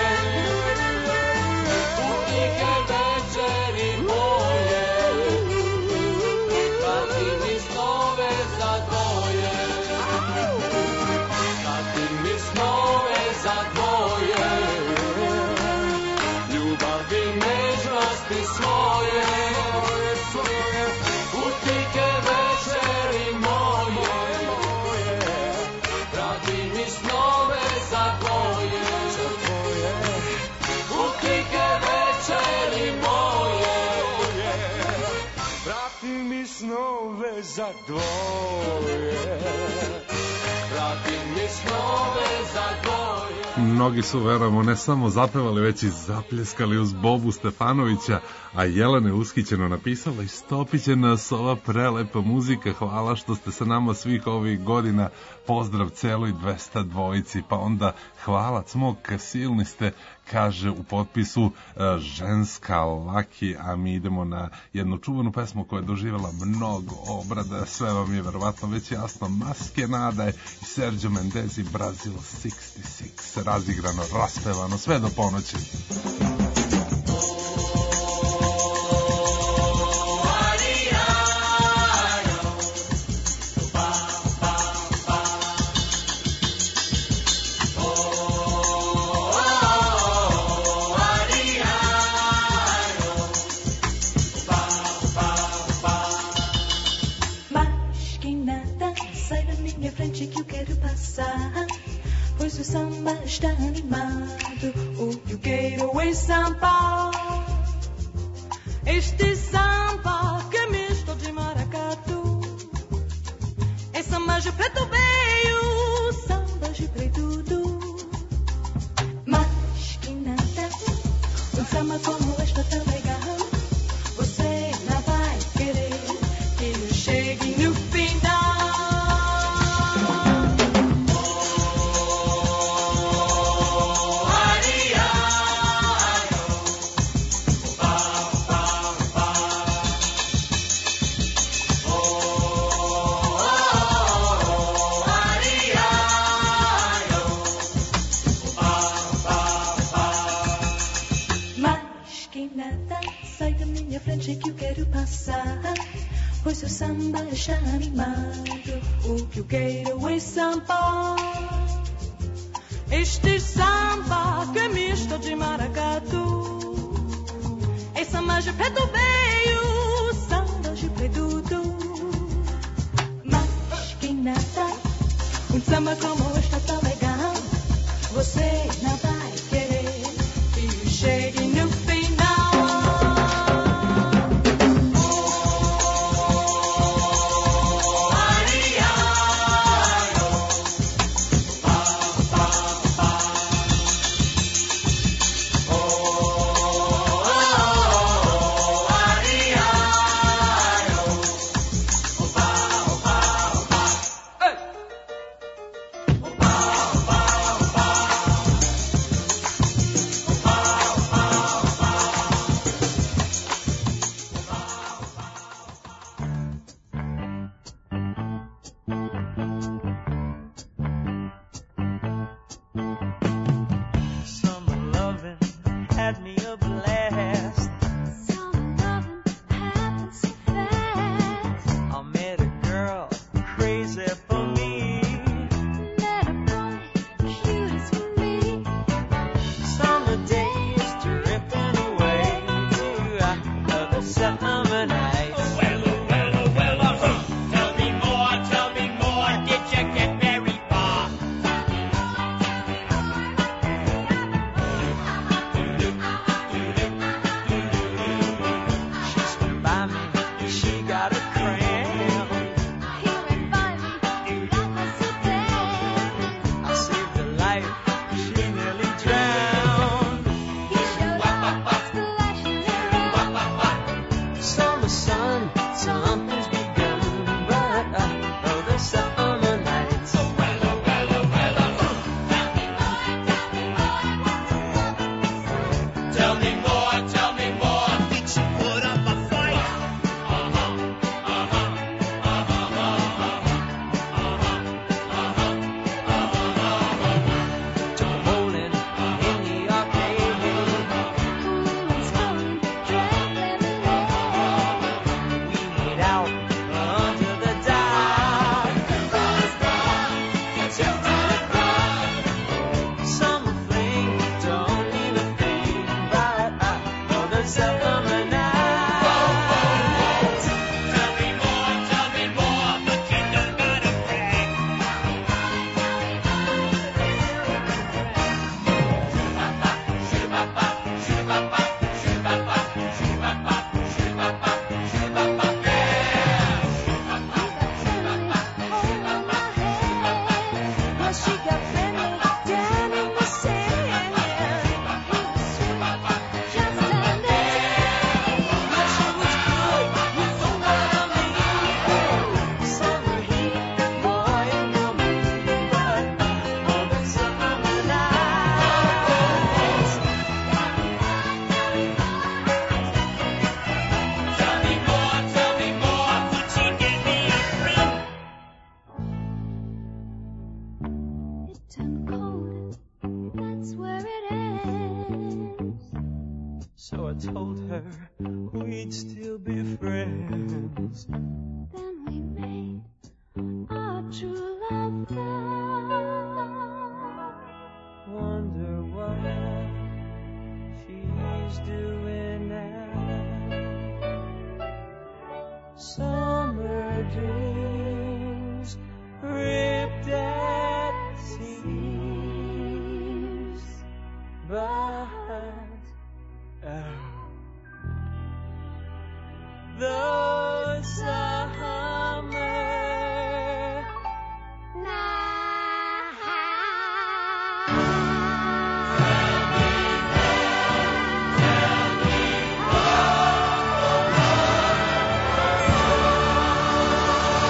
Speaker 10: utihe večeri moje. Vrati mi snove za dvoje, vrati mi snove za dvoje, ljubav i nežnosti svoje, utihe večeri moje. Vrati mi snove za dvoje, utihe večeri moje. Vrati mi snove za dvoje, vrati mi snove za dvoje.
Speaker 2: Mnogi su, verujemo, ne samo zapevali, već i zapljeskali uz Bobu Stefanovića, a Jelena je ushićeno napisala: istopit će nas ova prelepa muzika, hvala što ste sa nama svih ovih godina, pozdrav celoj dvesta dvojici, pa onda hvala cmok, silni ste, kaže u potpisu uh, ženska Laki, a mi idemo na jednu čuvanu pesmu koja je doživjela mnogo obrada, sve vam je verovatno već jasno, Maske Nade i Sergio Mendez i Brazil šezdeset šest, razigrano, raspevano, sve do ponoći.
Speaker 6: Pois o samba está animado, o Yuqueiro em samba. Este samba que é misto de maracatu, é samba de preto veio, samba de preto do. Mas que nada, um samba como este tão legal, você não vai querer que eu chegue no final. Que eu quero passar, pois o samba está animado, o que eu quero é samba. Este samba que é misto de maracatu, é Essa margem preto veio, samba de preduto. Mas quem nada, um samba como este tão legal, você não vai querer que chegue no final.
Speaker 16: So I told her we'd still be friends.
Speaker 14: Then we made our true love vow.
Speaker 16: Wonder what she's doing now. Summer dreams ripped at seams, but oh, the summer night.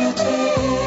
Speaker 4: a te.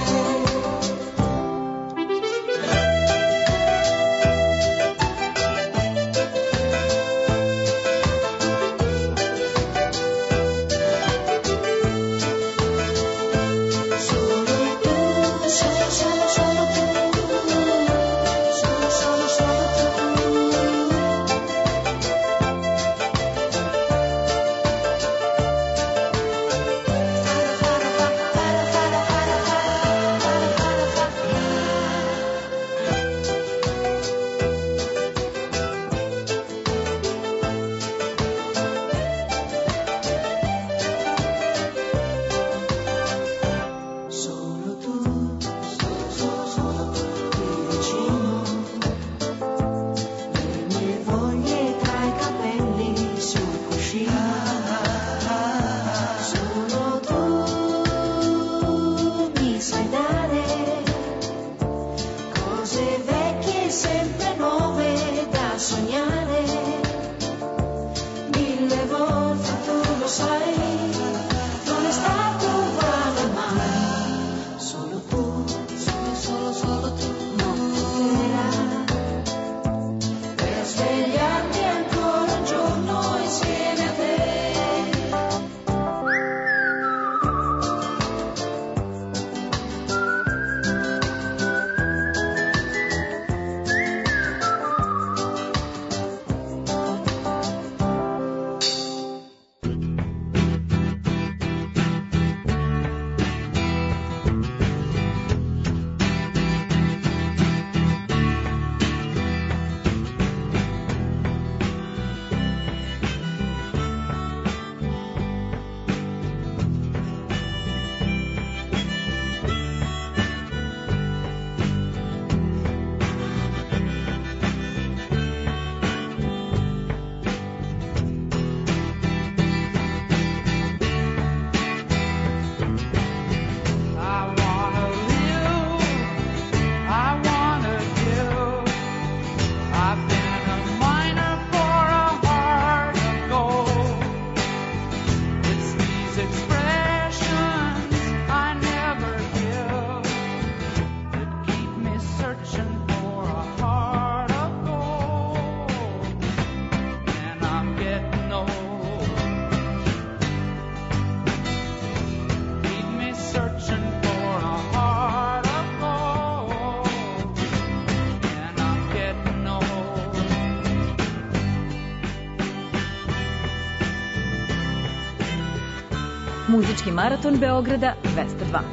Speaker 1: Muzički maraton Beograda dvesta dva.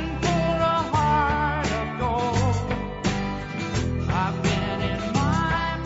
Speaker 4: I've been in my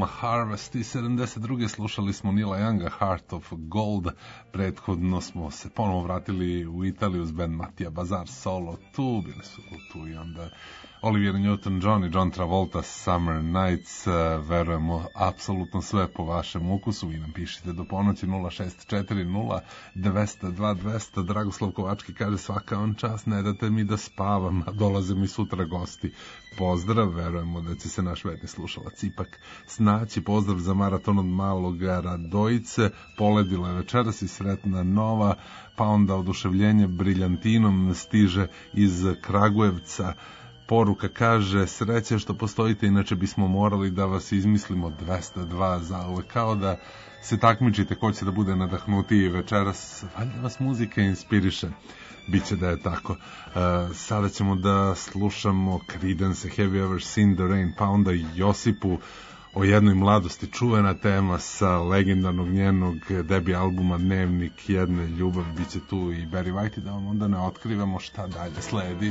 Speaker 2: Alma Harvest i sedamdeset druge slušali smo Nila Younga, Heart of Gold. Prethodno smo se ponovo vratili u Italiju s band Matija Bazar Solo tu, bili su tu i onda Olivia Newton-John i John Travolta, Summer Nights. Verujemo apsolutno sve po vašem ukusu. Vi nam pišite do ponoći nula šest četiri nula devet nula dva dva zero zero. Dragoslav Kovački kaže svaka on čas, ne date mi da spavam, a dolaze mi sutra gosti. Pozdrav, verujemo da će se naš verni slušalac ipak snaći. Pozdrav za maraton od Malog Radojice, poledila je večeras i sretna nova, pa onda oduševljenje briljantinom stiže iz Kragujevca. Poruka kaže, sreće što postojite, inače bismo morali da vas izmislimo dvesta dva zauvek, kao da se takmičite ko će da bude nadahnutiji večeras. Valjda vas muzika inspiriše. Biće da je tako. Uh, sada ćemo da slušamo Creedence, Have You Ever Seen the Rain, pa onda Josipu o jednoj mladosti, čuvena tema sa legendarnog njenog debi albuma Dnevnik jedne ljubavi. Biće tu i Barry White, da vam onda ne otkrivamo šta dalje sledi.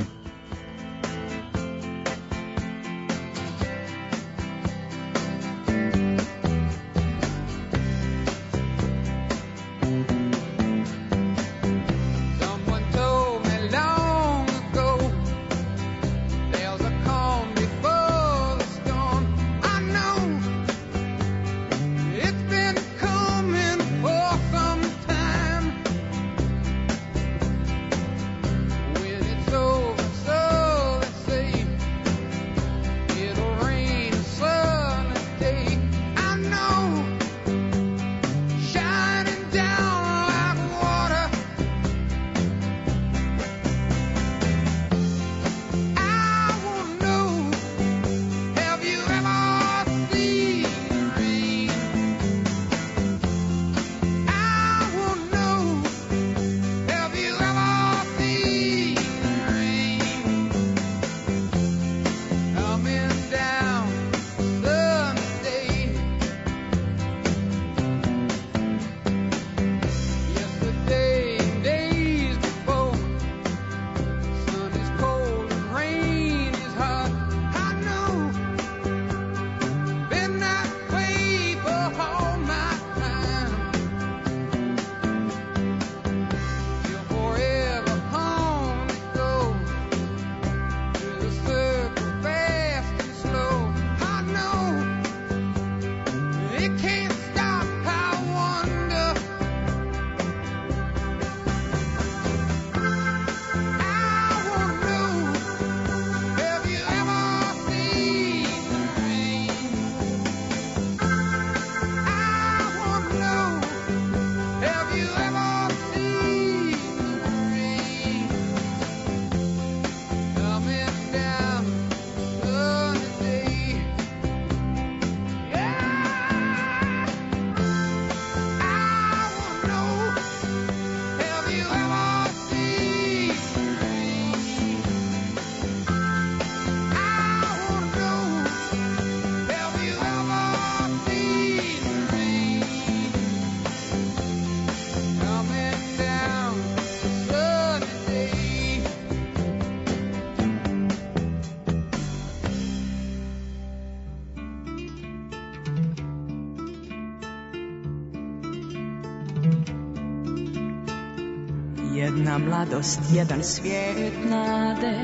Speaker 11: Jedna mladost, jedan svijet nade,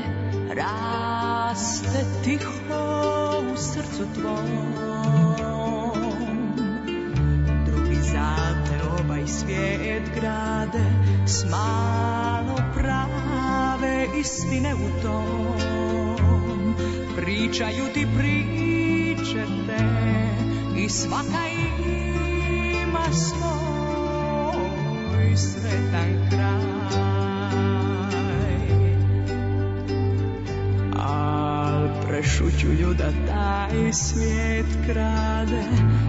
Speaker 11: raste tiho u srcu tvom. Drugi zate ovaj svijet grade, s malo prave istine u tom. Pričaju ti priče te i svaka ima svoj sretan kraj. Prešućuju da taj svijet krade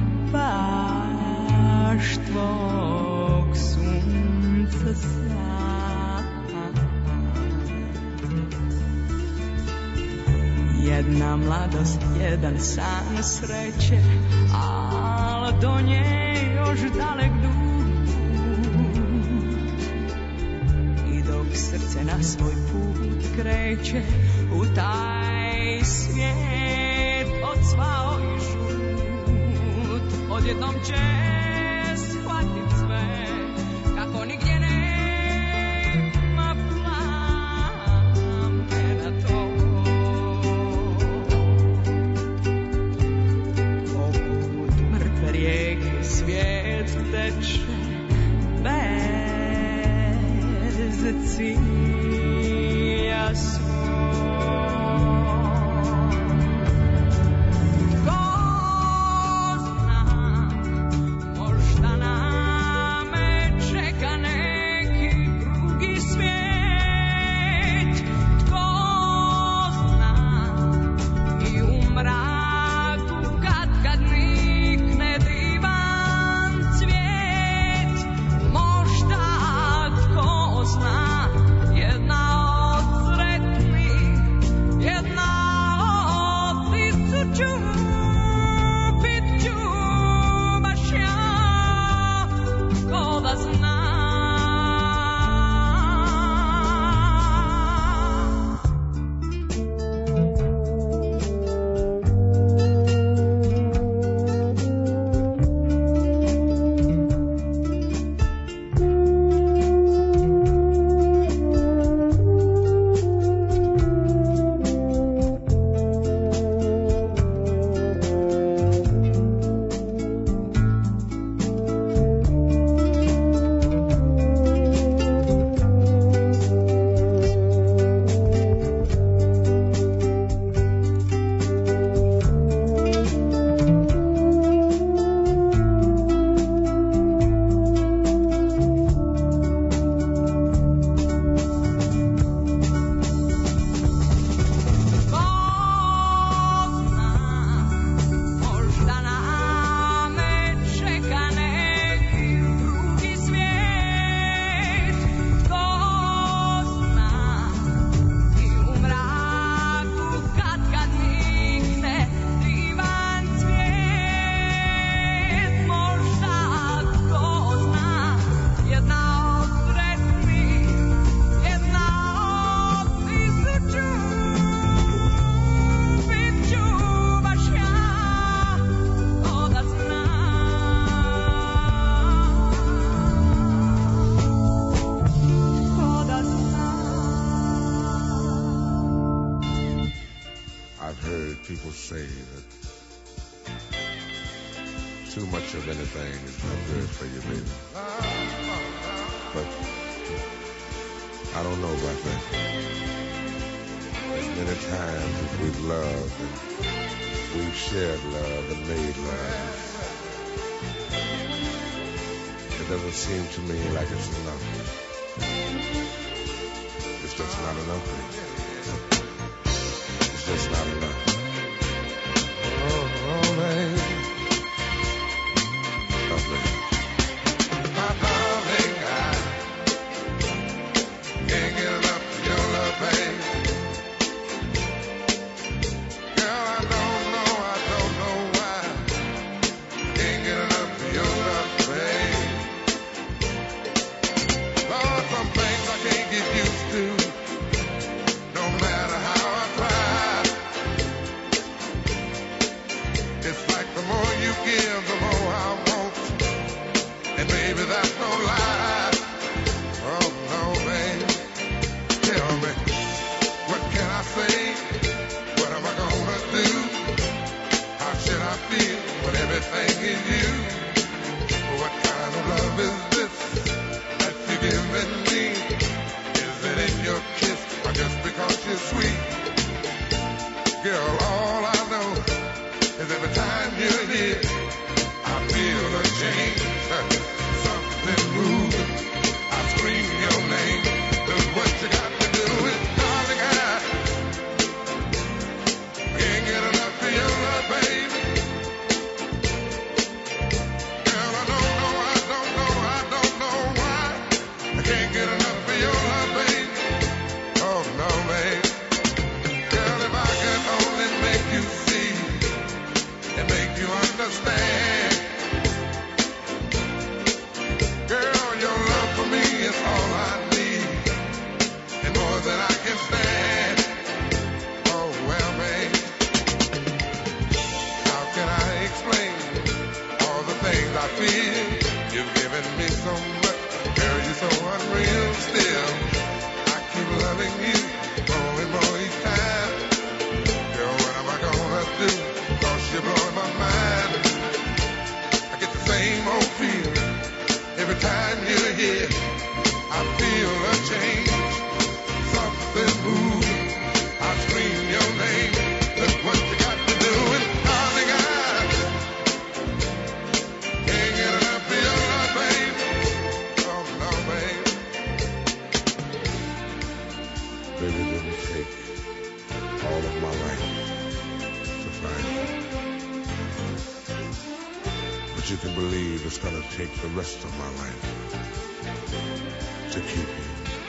Speaker 11: baš tvog sunca sjaj. Jedna mladost, jedan san sreće, al do nje još dalek dug. I dok srce na svoj put kreće u taj svijet odsvao i šum, odjednom će shvatit sve, kako nigdje nema plamena to. Poput mrtve rijeke svijet teče bez cilja svoj.
Speaker 10: Understand
Speaker 12: can believe it's gonna take the rest of my life to keep you.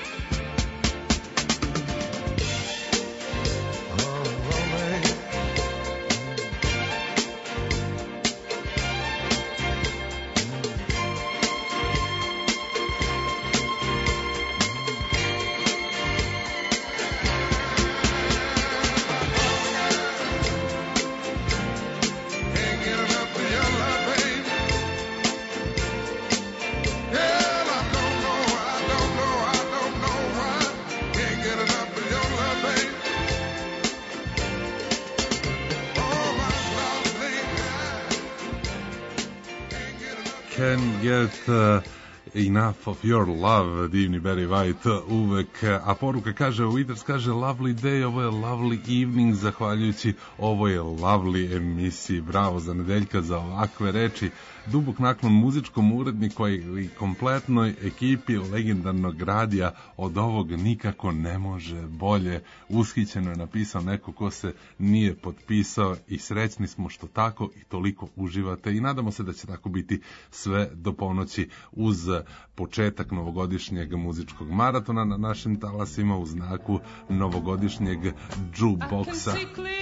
Speaker 2: Can get uh, enough of your love, divni Barry White uvek, a poruka kaže, Withers kaže lovely day, ovo je lovely evening, zahvaljujući ovoj lovely emisiji. Bravo za Nedeljka za ovakve reči. Dubok naklon muzičkom uredniku i kompletnoj ekipi legendarnog radija. Od ovog nikako ne može bolje. Ushićeno je napisao neko ko se nije potpisao i srećni smo što tako i toliko uživate i nadamo se da će tako biti sve do ponoći uz početak novogodišnjeg muzičkog maratona na našim talasima u znaku novogodišnjeg jukeboxa.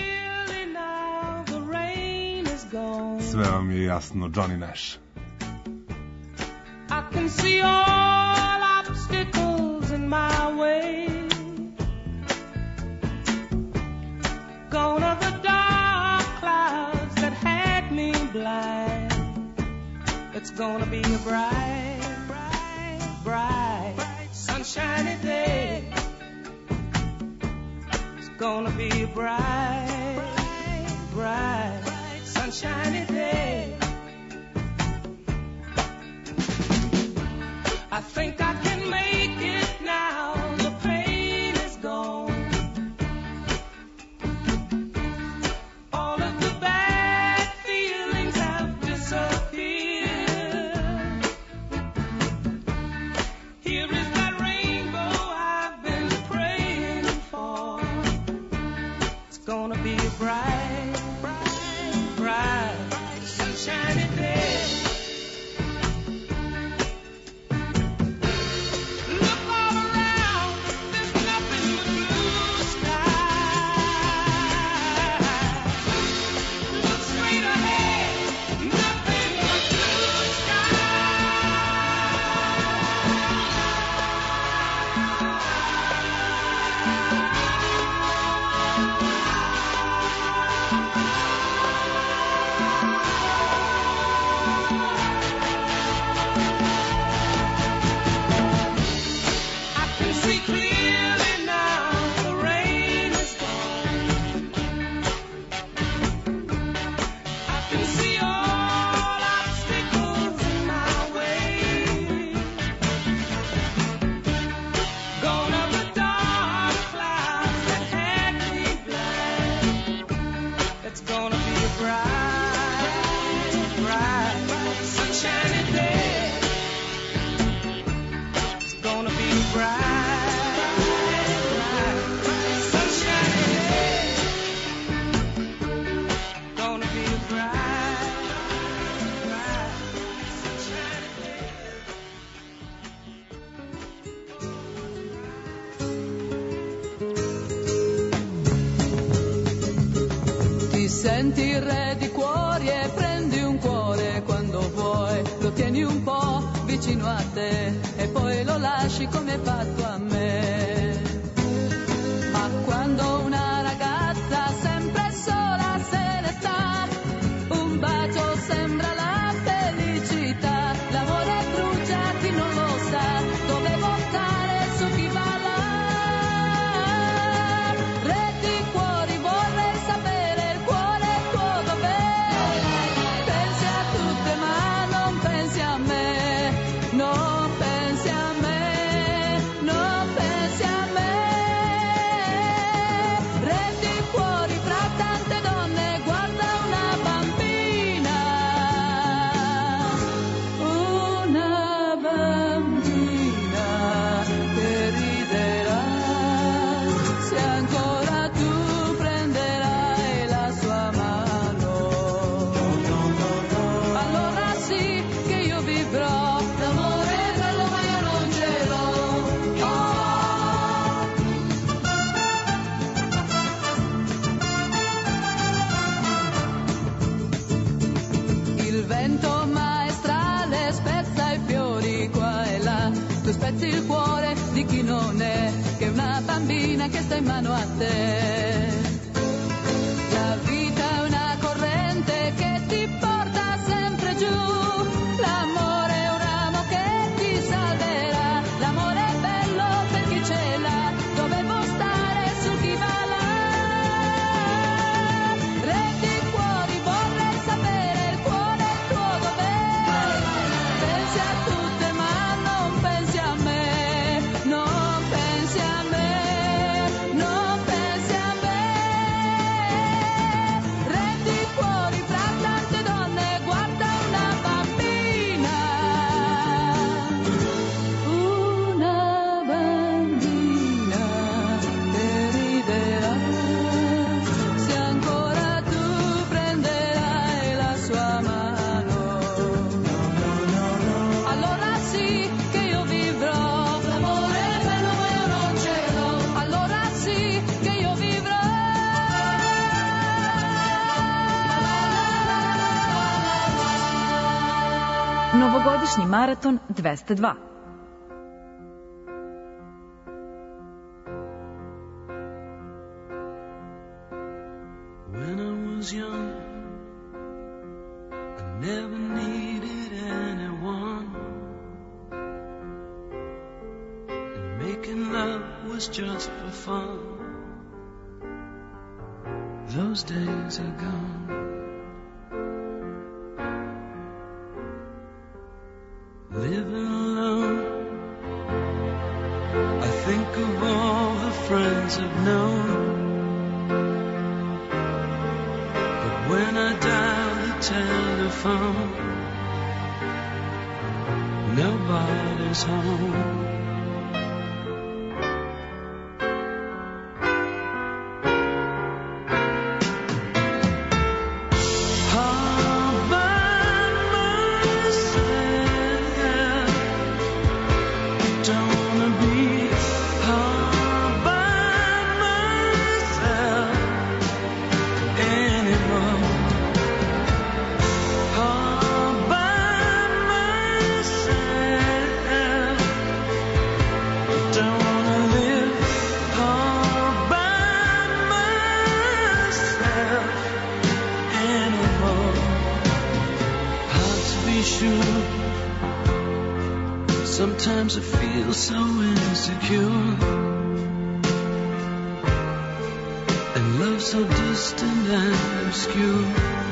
Speaker 2: Sve vam je jasno, Johnny Nash.
Speaker 6: I can see all obstacles in my way. Gone are the dark clouds that had me blind. It's gonna be a bright, bright, bright, sunshiny day. It's gonna be a bright, bright, sunshiny day. I think I can make it now. The pain is gone. All of the bad feelings have disappeared. Here is that rainbow I've been praying for. It's gonna be a bright, bright, bright, sunshiny day.
Speaker 22: Senti il re di cuori e prendi un cuore quando vuoi, lo tieni un po' vicino a te e poi lo lasci come hai fatto a me. Ma quando una ragazza sempre sola se ne sta, un bacio sembra la felicità, l'amore brucia chi non lo sa, dove voltare su chi va là. Re di cuori vorrei sapere il cuore tuo dov'è, pensi a tutte ma non pensi a me, non pensi a me, no. spezzi il cuore di chi non è che una bambina che sta in mano a te. La vita è una corrente che ti porta sempre giù, l'amore è un ramo che ti salverà, l'amore è bello per chi ce l'ha, dovevo stare su chi va là. Re di cuori, vorrei sapere il cuore tuo dov'è, pensi a tutte ma non pensi a me, non pensi a me, non pensi a me. Re di cuori, fra tante donne guarda una bambina, una bambina che riderà se ancora tu prenderai la sua mano. Allora sì che io vivrò, l'amore è bello ma io non ce l'ho, allora sì che io vivrò.
Speaker 1: Novogodišnji maraton dvesta dva.
Speaker 3: When I was young, I never needed anyone, and making love was just for fun. Those days are gone. Living alone, I think of all the friends I've known. When I dial the telephone, nobody's home. All by myself, don't wanna be all by myself anymore. All by myself, don't wanna live all by myself anymore. Hard to be sure, sometimes I feel so insecure, and love so distant and obscure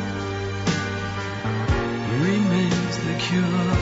Speaker 3: remains the cure.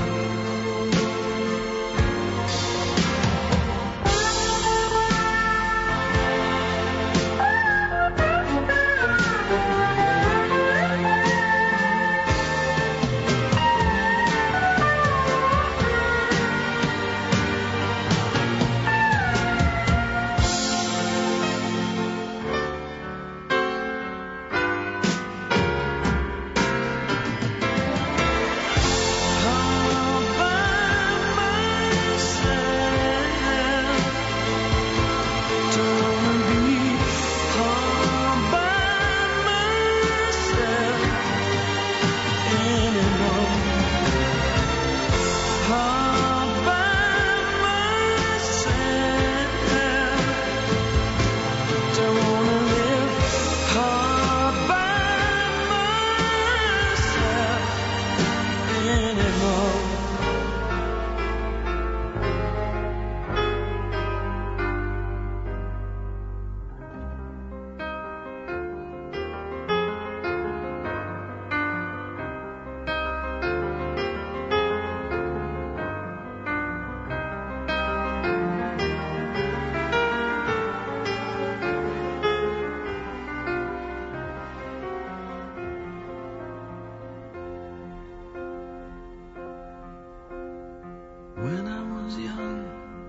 Speaker 3: When I was young,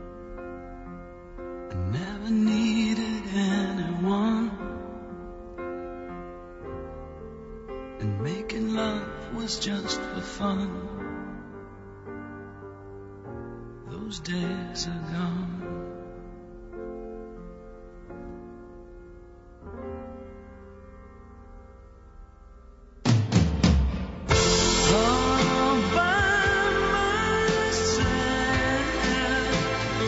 Speaker 3: I never needed anyone, and making love was just for fun. Those days are gone. All by myself,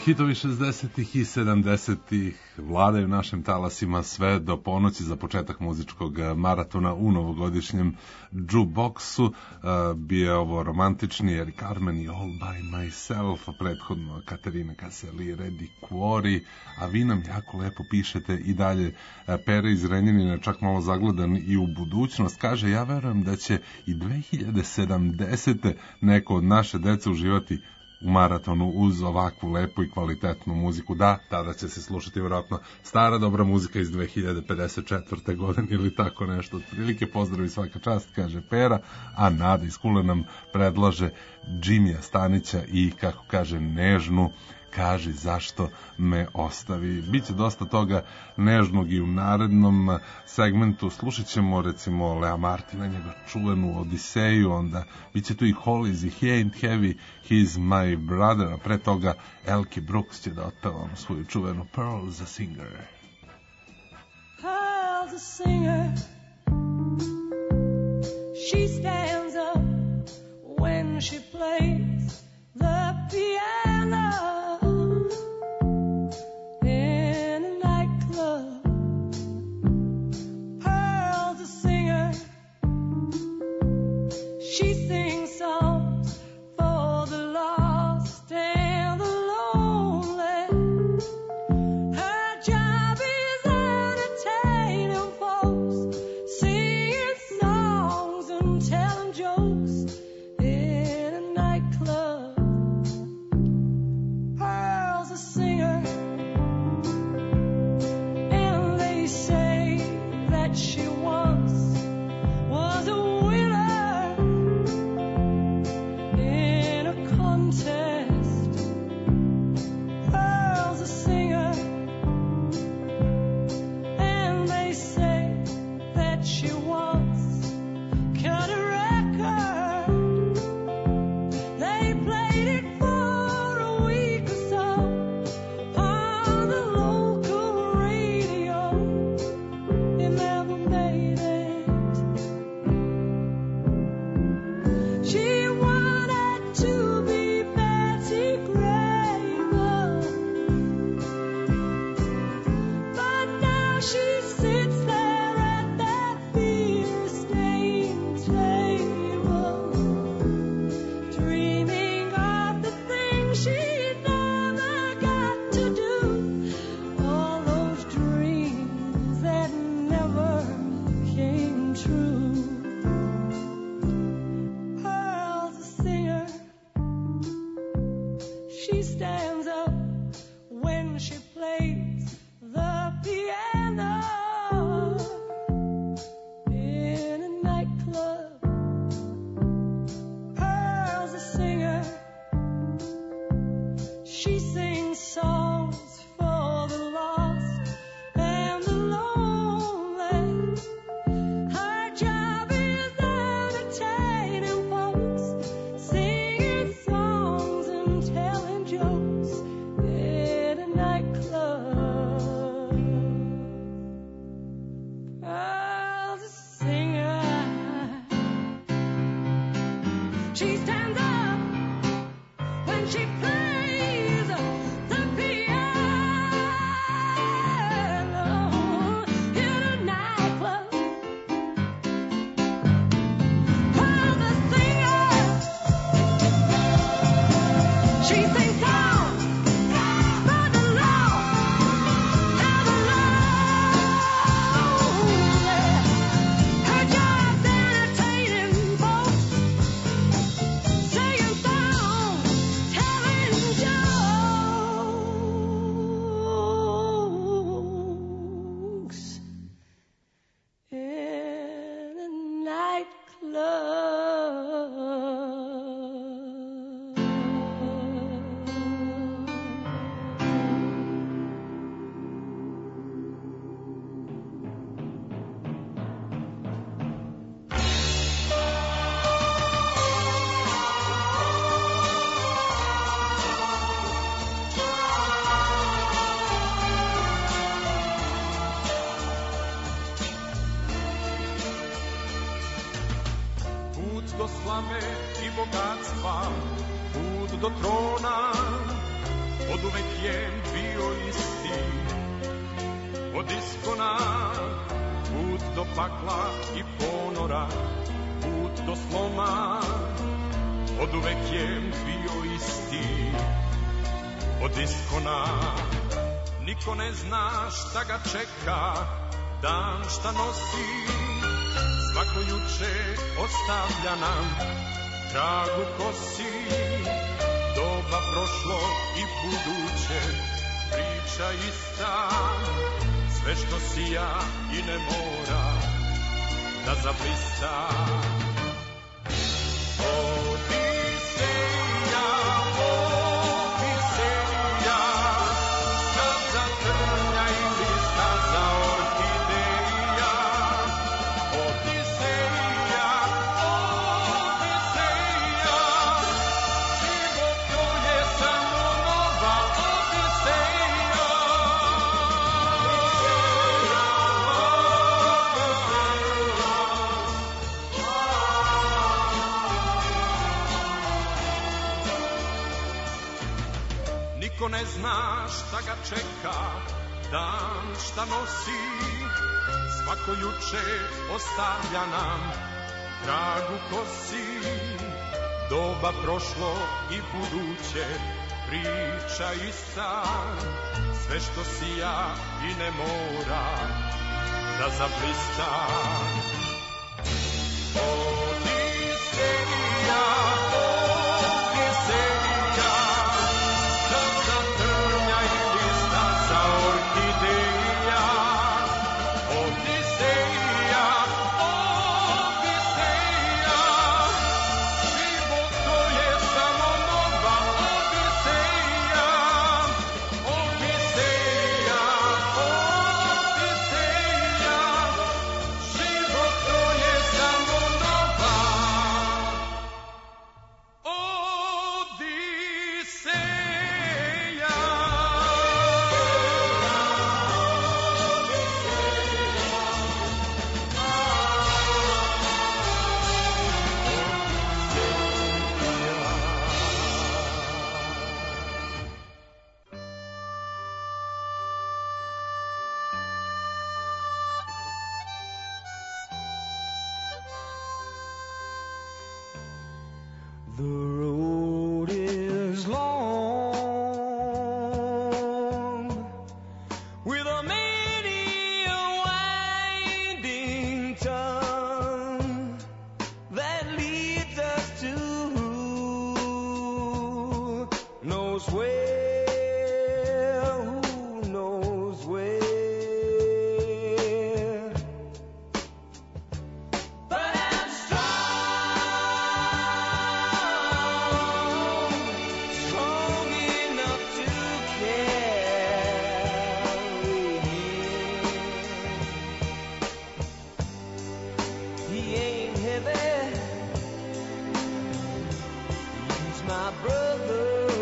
Speaker 2: Hitovi šezdesetih i sedamdesetih vladaju našim talasima sve do ponoći za početak muzičkog maratona u novogodišnjem jukeboxu. Bio je ovo romantični Eric Carmen i All by Myself, prethodno Katerina Kaseli, Redi Kvori, a vi nam jako lepo pišete i dalje. Pere iz Renjanina, čak malo zagledan i u budućnost, kaže: ja verujem da će i dve hiljade sedamdesete neko od naše dece uživati u maratonu uz ovakvu lepu i kvalitetnu muziku. Da, tada će se slušati vjerojatno stara dobra muzika iz dve hiljade pedeset četvrte godine ili tako nešto. Otprilike pozdravi, svaka čast, kaže Pera, a Nada iz Kule nam predlaže Džimija Stanića i, kako kaže, nežnu Kaži zašto me ostavi. Biće dosta toga nežnog i u narednom segmentu. Slušat ćemo recimo Lea Martina, njega čuvenu Odiseju, onda biće tu i Hollies i He Ain't Heavy, He's My Brother, a pre toga Elke Brooks će da otpeva svoju čuvenu Pearl the Singer.
Speaker 6: Pearl the Singer, she stands up when she plays the piano. She sings songs for the lost and the lonely. Her job is entertaining folks, singing songs and telling jokes in a nightclub. Pearl's a singer, and they say that she once was a
Speaker 10: do slave i bogatstva, put do trona, od uvek je bio isti. Od iskona, put do pakla i ponora, put do sloma, od uvek je bio isti. Od iskona, niko ne zna šta ga čeka, dan šta nosi, svako juče ostavlja nam trag u kosi. Doba prošlo i buduće, priča ista, sve što sija i ne mora da zablista. Odiseja, Odiseja, staza trnja ili staza orhideja. Odiseja, Odiseja, život to je samo nova Odiseja. Niko ne zna šta ga čeka, dan šta nosi, svako juče ostavlja nam trag u kosi. Doba prošlo i buduće, priča ista, sve što sija i ne mora da zablista. Odiseja, Odiseja, staza trnja ili staza orhideja. Odiseja, Odiseja, život to je samo nova Odiseja. Odiseja, Odiseja, život to je samo nova Odiseja.
Speaker 3: The road is long, with a many a winding tongue that leads us to who knows where, who knows where. But I'm strong, strong enough to carry him. He ain't heavy, he's my brother.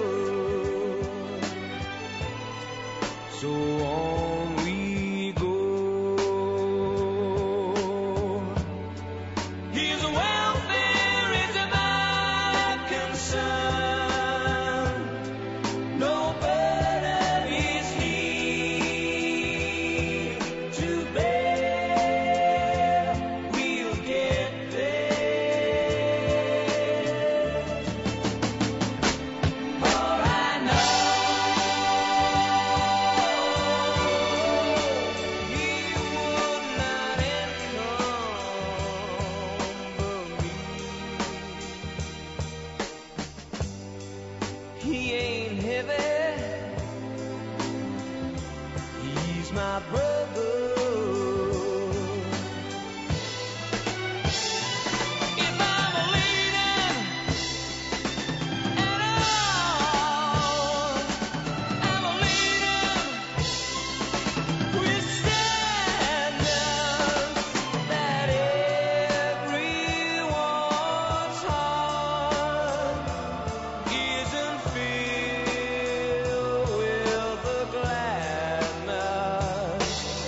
Speaker 3: So on we go. His welfare is my concern. No burden is he to bear. We'll get there. For I know he would not encumber me. He ain't heavy, he's my brother. If I'm leaning at all, I'm leaning with sadness that everyone's heart isn't filled with the gladness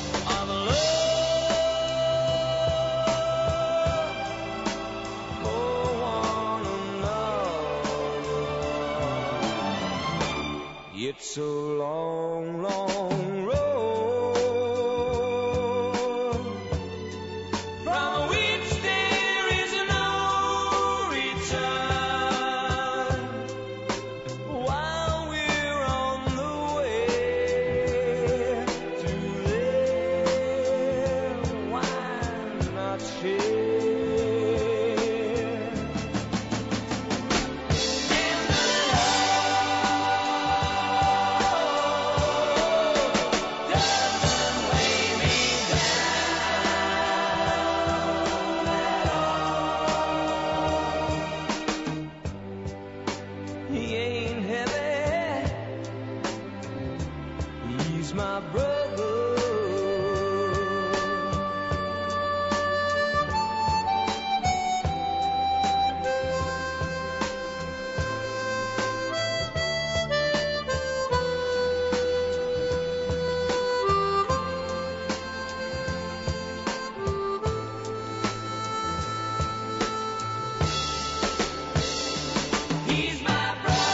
Speaker 3: It's a long, long road from which there is no return. While we're on the way to there, why not share? My brother, he's my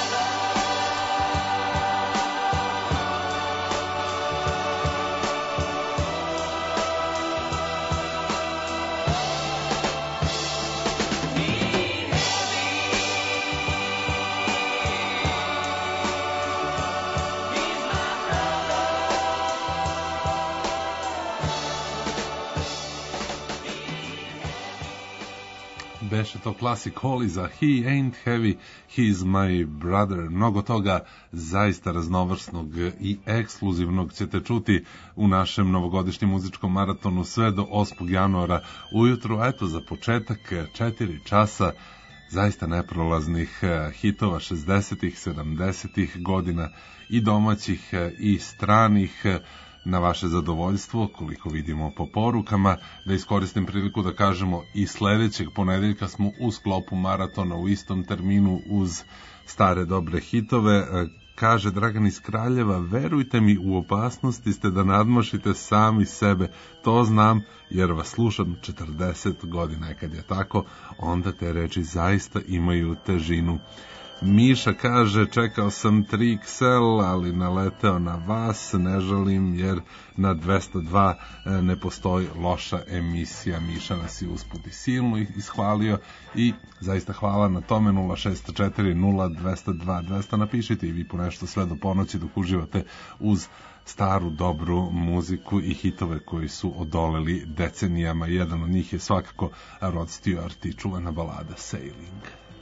Speaker 2: Beše to klasik Holiza, He ain't heavy, he's my brother. Mnogo toga zaista raznovrsnog i ekskluzivnog ćete čuti u našem novogodišnjem muzičkom maratonu sve do osmog januara ujutru. A eto za početak četiri časa zaista neprolaznih hitova šezdesetih, sedamdesetih godina i domaćih i stranih, na vaše zadovoljstvo, koliko vidimo po porukama. Da iskoristim priliku da kažemo i sledećeg ponedeljka smo u sklopu maratona u istom terminu uz stare dobre hitove. Kaže Dragan iz Kraljeva, verujte mi, u opasnosti ste da nadmašite sami sebe. To znam jer vas slušam četrdeset godina. I kad je tako, onda te reči zaista imaju težinu. Miša kaže, čekao sam tri iks el, ali naleteo na vas, ne žalim jer na dvesta dva ne postoji loša emisija. Miša nas je usput i silno ishvalio i zaista hvala na tome. Nula šest četiri nula dvesta dva dvesta napišite i vi po nešto sve do ponoći dok uživate uz staru dobru muziku i hitove koji su odoleli decenijama. Jedan od njih je svakako Rod Stewart i čuvena balada Sailing.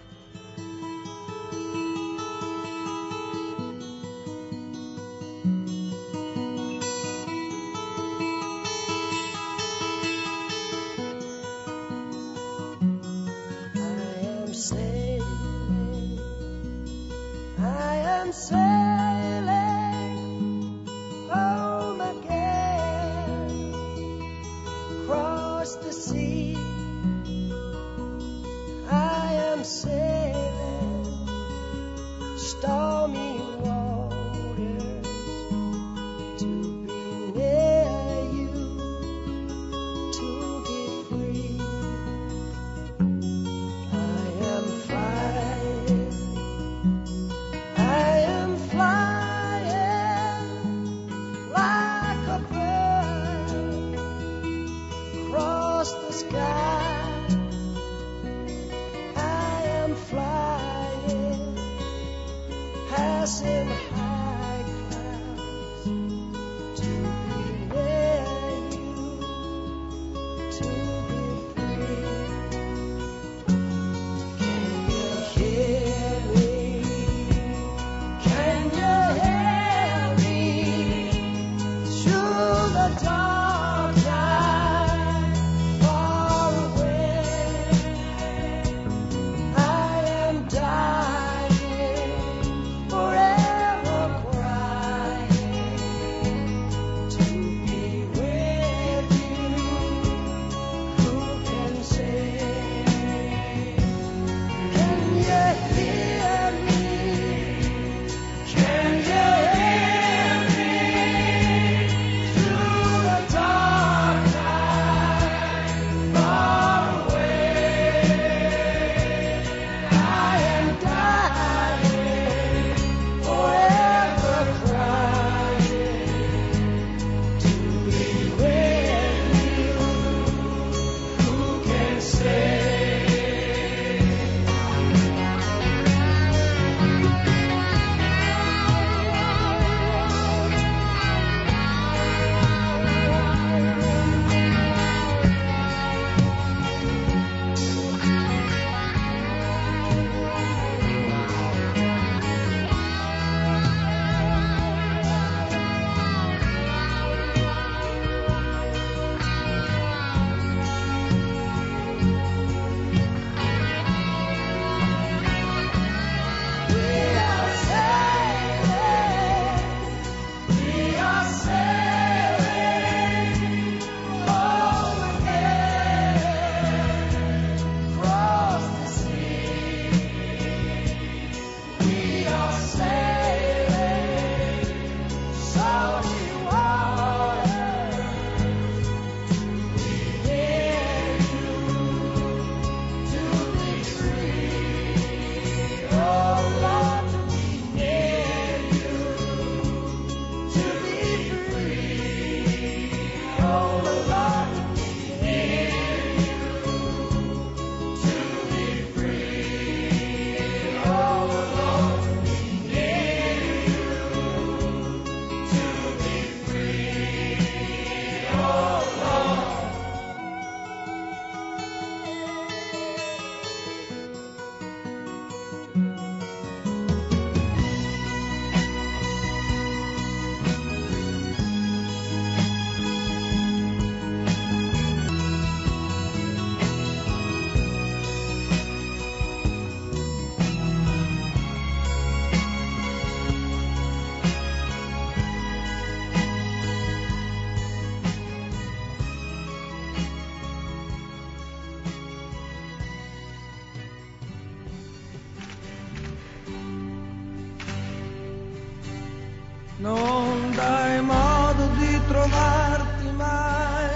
Speaker 4: Sailing home again across the sea. I am sailing stormy waters to be near you, to be free. I am flying, I am flying like a bird across the sky. I am flying, passing high clouds to be near you, to be free. Can you hear me? Can you hear me through the dark night far away? I am dying forever
Speaker 19: non dai modo di trovarti mai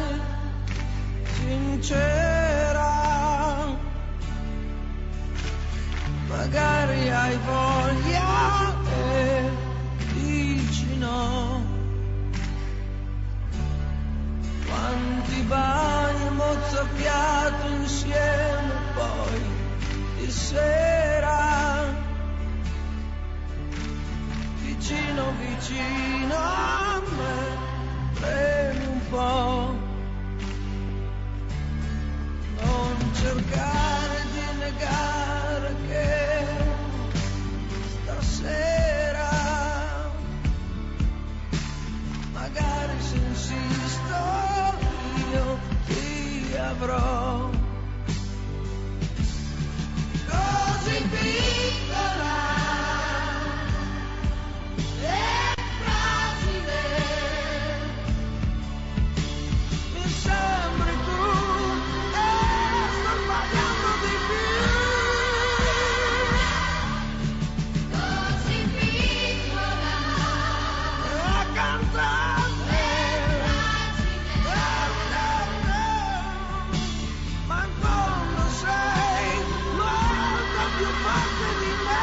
Speaker 19: sincera. Magari hai voglia e dici no. Quanti bagni mozzafiato insieme poi di sera, vicino vicino a me, premi un po'. Non cercare di negare che stasera magari se insisto io ti avrò. Così piccola e fragile mi sembri tu e sto sbagliando di più. Così piccola accanto a me, ma in fondo sei molto più forte di me.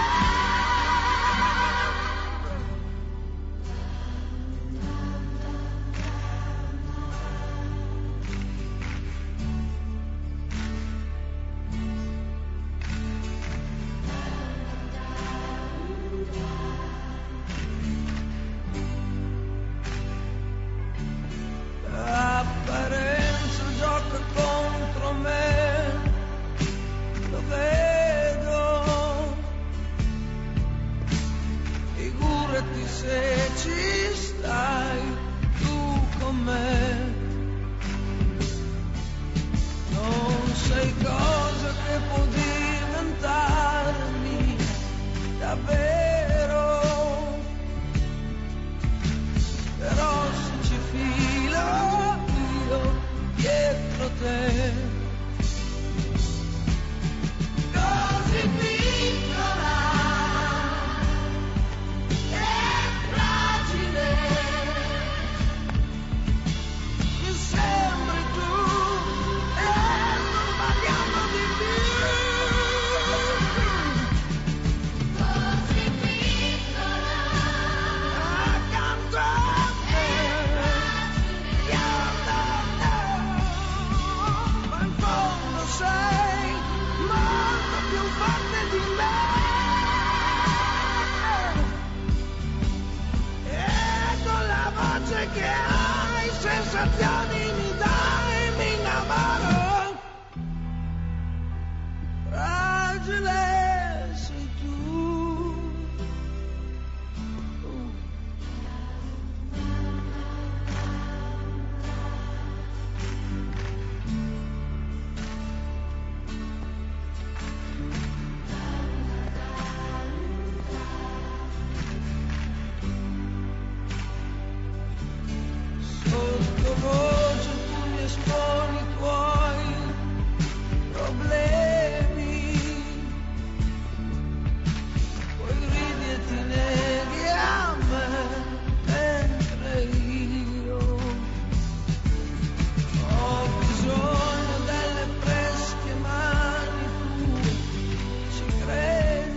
Speaker 19: L'apparenza gioca contro me, lo vedo. Figurati se ci stai tu con me. Non sei cosa che può diventarmi davvero, però se ci filo io dietro te. Così piccola e fragile mi sembri tu e sto sbagliando di più. Così piccola accanto a me, ma in fondo sei molto più forte di me. E con la voce che hai, sensazioni mi dai, mi innamoro. Fragile sei tu. Sottovoce tu mi esponi i tuoi problemi, poi ridi e ti neghi a me, mentre io ho bisogno delle fresche mani tue, ci credi?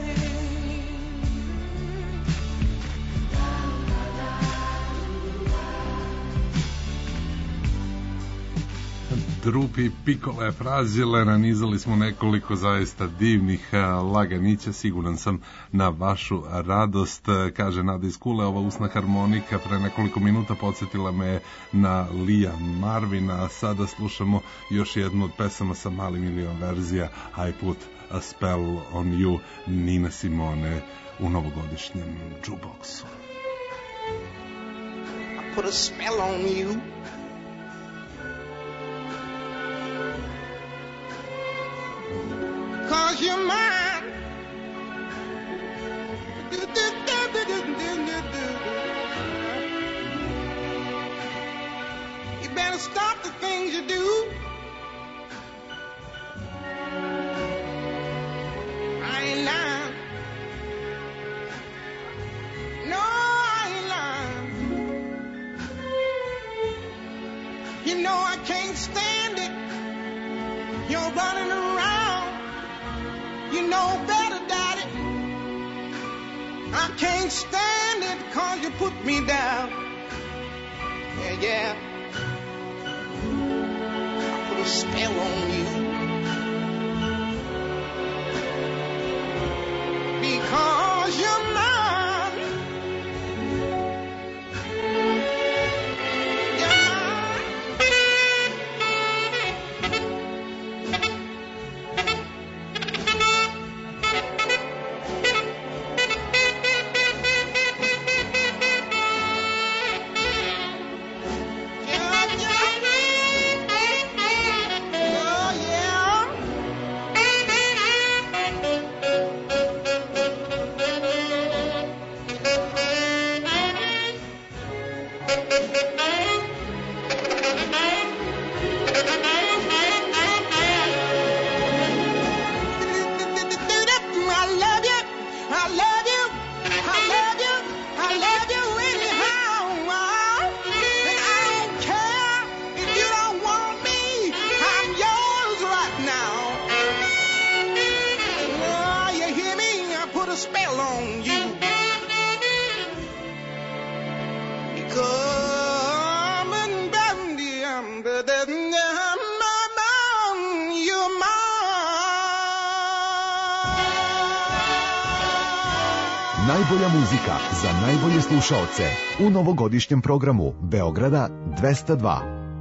Speaker 2: Drupi, Pikole, Frazile, nanizali smo nekoliko zaista divnih laganića, siguran sam na vašu radost. Kaže Nada iz Kule, ova usna harmonika pre nekoliko minuta podsjetila me na Lija Marvina, a sada slušamo još jednu od pesama sa mali milion verzija, I Put a Spell on You, Nina Simone u novogodišnjem jukeboxu.
Speaker 9: I put a spell on you. Cause you're mine. Do, do, do, do, do, do, do, do. You better stop the things you do. I ain't lying. No, I ain't lying. can't stand it. You're running around. You know better, Daddy. I can't stand it 'cause you put me down. Yeah, yeah. I put a spell on you. Because you're mine.
Speaker 5: Najbolja muzika za najbolje slušaoce u novogodišnjem programu Beograda dvesta dva.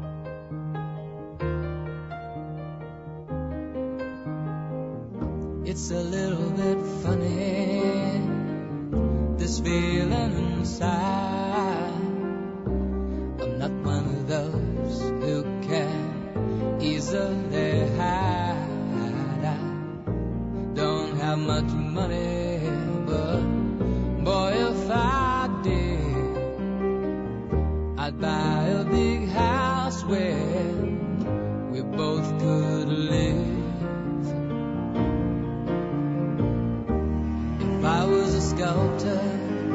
Speaker 15: It's a little bit funny, this feeling inside. I'm not one of those who can easily hide. I don't have much money, but boy, if I did, I'd buy a big house where we both could live. If I was a sculptor,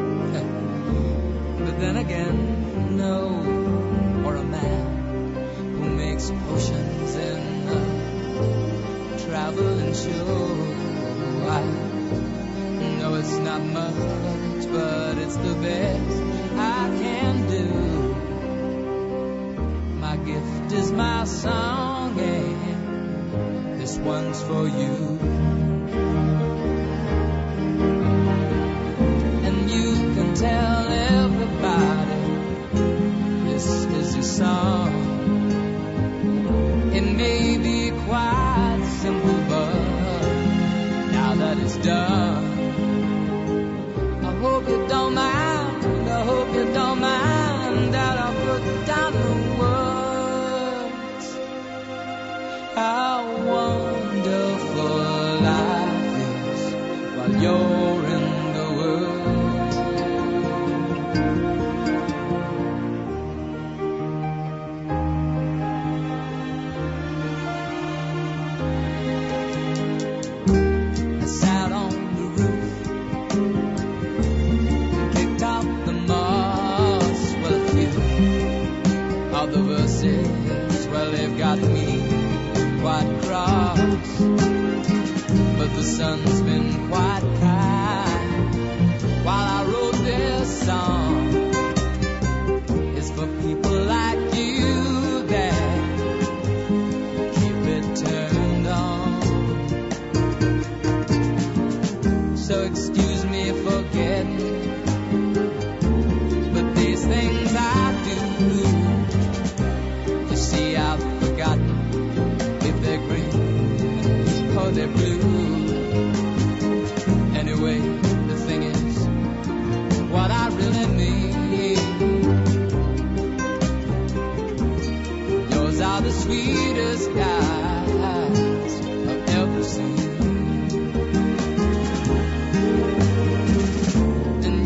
Speaker 15: but then again, no, or a man who makes potions in a traveling show. I know it's not much, but it's the best I can do. My gift is my song, and this one's for you. And you can tell everybody this is your song. It may be quite simple, but now that it's done, I hope you don't mind, I hope you don't mind that I put down the words. How wonderful life is while you're in the world. I sat on the roof, kicked out the moss. Well, a few of the verses, well, they've got me quite cross, but the sun's been quite kind while I wrote this song. It's for people like you that keep it turned on. So excuse me for getting, but these things I do, you see, I've forgotten if they're green or they're blue. Anyway, the thing is, what I really mean, yours are the sweetest eyes I've ever seen. And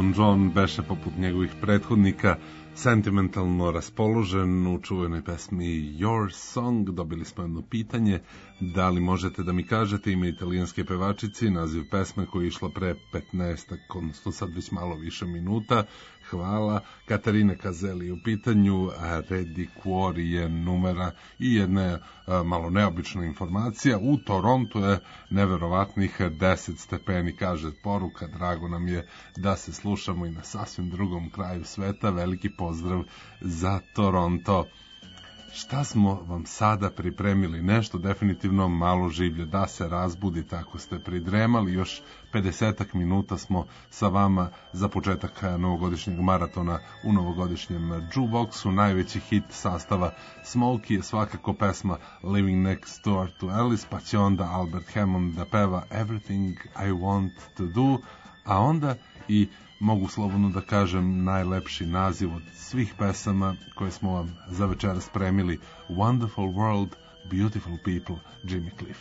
Speaker 2: Elton John beše poput njegovih prethodnika sentimentalno raspoložen u čuvenoj pesmi Your Song. Dobili smo jedno pitanje, da li možete da mi kažete ime italijanske pevačice i naziv pesme koja je išla pre petnaest, odnosno sad već malo više minuta. Hvala. Katarina Kazeli u pitanju, Redi Cuori je numera i jedna a, malo neobična informacija. U Torontu je neverovatnih deset stepeni, kaže poruka. Drago nam je da se slušamo i na sasvim drugom kraju sveta. Veliki pozdrav za Toronto. Šta smo vam sada pripremili? Nešto definitivno malo življe, da se razbudite ako ste pridremali. Još pedesetak minuta smo sa vama za početak novogodišnjeg maratona u novogodišnjem jukeboxu. Najveći hit sastava Smokey je svakako pesma Living Next Door to Alice, pa će onda Albert Hammond da peva Everything I Want to Do, a onda i mogu slobodno da kažem najlepši naziv od svih pesama koje smo vam za večeras spremili, Wonderful World, Beautiful People, Jimmy Cliff.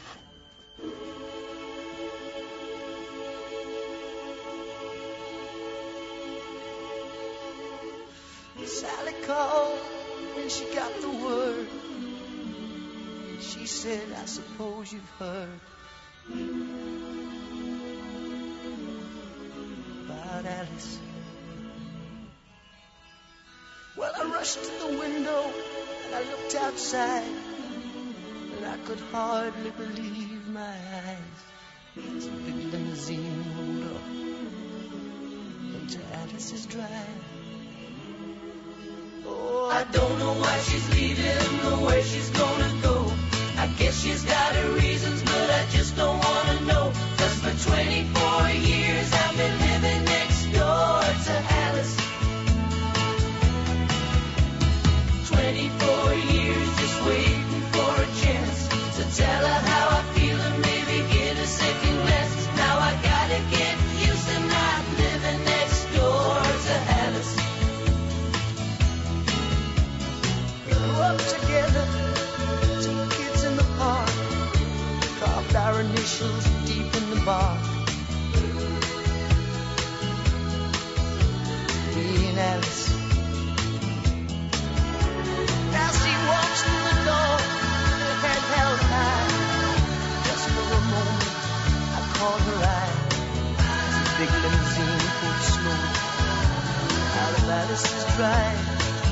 Speaker 3: Sally called and she got the word. She said, I suppose you've heard about Alice. Well, I rushed to the window and I looked outside, and I could hardly believe my eyes as a big limousine rolled up into Alice's drive. Oh, I don't know why she's leaving or where she's gonna go. I guess she's got her reasons, but I just don't wanna know. 'Cause for twenty-four years I've been living next door to Alice. twenty-four years just waiting for a chance to tell her how I feel and maybe get a second glance. Now I gotta get used to not living next door to Alice. We grew up together, two kids in the park, carved our initials deep in the bark. Me and Alice. Now she walks through the door, her head held high. Just for a moment, I caught her eye as the big limousine pulled slowly out of Alice's drive.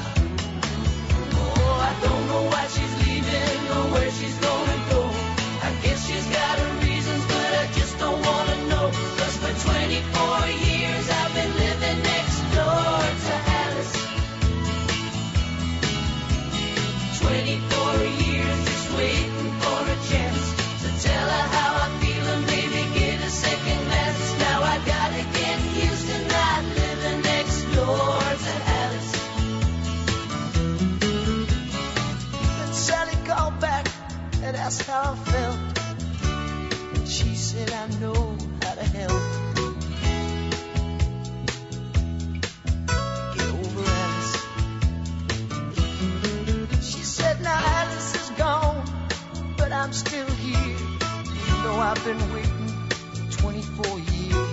Speaker 3: Oh, I don't know why she's leaving or where she's gonna go. I guess she's got her reasons, but I just don't wanna know. 'Cause for twenty-four years I've been living next door to Alice. twenty-four years just waiting for a chance to tell her how I feel and maybe get a second glance. Now I gotta get used to not living next door to Alice. Then Sally called back and asked how I felt, and she said, I know how to help. Get over Alice. She said, now Alice is gone, but I'm still here. You know I've been waiting twenty-four years.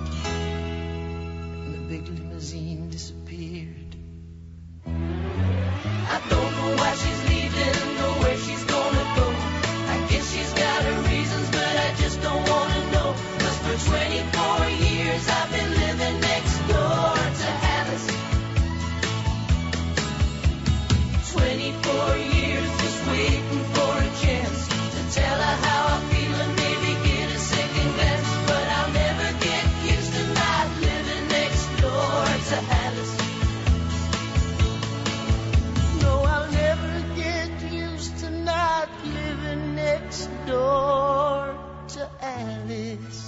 Speaker 3: And the big limousine disappeared. I don't know why she's leaving or where she's gonna go. I guess she's got her reasons, but I just don't wanna know. 'Cause for twenty-four years I've been living next door to Alice. twenty-four years just waiting for a chance to tell her how I feel and maybe get a second glance. But I'll never get used to not living next door to Alice. No, I'll never get used to not living next door to Alice.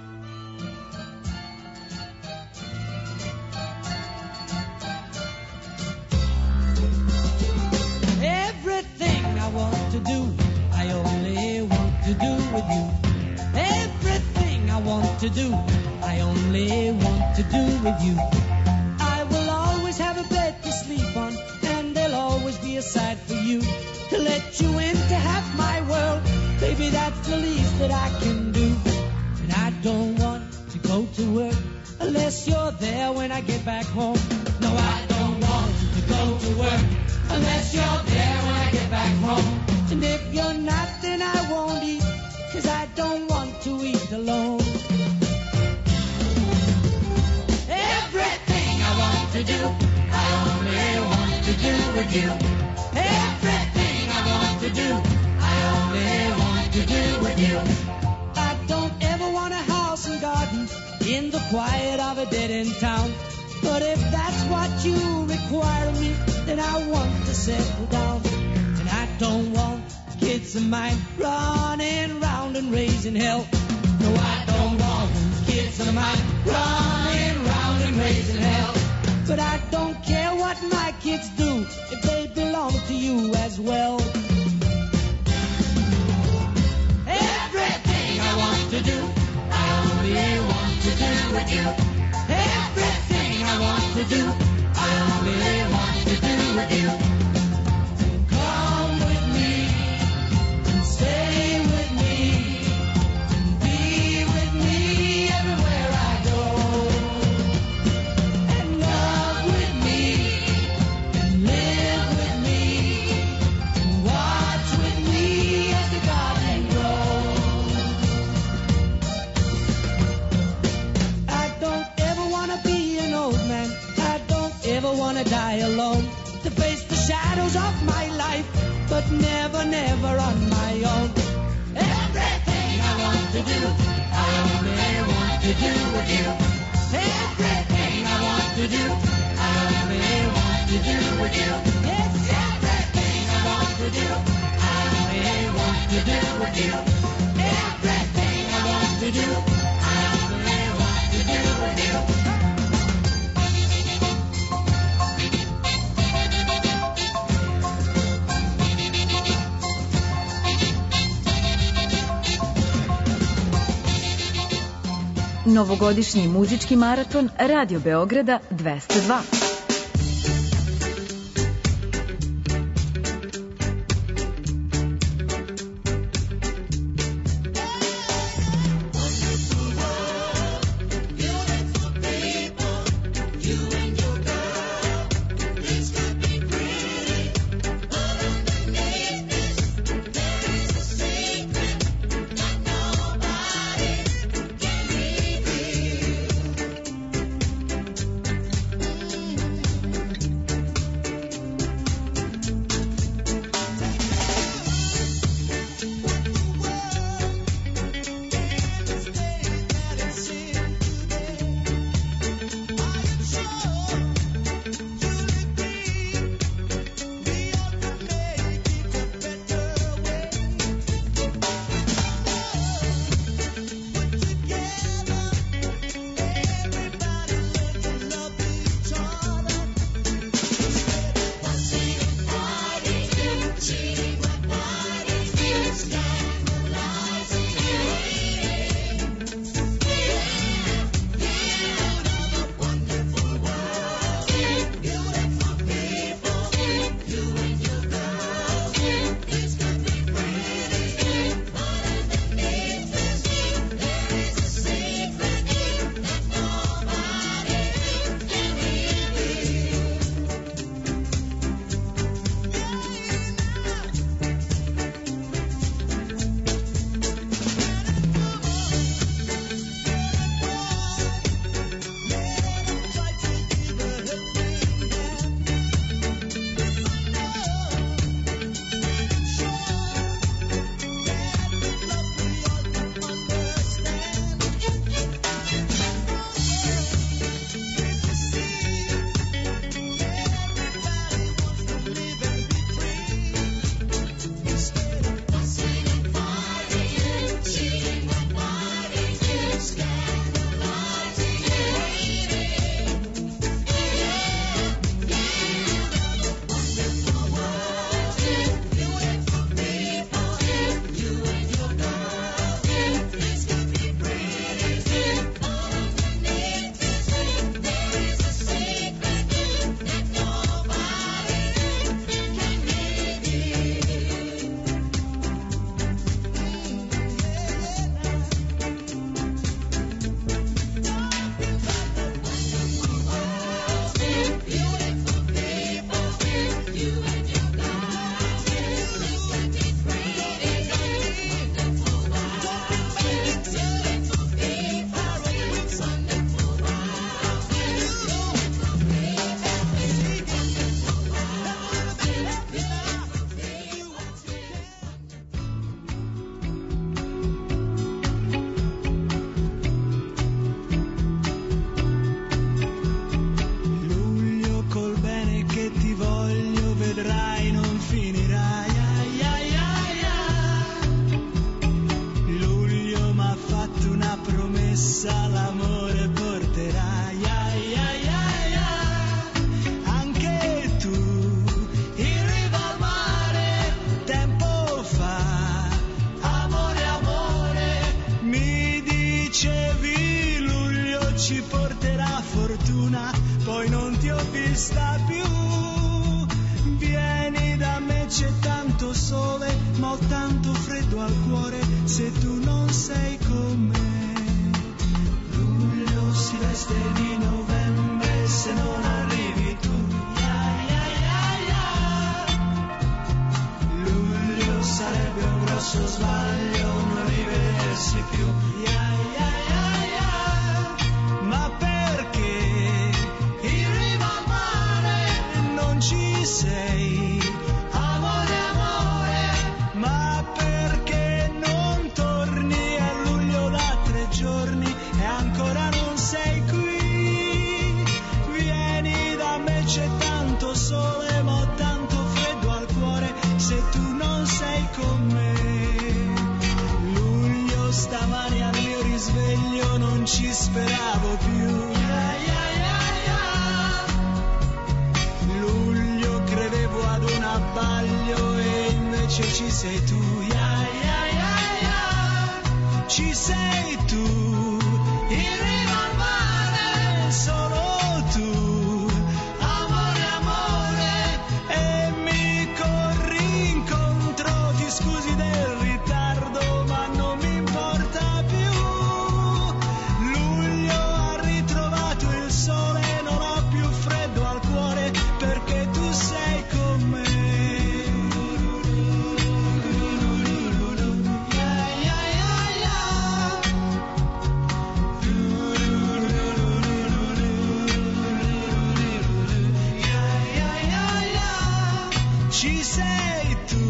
Speaker 13: Everything I want to do, I only want to do with you. Everything I want to do, I only want to do with you. I will always have a bed to sleep on, and there'll always be a side for you. To let you in to half my world, baby, that's the least that I can do. And I don't want to go to work unless you're there back home. No, I don't want to go to work unless you're there when I get back home. And if you're not, then I won't eat, 'cause I don't want to eat alone. Everything I want to do, I only want to do with you. Everything I want to do, I only want to do with you. I don't ever want a house and garden in the quiet of a dead-end town. But if that's what you require of me, then I want to settle down. And I don't want kids of mine running round and raising hell. No, I don't want kids of mine running round and raising hell. But I don't care what my kids do if they belong to you as well. Everything I want to do, I only want to do with you. Everything I want to do, I only want to do with you. Come with me, and stay with me, and be with me everywhere I go. And love with me, and live with me, and watch with me as the garden grows. I don't ever want to be an old man. I don't ever want to die alone. To face the shadows of my life, but never, never on my own. Everything I want to do, I only want to do with you. Everything I want to do, I only want to do with you. Yes, everything I want to do, I only want to do with you. Everything I want to do, I only want to do with you.
Speaker 1: Novogodišnji muzički maraton Radio Beograda dvesta dva.
Speaker 3: vista più. Vieni da me, c'è tanto sole, ma ho tanto freddo al cuore se tu non sei con me. Luglio si veste di novembre se non arrivi tu. Sarebbe un grosso sbaglio non rivedersi più. Yeah, yeah, yeah, yeah. Ma perché in riva al mare non ci sei? Amore, amore, ma perché non torni? È luglio da tre giorni e ancora non sei qui. Vieni da me, c'è tanto sole, ma ho tanto freddo al cuore se tu non sei con me. Luglio stamani al mio risveglio non ci speravo più. Yeah, yeah, yeah, yeah. Luglio credevo ad un abbaglio e invece ci sei tu. Yeah, yeah, yeah, yeah. Ci sei tu, in riva al mare, solo tu. Scusi del ritardo, ma non mi importa più. Luglio ha ritrovato il sole, non ho più freddo al cuore perché tu sei con me. Yeah, yeah, yeah, yeah. Yeah, yeah, yeah, yeah. Ci sei tu.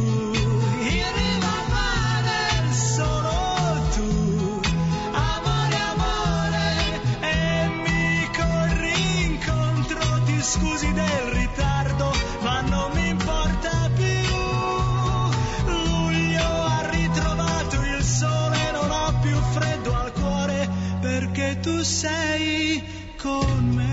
Speaker 3: Scusi del ritardo, ma non mi importa più. Luglio ha ritrovato il sole, non ho più freddo al cuore perché tu sei con me.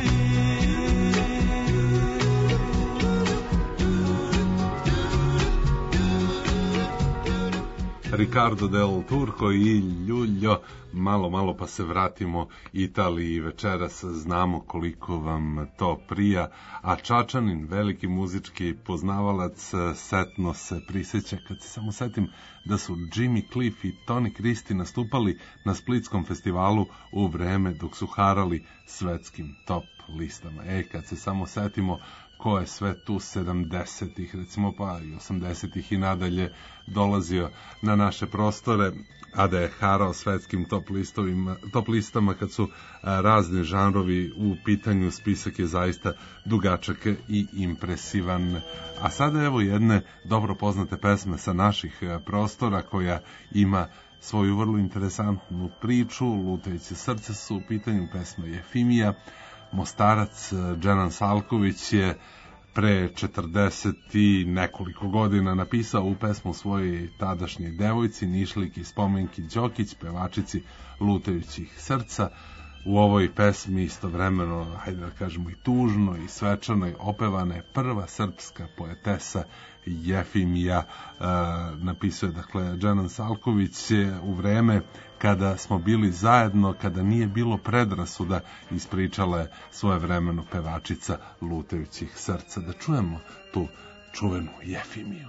Speaker 2: Ricardo del Turco i Ljuljo, malo, malo pa se vratimo Italiji večeras, znamo koliko vam to prija, a Čačanin, veliki muzički poznavalac, setno se prisjeća, kad se samo setim da su Jimmy Cliff i Tony Christie nastupali na Splitskom festivalu u vreme dok su harali svetskim top listama. E, kad se samo setimo ko je sve tu sedamdesetih, recimo pa i osamdesetih i nadalje dolazio na naše prostore, a da je harao svetskim top, listovima, top listama kad su a, razni žanrovi u pitanju, spisak je zaista dugačak i impresivan. A sada evo jedne dobro poznate pesme sa naših a, prostora koja ima svoju vrlo interesantnu priču. Lutajuće srce su u pitanju, pesma Jefimija. Mostarac Dženan Salković je pre četrdeset i nekoliko godina napisao u pesmu svojoj tadašnjoj devojci, Nišliki Spomenki Đokić, pevačici Lutajućih srca. U ovoj pesmi istovremeno, hajde da kažemo i tužno i svečano je opevana je prva srpska poetesa Jefimija. E, napisuje, dakle, Dženan Salković je u vreme kada smo bili zajedno, kada nije bilo predrasuda, ispričala je svoje vremeno pevačica Lutajućih srca. Da čujemo tu čuvenu Jefimiju.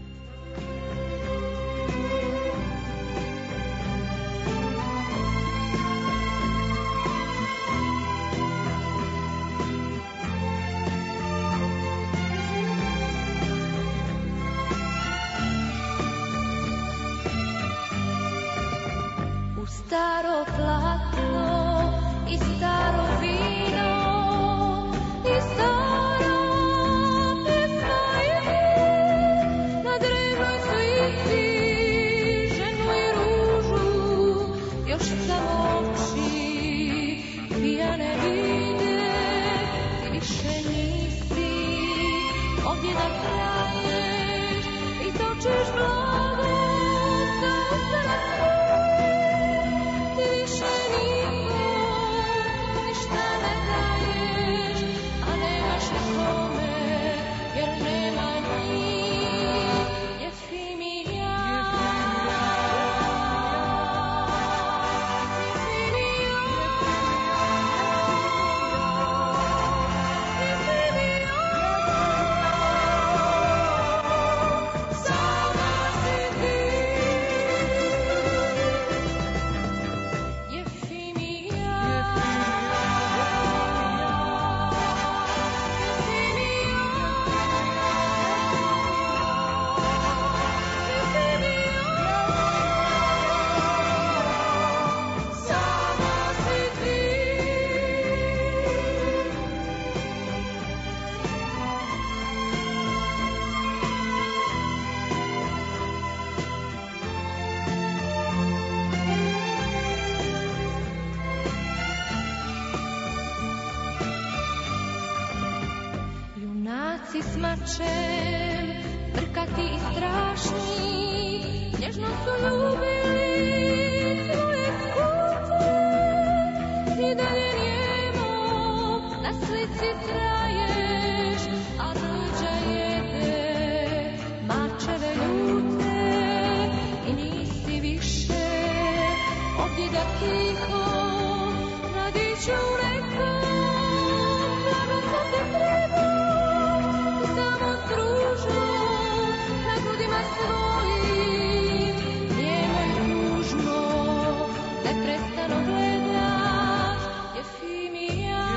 Speaker 14: Staro platno i staro vino i stara pesma je na drevnoj slici ženu i ružu još samo oči pijane vide. Ti više nisi ovdje da traješ i točiš blago sa srcu. Jefimija Maci s mačem, brkati i strašni, nježno su ljubili svoje kuce. I dalje nijemo na slici traješ, a rđa jede mačeve ljute. I nisi više ovdje da tiho radiću nekom, blago sam te trebao, samo družno, na grudima svojim, nijemo i tužno, neprestano gledaš, Jefimija.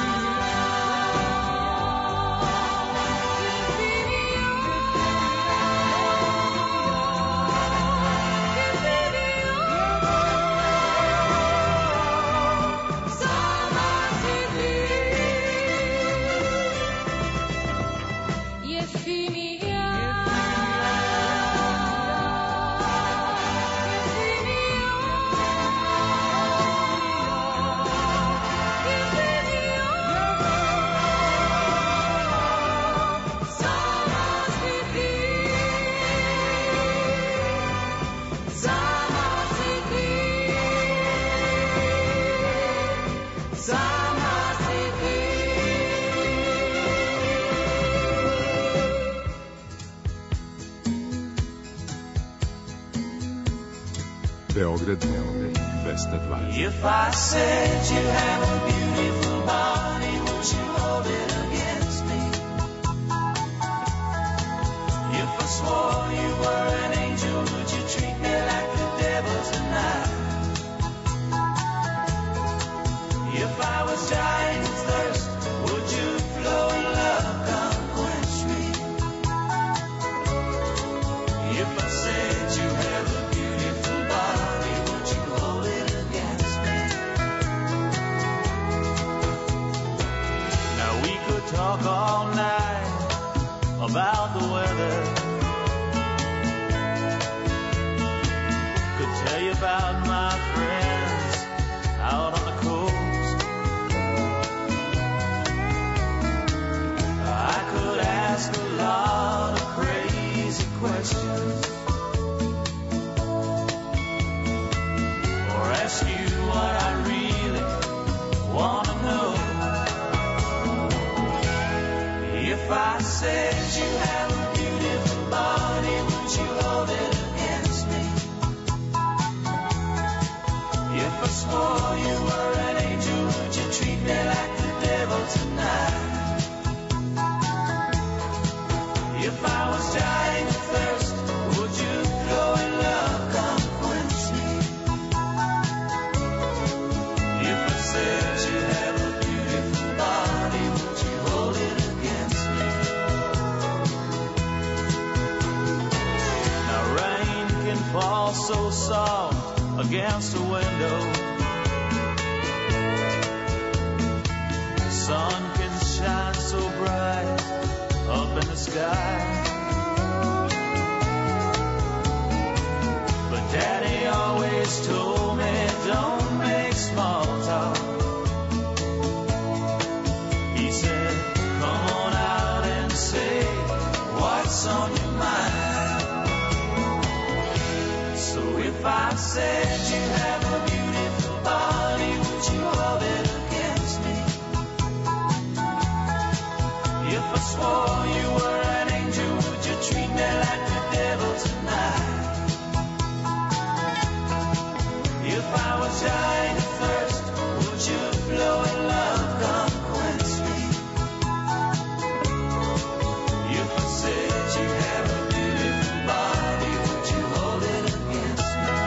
Speaker 2: Beograd dvesta dvadeset.
Speaker 20: If I said you have a beautiful body, would you hold it against me? If I swore you were an angel, would you treat me like the devil tonight? If I was dying of thirst, would you flow in love, come quench me? If I said you have a beautiful body, would you hold it against me? Now we could talk all night about the weather. Could tell you about my friends out on the coast. I could ask a lot of crazy questions, or ask you what I really want to know. If I said you have a beautiful body, would you hold it against me? If I swore you were an angel, would you treat me like the devil tonight? If I was dying of thirst, would you flow in love, come quench me? If I said you have a beautiful body, would you hold it against me? Now rain can fall so soft against the window. Sun can shine so bright up in the sky. But Daddy always told me, don't make small talk. He said, come on out and say what's on your mind. So if I said you have a beautiful body, would you hold it against me? If I swore you were an angel, would you treat me like the devil tonight? If I was dying of thirst, would you flow in love, come quench me? If I said you have a beautiful body, would you hold it against me?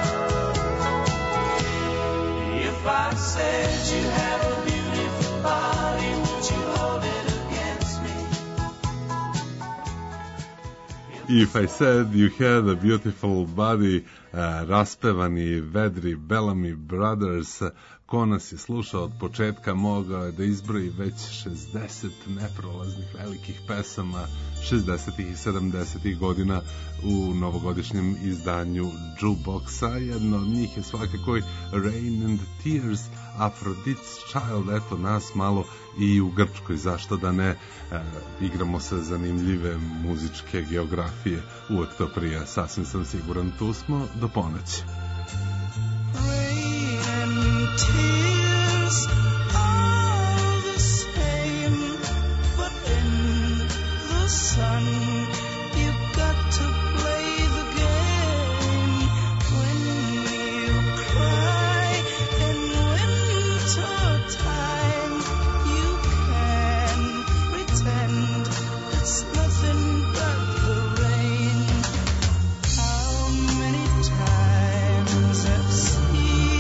Speaker 20: If I said you have a beautiful body, would you hold it against me?
Speaker 2: If I said you had a beautiful body, raspevani, vedri Bellamy Brothers. Ko nas je slušao od početka mogao je da izbroji već šezdeset neprolaznih velikih pesama šezdesetih i sedamdesetih godina u novogodišnjem izdanju Jukeboxa. Jedno od njih je svakako i Rain and Tears, Aphrodite's Child. Eto nas malo i u Grčkoj, zašto da ne, e, igramo se zanimljive muzičke geografije, uvek to prija, sasvim sam siguran. Tu smo do ponoći.
Speaker 19: Tears are the same, but in the sun you've got to play the game. When you cry in winter time, you can pretend it's nothing but the rain. How many times I've seen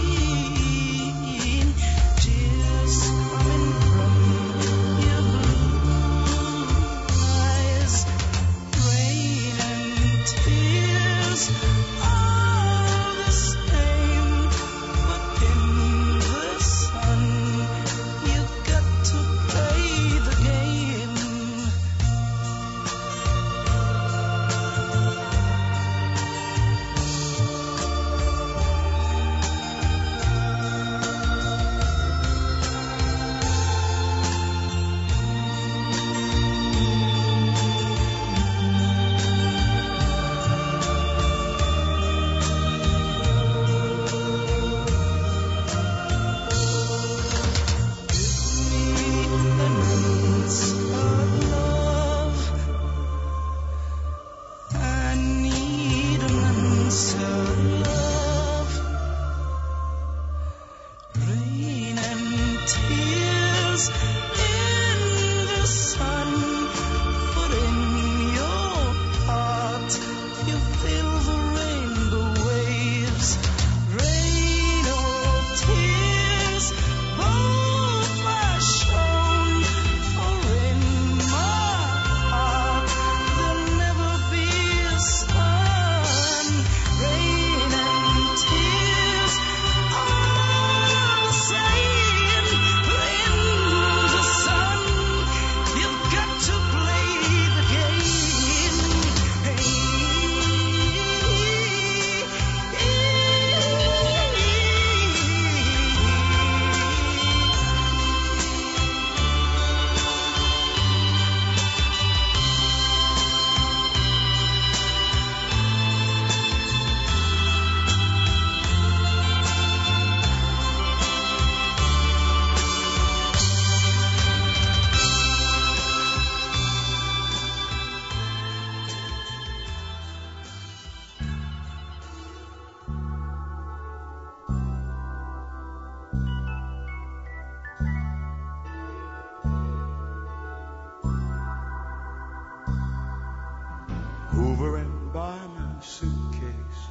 Speaker 21: Hoovering by my suitcase,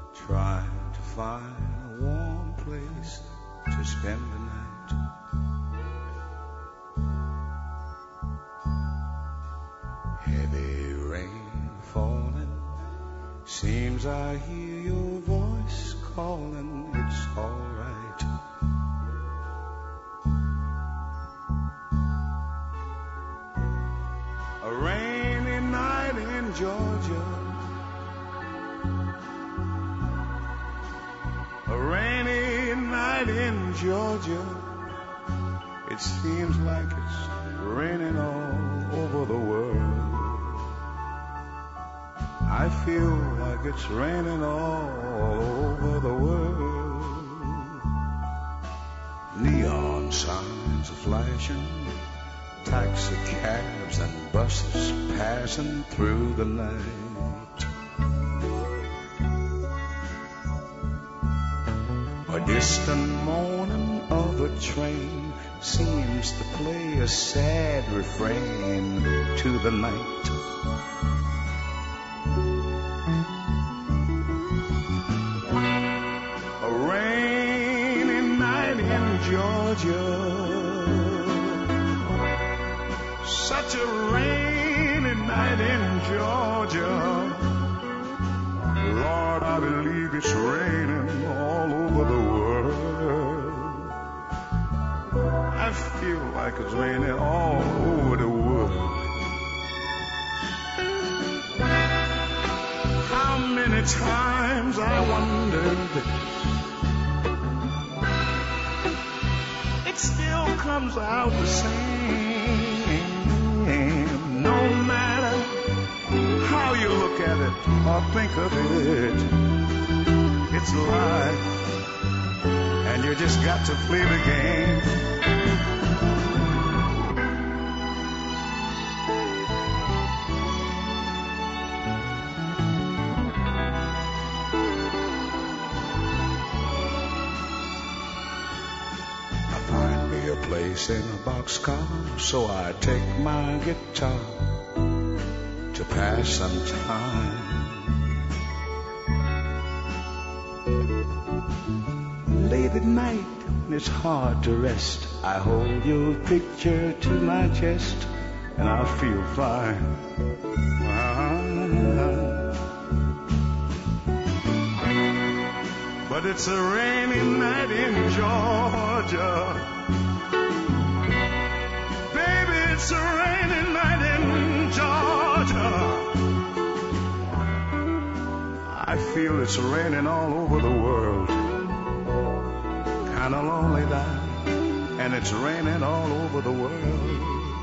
Speaker 21: trying to find a warm place to spend the night. Heavy rain falling, seems I hear your voice calling, it's all right. A rainy night in Georgia, a rainy night in Georgia. It seems like it's raining all over the world. I feel like it's raining all over the world. Neon signs are flashing, taxi cabs and buses passing through the night. A distant moaning of a train seems to play a sad refrain to the night. A rainy night in Georgia, such a rainy night in Georgia. Lord, I believe it's raining all over the world. I feel like it's raining all over the world. How many times I wondered, it still comes out the same. No matter how you look at it or think of it, it's life, and you just got to play the game. Place in a boxcar, so I take my guitar to pass some time. Late at night, when it's hard to rest, I hold your picture to my chest, and I feel fine. But it's a rainy night in Georgia. It's a rainy night in Georgia. I feel it's raining all over the world. Kinda lonely now, and it's raining all over the world.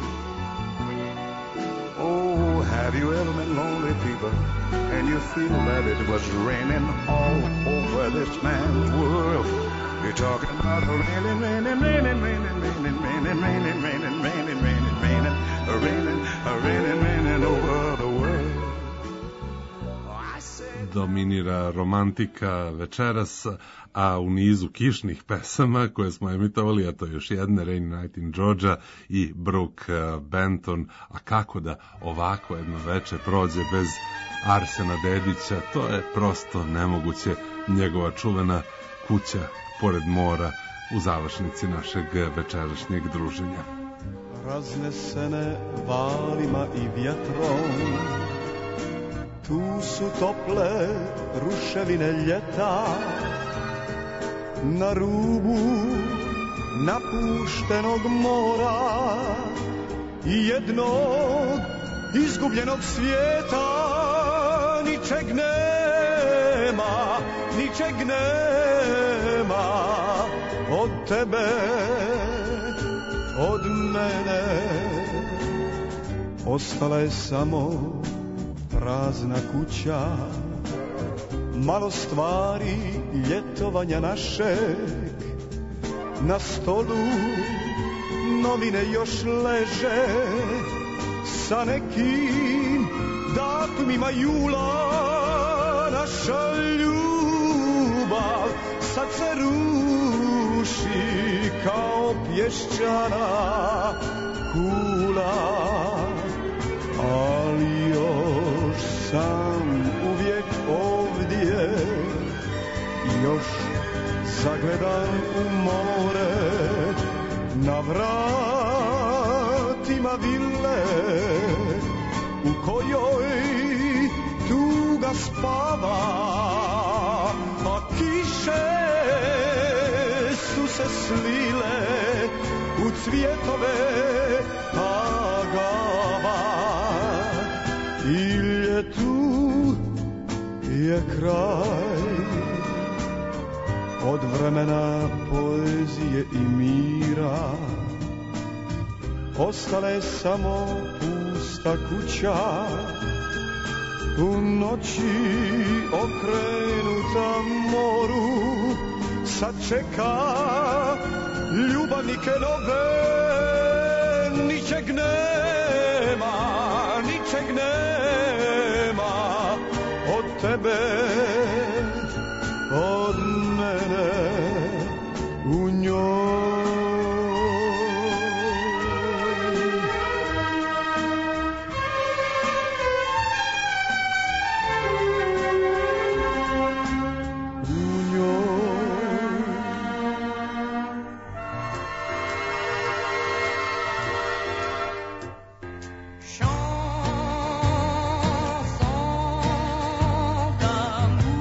Speaker 21: Oh, have you ever been lonely, people, and you feel that it was raining all over this man's world? You're talking about a raining, raining, raining, raining, raining, raining, raining, raining, raining, raining, raining, a raining, a raining, raining over the world.
Speaker 2: Dominira romantika večeras, a u nizu kišnih pesama koje smo emitovali, a to je još jedna, Rainy Night in Georgia i Brooke Benton. A kako da ovako jedno veče prođe bez Arsena Dedića, to je prosto nemoguće. Njegova čuvena Kuća pored mora u završnici našeg večerašnjeg druženja.
Speaker 3: Raznesene valima i vjetrom, tu su tople ruševine ljeta, na rubu napuštenog mora i jednog izgubljenog svijeta. Ničeg nema, ničeg nema od tebe, od mene. Ostala je samo prazna kuća, malo stvari ljetovanja našeg. Na stolu novine još leže sa nekim datumima jula. Naša ljubav sad se ruši kao pješčana kula, ali još sam uvijek ovdje, još zagledam u more, na vratima vile u kojoj tuga spava, a kiše su se slile u cvjetove agava. I ljetu je kraj, od vremena poezije i mira ostala je samo pusta kuća. U noći okrenuta moru sad čeka ljubavnike nove. Ničeg nema, ničeg nema od tebe, od mene u njoj.
Speaker 6: D'amour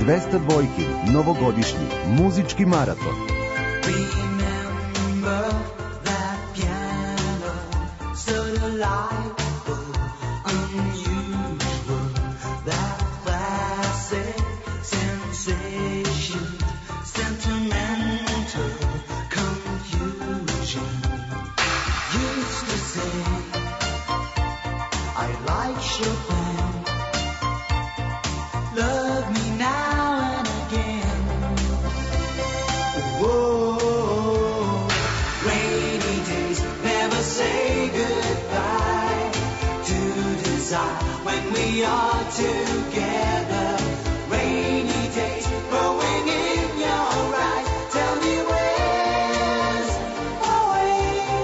Speaker 5: dvesta dvojki, novogodišnji muzički maraton.
Speaker 4: Remember that piano, so delightful, unusual, that classic sensation, sentimental confusion. Used to say I like Chopin, love me now and again. Whoa, rainy days never say goodbye to desire when we are together. Rainy days growing in your eyes, tell me where's the way.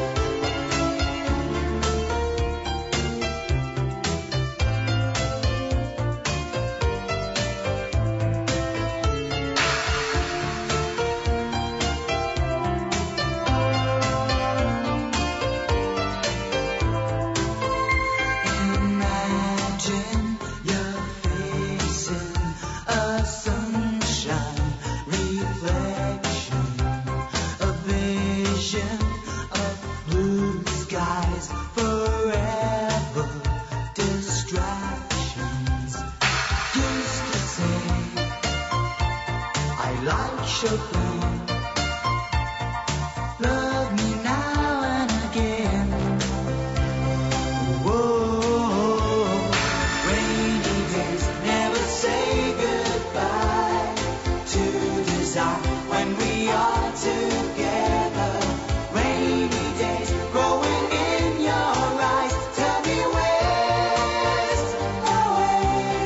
Speaker 4: Imagine you're facing a sunshine reflection, a vision of blue skies, forever distractions. Used to say I like Chopin, love me now and again. Whoa, rainy days never say goodbye to desire when we are together. Rainy days growing in your eyes, tell me where's the way.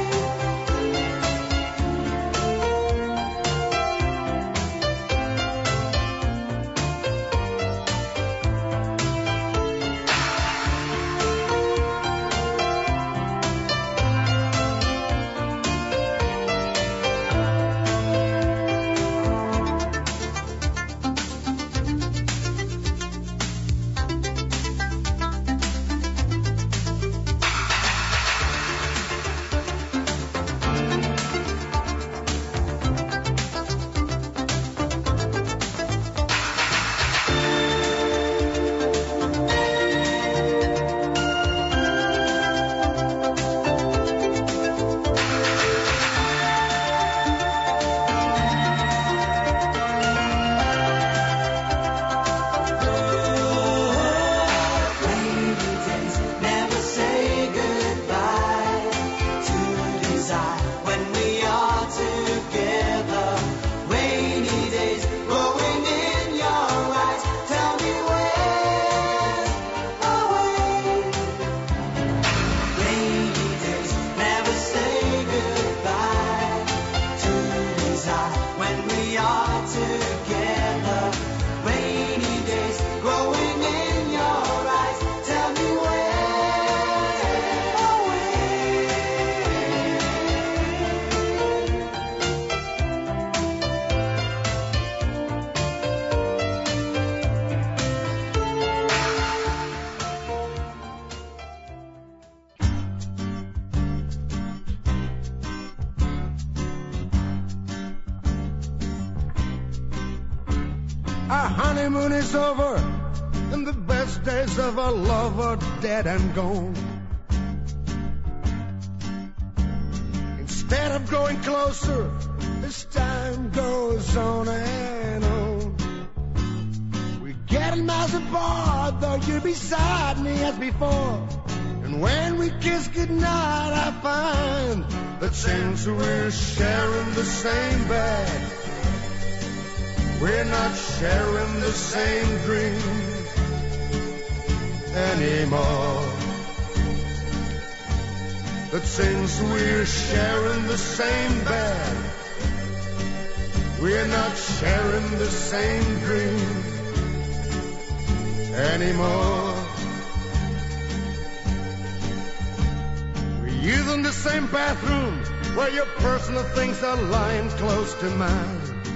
Speaker 4: Rainy days never say goodbye to desire when we are together. Rainy days growing in your eyes, tell me where's the way. Rainy days never say goodbye to desire when we are together. Rainy days growing in your eyes, tell me where's the way.
Speaker 19: Our honeymoon is over, and the best days of our love are dead and gone. Instead of growing closer, as time goes on and on, we're getting miles apart, though you're beside me as before. And when we kiss goodnight, I find that since we're sharing the same bed, we're not sharing the same dreams anymore. That since we're sharing the same bed, we're not sharing the same dreams anymore. We're using the same bathroom where your personal things are lying close to mine.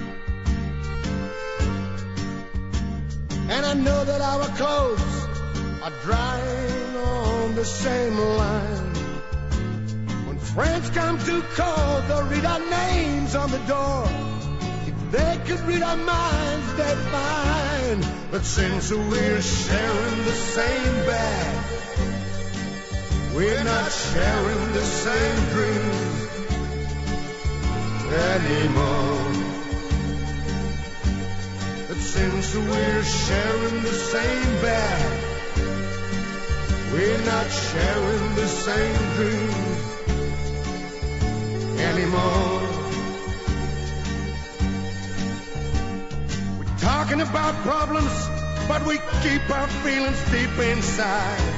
Speaker 19: And I know that our clothes are drying on the same line. When friends come to call, they'll read our names on the door. If they could read our minds, they'd find. But since we're sharing the same bed, we're not sharing the same dreams anymore. But since we're sharing the same bed, we're not sharing the same dreams anymore. We're talking about problems, but we keep our feelings deep inside.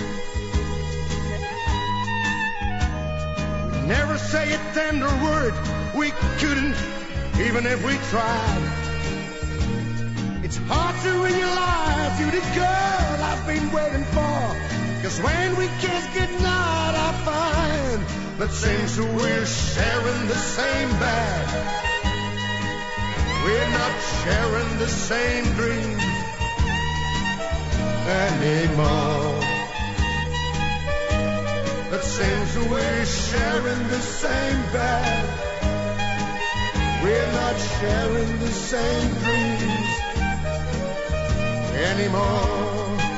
Speaker 19: We never say a tender word, we couldn't, even if we tried. It's hard to realize you're the girl I've been waiting for. Cause when we kiss goodnight, I find that since we're sharing the same bed, we're not sharing the same dreams anymore. That since we're sharing the same bed, we're not sharing the same dreams anymore.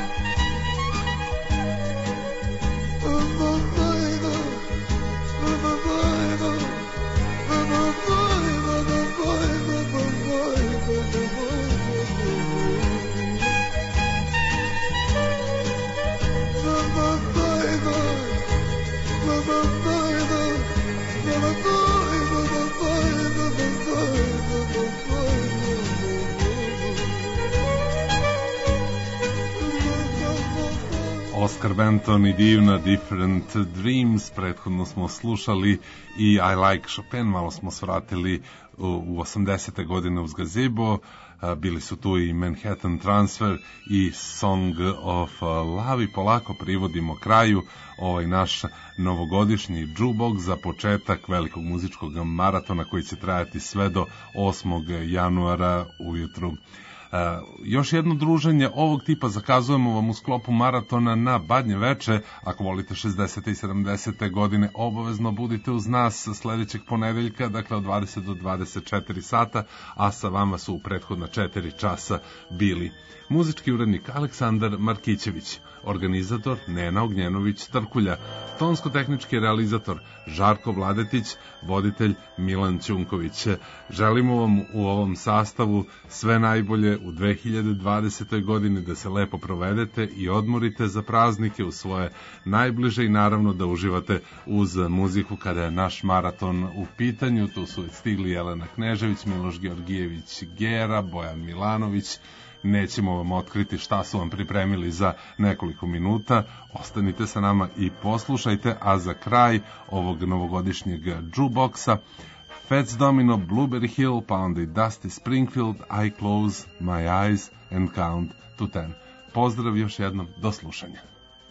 Speaker 2: Oscar Benton i divna Different Dreams, prethodno smo slušali i I Like Chopin, malo smo svratili u osamdesete godine uz Gazebo, bili su tu i Manhattan Transfer i Song of Love i polako privodimo kraju ovaj naš novogodišnji jukebox za početak velikog muzičkog maratona koji će trajati sve do osmog januara ujutru. Uh, još jedno druženje ovog tipa zakazujemo vam u sklopu maratona na Badnje veče. Ako volite šezdesete i sedamdesete godine, obavezno budite uz nas sledećeg ponedeljka, dakle od dvadeset do dvadeset četiri sata, a sa vama su u prethodna četiri časa bili muzički urednik Aleksandar Markićević, organizator Nena Ognjenović-Trkulja, tonsko-tehnički realizator Žarko Vladetić, voditelj Milan Ćunković. Želimo vam u ovom sastavu sve najbolje u dve hiljade dvadesetoj godini, da se lepo provedete i odmorite za praznike u svoje najbliže i naravno da uživate uz muziku kada je naš maraton u pitanju. Tu su stigli Jelena Knežević, Miloš Georgijević Gera, Bojan Milanović. Nećemo vam otkriti šta su vam pripremili za nekoliko minuta. Ostanite sa nama i poslušajte, a za kraj ovog novogodišnjeg jukeboxa Fats Domino, Blueberry Hill, pa onda i Dusty Springfield, I Close My Eyes and Count to Ten. Pozdrav još jednom, do slušanja.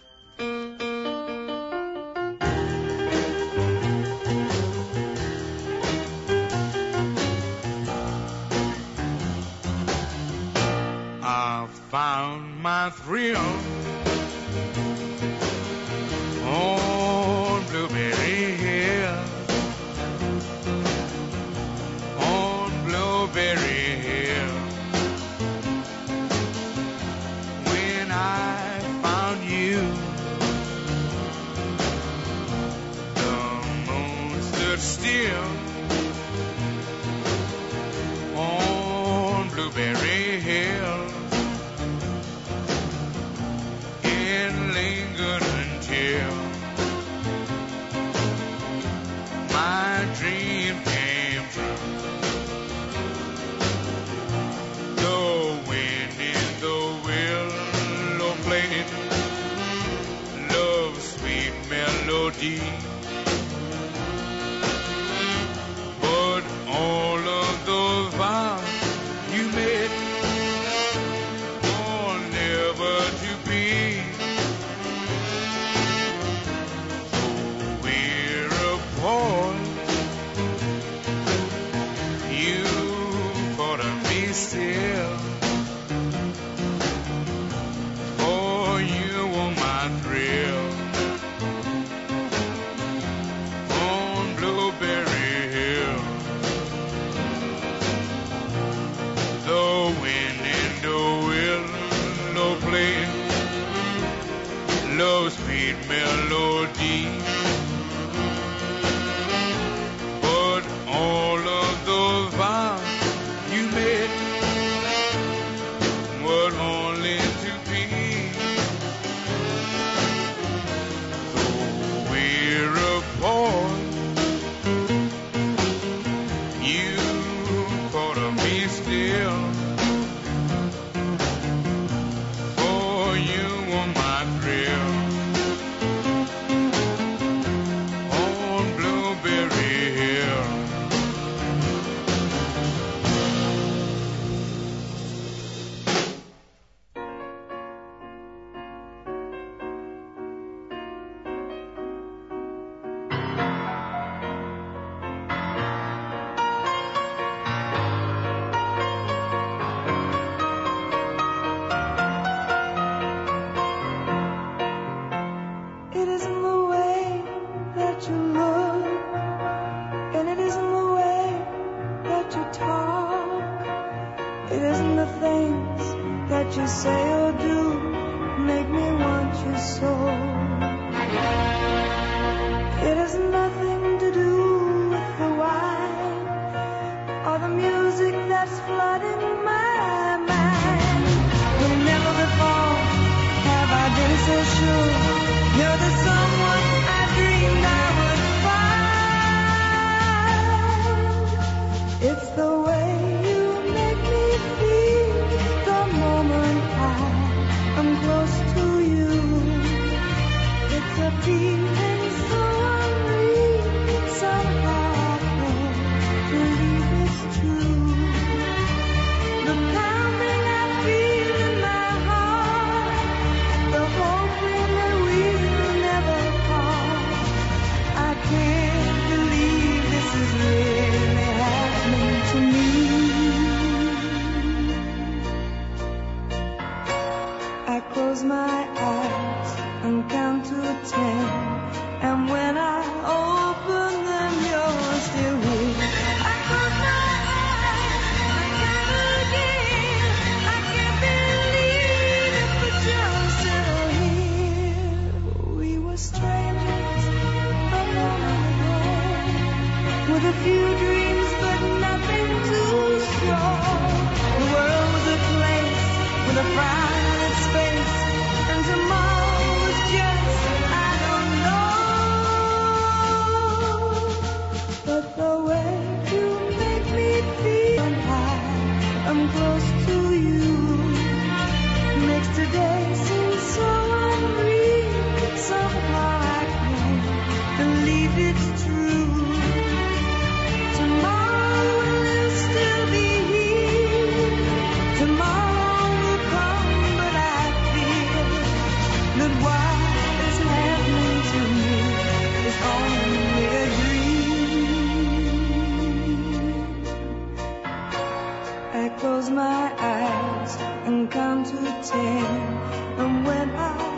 Speaker 10: Found my thrill on Blueberry Hill, on Blueberry Hill. When I found you, the moon stood still on Blueberry Hill. Lingered until my dream came true. The wind in the willow played love's sweet melody, but all of those vows you made were never to be. You thought of me still, for you were my thrill. love's sweet melody. But all of those vows you made were only to be. Though we're apart, you thought of me still. For you were my thrill on Blueberry Hill.
Speaker 4: It isn't the way that you look, and it isn't the way that you talk. It isn't the things that you say or do make me want you so. It has nothing to do with the wine or the music that's flooding my mind. But never before have I been so sure you're the someone I dreamed I would find. It's the way you make me feel the moment I am close to you. It's a feeling so unreal, somehow I can't believe it's true. The pounding I feel in my heart, the hoping that we'll never part. I can't believe this is really happening to me. I close my eyes and count to ten, and when I open them, you're still here. I close my eyes and count again. I can't believe it, but you're still here. We were strangers a moment ago, with a few dreams but nothing to show. The world was a place with a frown on its face, and tomorrow was just, I don't know. But the way you make me feel when I am close to you makes today seem so unreal. Somehow I can't believe it's true. Tomorrow will still be here. Tomorrow will come, but I feel that what is happening to me is only a dream. I close my eyes and count to ten, and when I